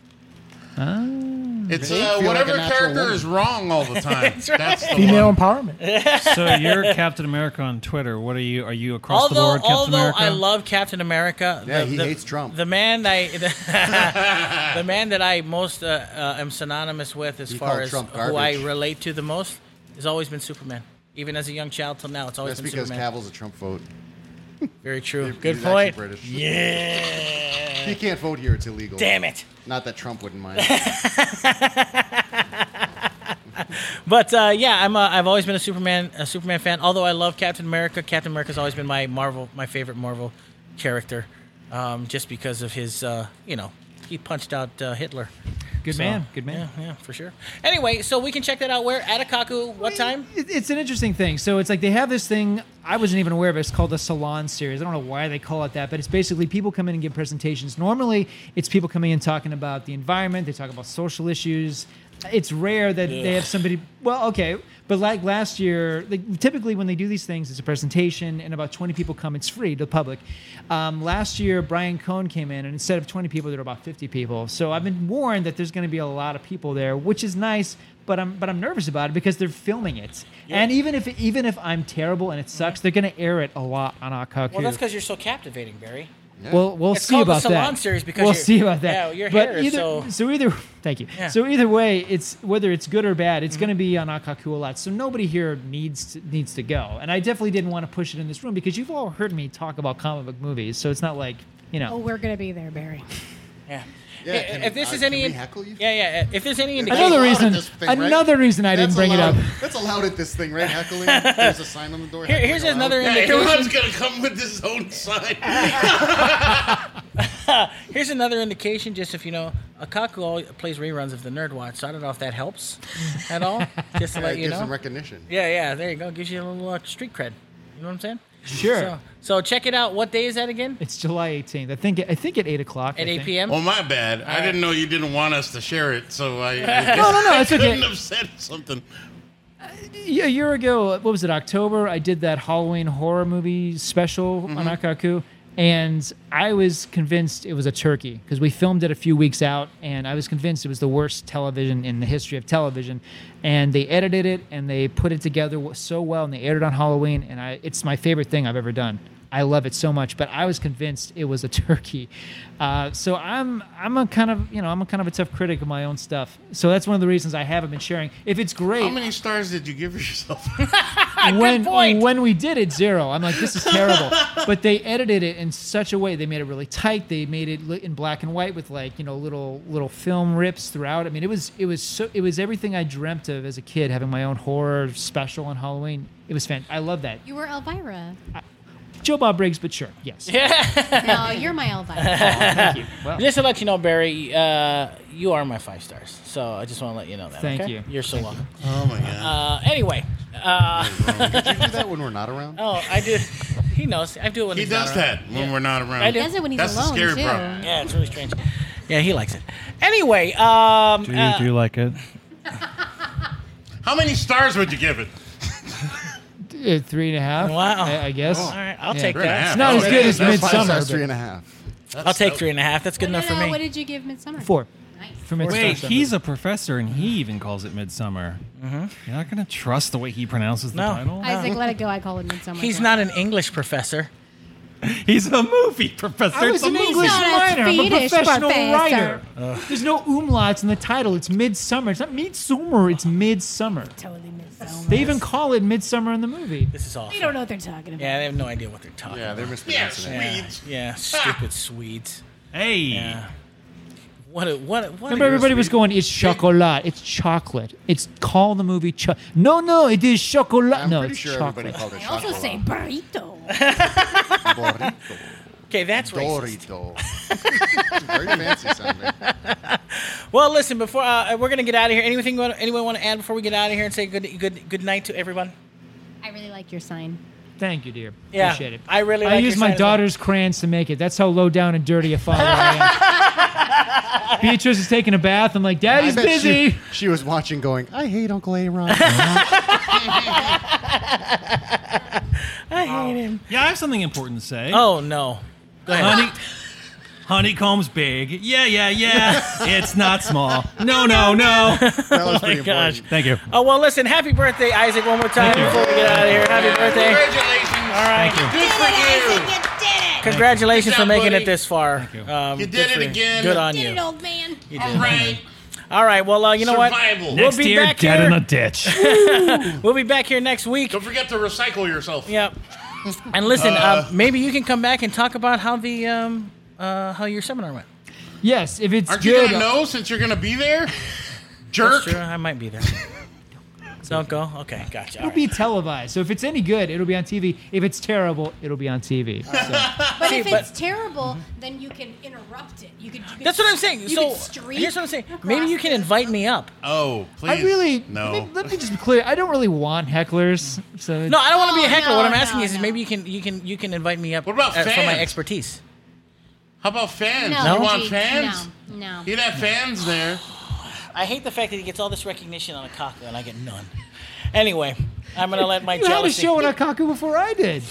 It's They uh, feel like whatever a natural character woman. is wrong all the time. That's right. That's the Female one. empowerment. So you're Captain America on Twitter. What are you? Are you across Although, the board, Captain although America? I love Captain America, Yeah, the, he the- hates Trump. The man I, the, the man that I most uh, uh, am synonymous with, as You far call as Trump who I garbage. relate to the most, has always been Superman. Even as a young child till now, it's always That's been because Superman. Cavill's a Trump vote. Very true. He- Good he's actually point. British. Yeah. He can't vote here; it's illegal. Damn it. Not that Trump wouldn't mind. But uh, yeah, I'm. A, I've always been a Superman, a Superman fan. Although I love Captain America. Captain America's always been my Marvel, my favorite Marvel character, um, just because of his. Uh, you know, he punched out uh, Hitler. Good So, man. Good man. Yeah, yeah, for sure. Anyway, so we can check that out. Where at Akaku? What time? It- It's an interesting thing. So it's like they have this thing. I wasn't even aware of it. It's called the Salon Series. I don't know why they call it that, but it's basically people come in and give presentations. Normally, it's people coming in talking about the environment. They talk about social issues. It's rare that they have somebody. Well, okay, but like last year, like typically when they do these things, it's a presentation and about twenty people come. It's free to the public. Um, last year, Brian Cohn came in, and instead of twenty people, there were about fifty people. So I've been warned that there's going to be a lot of people there, which is nice. But I'm but I'm nervous about it because they're filming it, and even if even if I'm terrible and it sucks, they're going to air it a lot on Akaku. Well, that's because you're so captivating, Barry. Well, we'll It's see called the about Salon that. Series because we'll you're- see about that. yeah, your but hair is either, so- so either thank you. Yeah. So either way, it's whether it's good or bad, it's Mm-hmm. going to be on Akaku a lot. So nobody here needs to, needs to go. And I definitely didn't want to push it in this room because you've all heard me talk about comic book movies. So it's not like you know. Oh, we're gonna be there, Barry. Yeah. Yeah, If- can if we- this uh, is can any, we heckle you? yeah, yeah. If there's any That's indication, Another allowed at reason. this thing, right? Another reason I didn't That's bring allowed, it up. That's allowed at this thing, right? Heckling. There's a sign on the door. Here- heckling here's allowed. another Yeah, indication. everyone's gonna come with his own sign. Here's another indication, just if you know, Akaku always plays reruns of the Nerd Watch, so I don't know if that helps at all. Just to Yeah, let it you gives know. some recognition. Yeah, yeah. There you go. Gives you a little uh, street cred. You know what I'm saying? Sure. So, so check it out. What day is that again? It's July eighteenth. I think. I think at eight o'clock. I At eight think. p.m. Well, my bad. I didn't know you didn't want us to share it, so I, I guess No, no, no. It's I couldn't okay. have said something. Yeah, a year ago, what was it, October, I did that Halloween horror movie special Mm-hmm. on Akaku, and I was convinced it was a turkey because we filmed it a few weeks out, and I was convinced it was the worst television in the history of television. And they edited it, and they put it together so well, and they aired it on Halloween, and I, it's my favorite thing I've ever done. I love it so much, but I was convinced it was a turkey. Uh, so I'm I'm a kind of you know I'm a kind of a tough critic of my own stuff. So that's one of the reasons I haven't been sharing. If it's great, How many stars did you give yourself? when point. when we did it, zero. I'm like, this is terrible. But they edited it in such a way. They made it really tight. They made it li- in black and white with like you know little little film rips throughout. I mean, it was it was so it was everything I dreamt of as a kid, having my own horror special on Halloween. It was fan. I love that. You were Elvira. Joe Bob Briggs, but sure, yes. No, you're my Elvira. Thank you. Well, Just to let you know, Barry, uh, you are my five stars. So I just want to let you know that. Thank okay? you. You're so welcome. Oh my god. Uh, anyway, uh, Did you do that when we're not around? oh, I do. He knows. I do it when he he's not does around. that when we're not around. I do. He does it when he's That's the alone scary too. part. Yeah, it's really strange. Yeah, he likes it. Anyway, um, Do you, uh, do you like it? How many stars would you give it? uh, three and a half. Wow. I, I guess. all right, I'll Yeah. take Three and a that. half. It's not as Oh, good as That's five Midsummer. stars, but three and a half. I'll take three and a half. That's good enough for No, me. what did you give Midsummer? Four. Nice. For Midsummer. Wait, he's a professor and he even calls it Midsummer. Mm-hmm. You're not going to trust the way he pronounces the No. title? Isaac, let it go. I call it Midsummer. He's not an English professor. He's a movie professor. I was It's a an movie. English not a minor. I'm a Swedish professional professor. writer. There's no umlauts in the title. It's Midsummer. It's not Midsummer. It's Midsummer. Totally Midsummer. They even call it Midsummer in the movie. This is awful. They don't know what they're talking about. Yeah, they have no idea what they're talking Yeah, they're about. Yeah, mispronouncing it. Swedes. Yeah, stupid Swedes. Hey. Yeah. What a what a, what Remember, a, everybody was going, it's chocolat. It's chocolate. It's call the movie cho- No, no, it is chocolat. I'm no, pretty it's sure chocolate. everybody called it I also chocolate. say burrito. Burrito. Okay, that's racist. Dorito. Very fancy sounding. Well, listen, before uh, we're gonna get out of here. Anything you want- anyone want to add before we get out of here and say good good good night to everyone? I really like your sign. Thank you, dear. Yeah, Appreciate it. I really I like use your my sign as well. daughter's crayons to make it. That's how low down and dirty a father I am. Beatrice is taking a bath. I'm like, Daddy's I bet busy. She, she was watching going, I hate Uncle Aaron. I hate him. Yeah, I have something important to say. Oh no. Go ahead. Honey, honeycomb's big. Yeah, yeah, yeah. It's not small. No, no, no. That was Oh my pretty gosh. important. Thank you. Oh well, listen. Happy birthday, Isaac, one more time before we get out of here. Happy birthday. Congratulations. All right. Thank you. Good for you. You did it. Congratulations Good for job, making buddy. it this far. you. Um, You good did for it you. again. Good on Did you. it, old man. You All did. right. All right. Well, uh, you know Survival. what? Next we'll be year, back dead here. in a ditch. We'll be back here next week. Don't forget to recycle yourself. Yep. And listen, uh, maybe you can come back and talk about how the um, uh, how your seminar went. Yes, if it's Aren't good. you gonna know since you're gonna be there? Jerk. That's true. I might be there. Don't go. Okay, gotcha. All It'll right. be televised. So if it's any good, it'll be on T V. If it's terrible, it'll be on T V. So. But See, if but- it's terrible, then you can interrupt it. You can. You can That's what I'm saying. You So can streak here's what I'm saying. across Maybe you can the- invite me up. Oh, please. I really no. Let me, let me just be clear. I don't really want hecklers. So No, I don't want to be a Oh, heckler. no, what I'm asking no, is, no. maybe you can you can you can invite me up. What about uh, for my fans? expertise? How about fans? No, You want G, fans? No, no. You'd have fans there. I hate the fact that he gets all this recognition on Akaku and I get none. Anyway, I'm gonna let my you had a jealousy. show on Akaku before I did,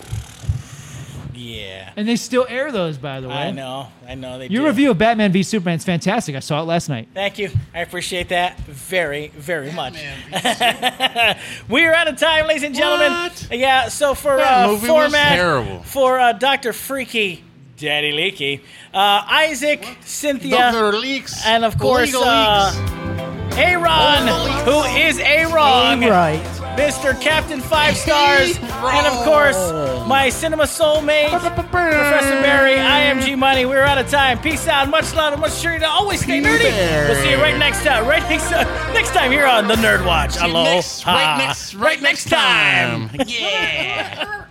Yeah, and they still air those, by the way. I know, I know they Your do. review of Batman v Superman is fantastic. I saw it last night. Thank you. I appreciate that very, very much. We are out of time, ladies and gentlemen. What? Yeah, so for That uh, movie was format, terrible. for uh, Doctor Freaky, Daddy Leaky, uh, Isaac, Cynthia, Doctor Leaks. and of course, Illegal uh, Aaron, who is A-Wrong, Right. Mister Captain Five Stars, and of course, my cinema soulmate, Professor Barry. I am G Money. We're out of time. Peace out. Much love and much cheer to always stay nerdy. We'll see you right next time. Right next uh, next time here on the Nerd Watch. Aloha. Next, right next, right next time. Yeah.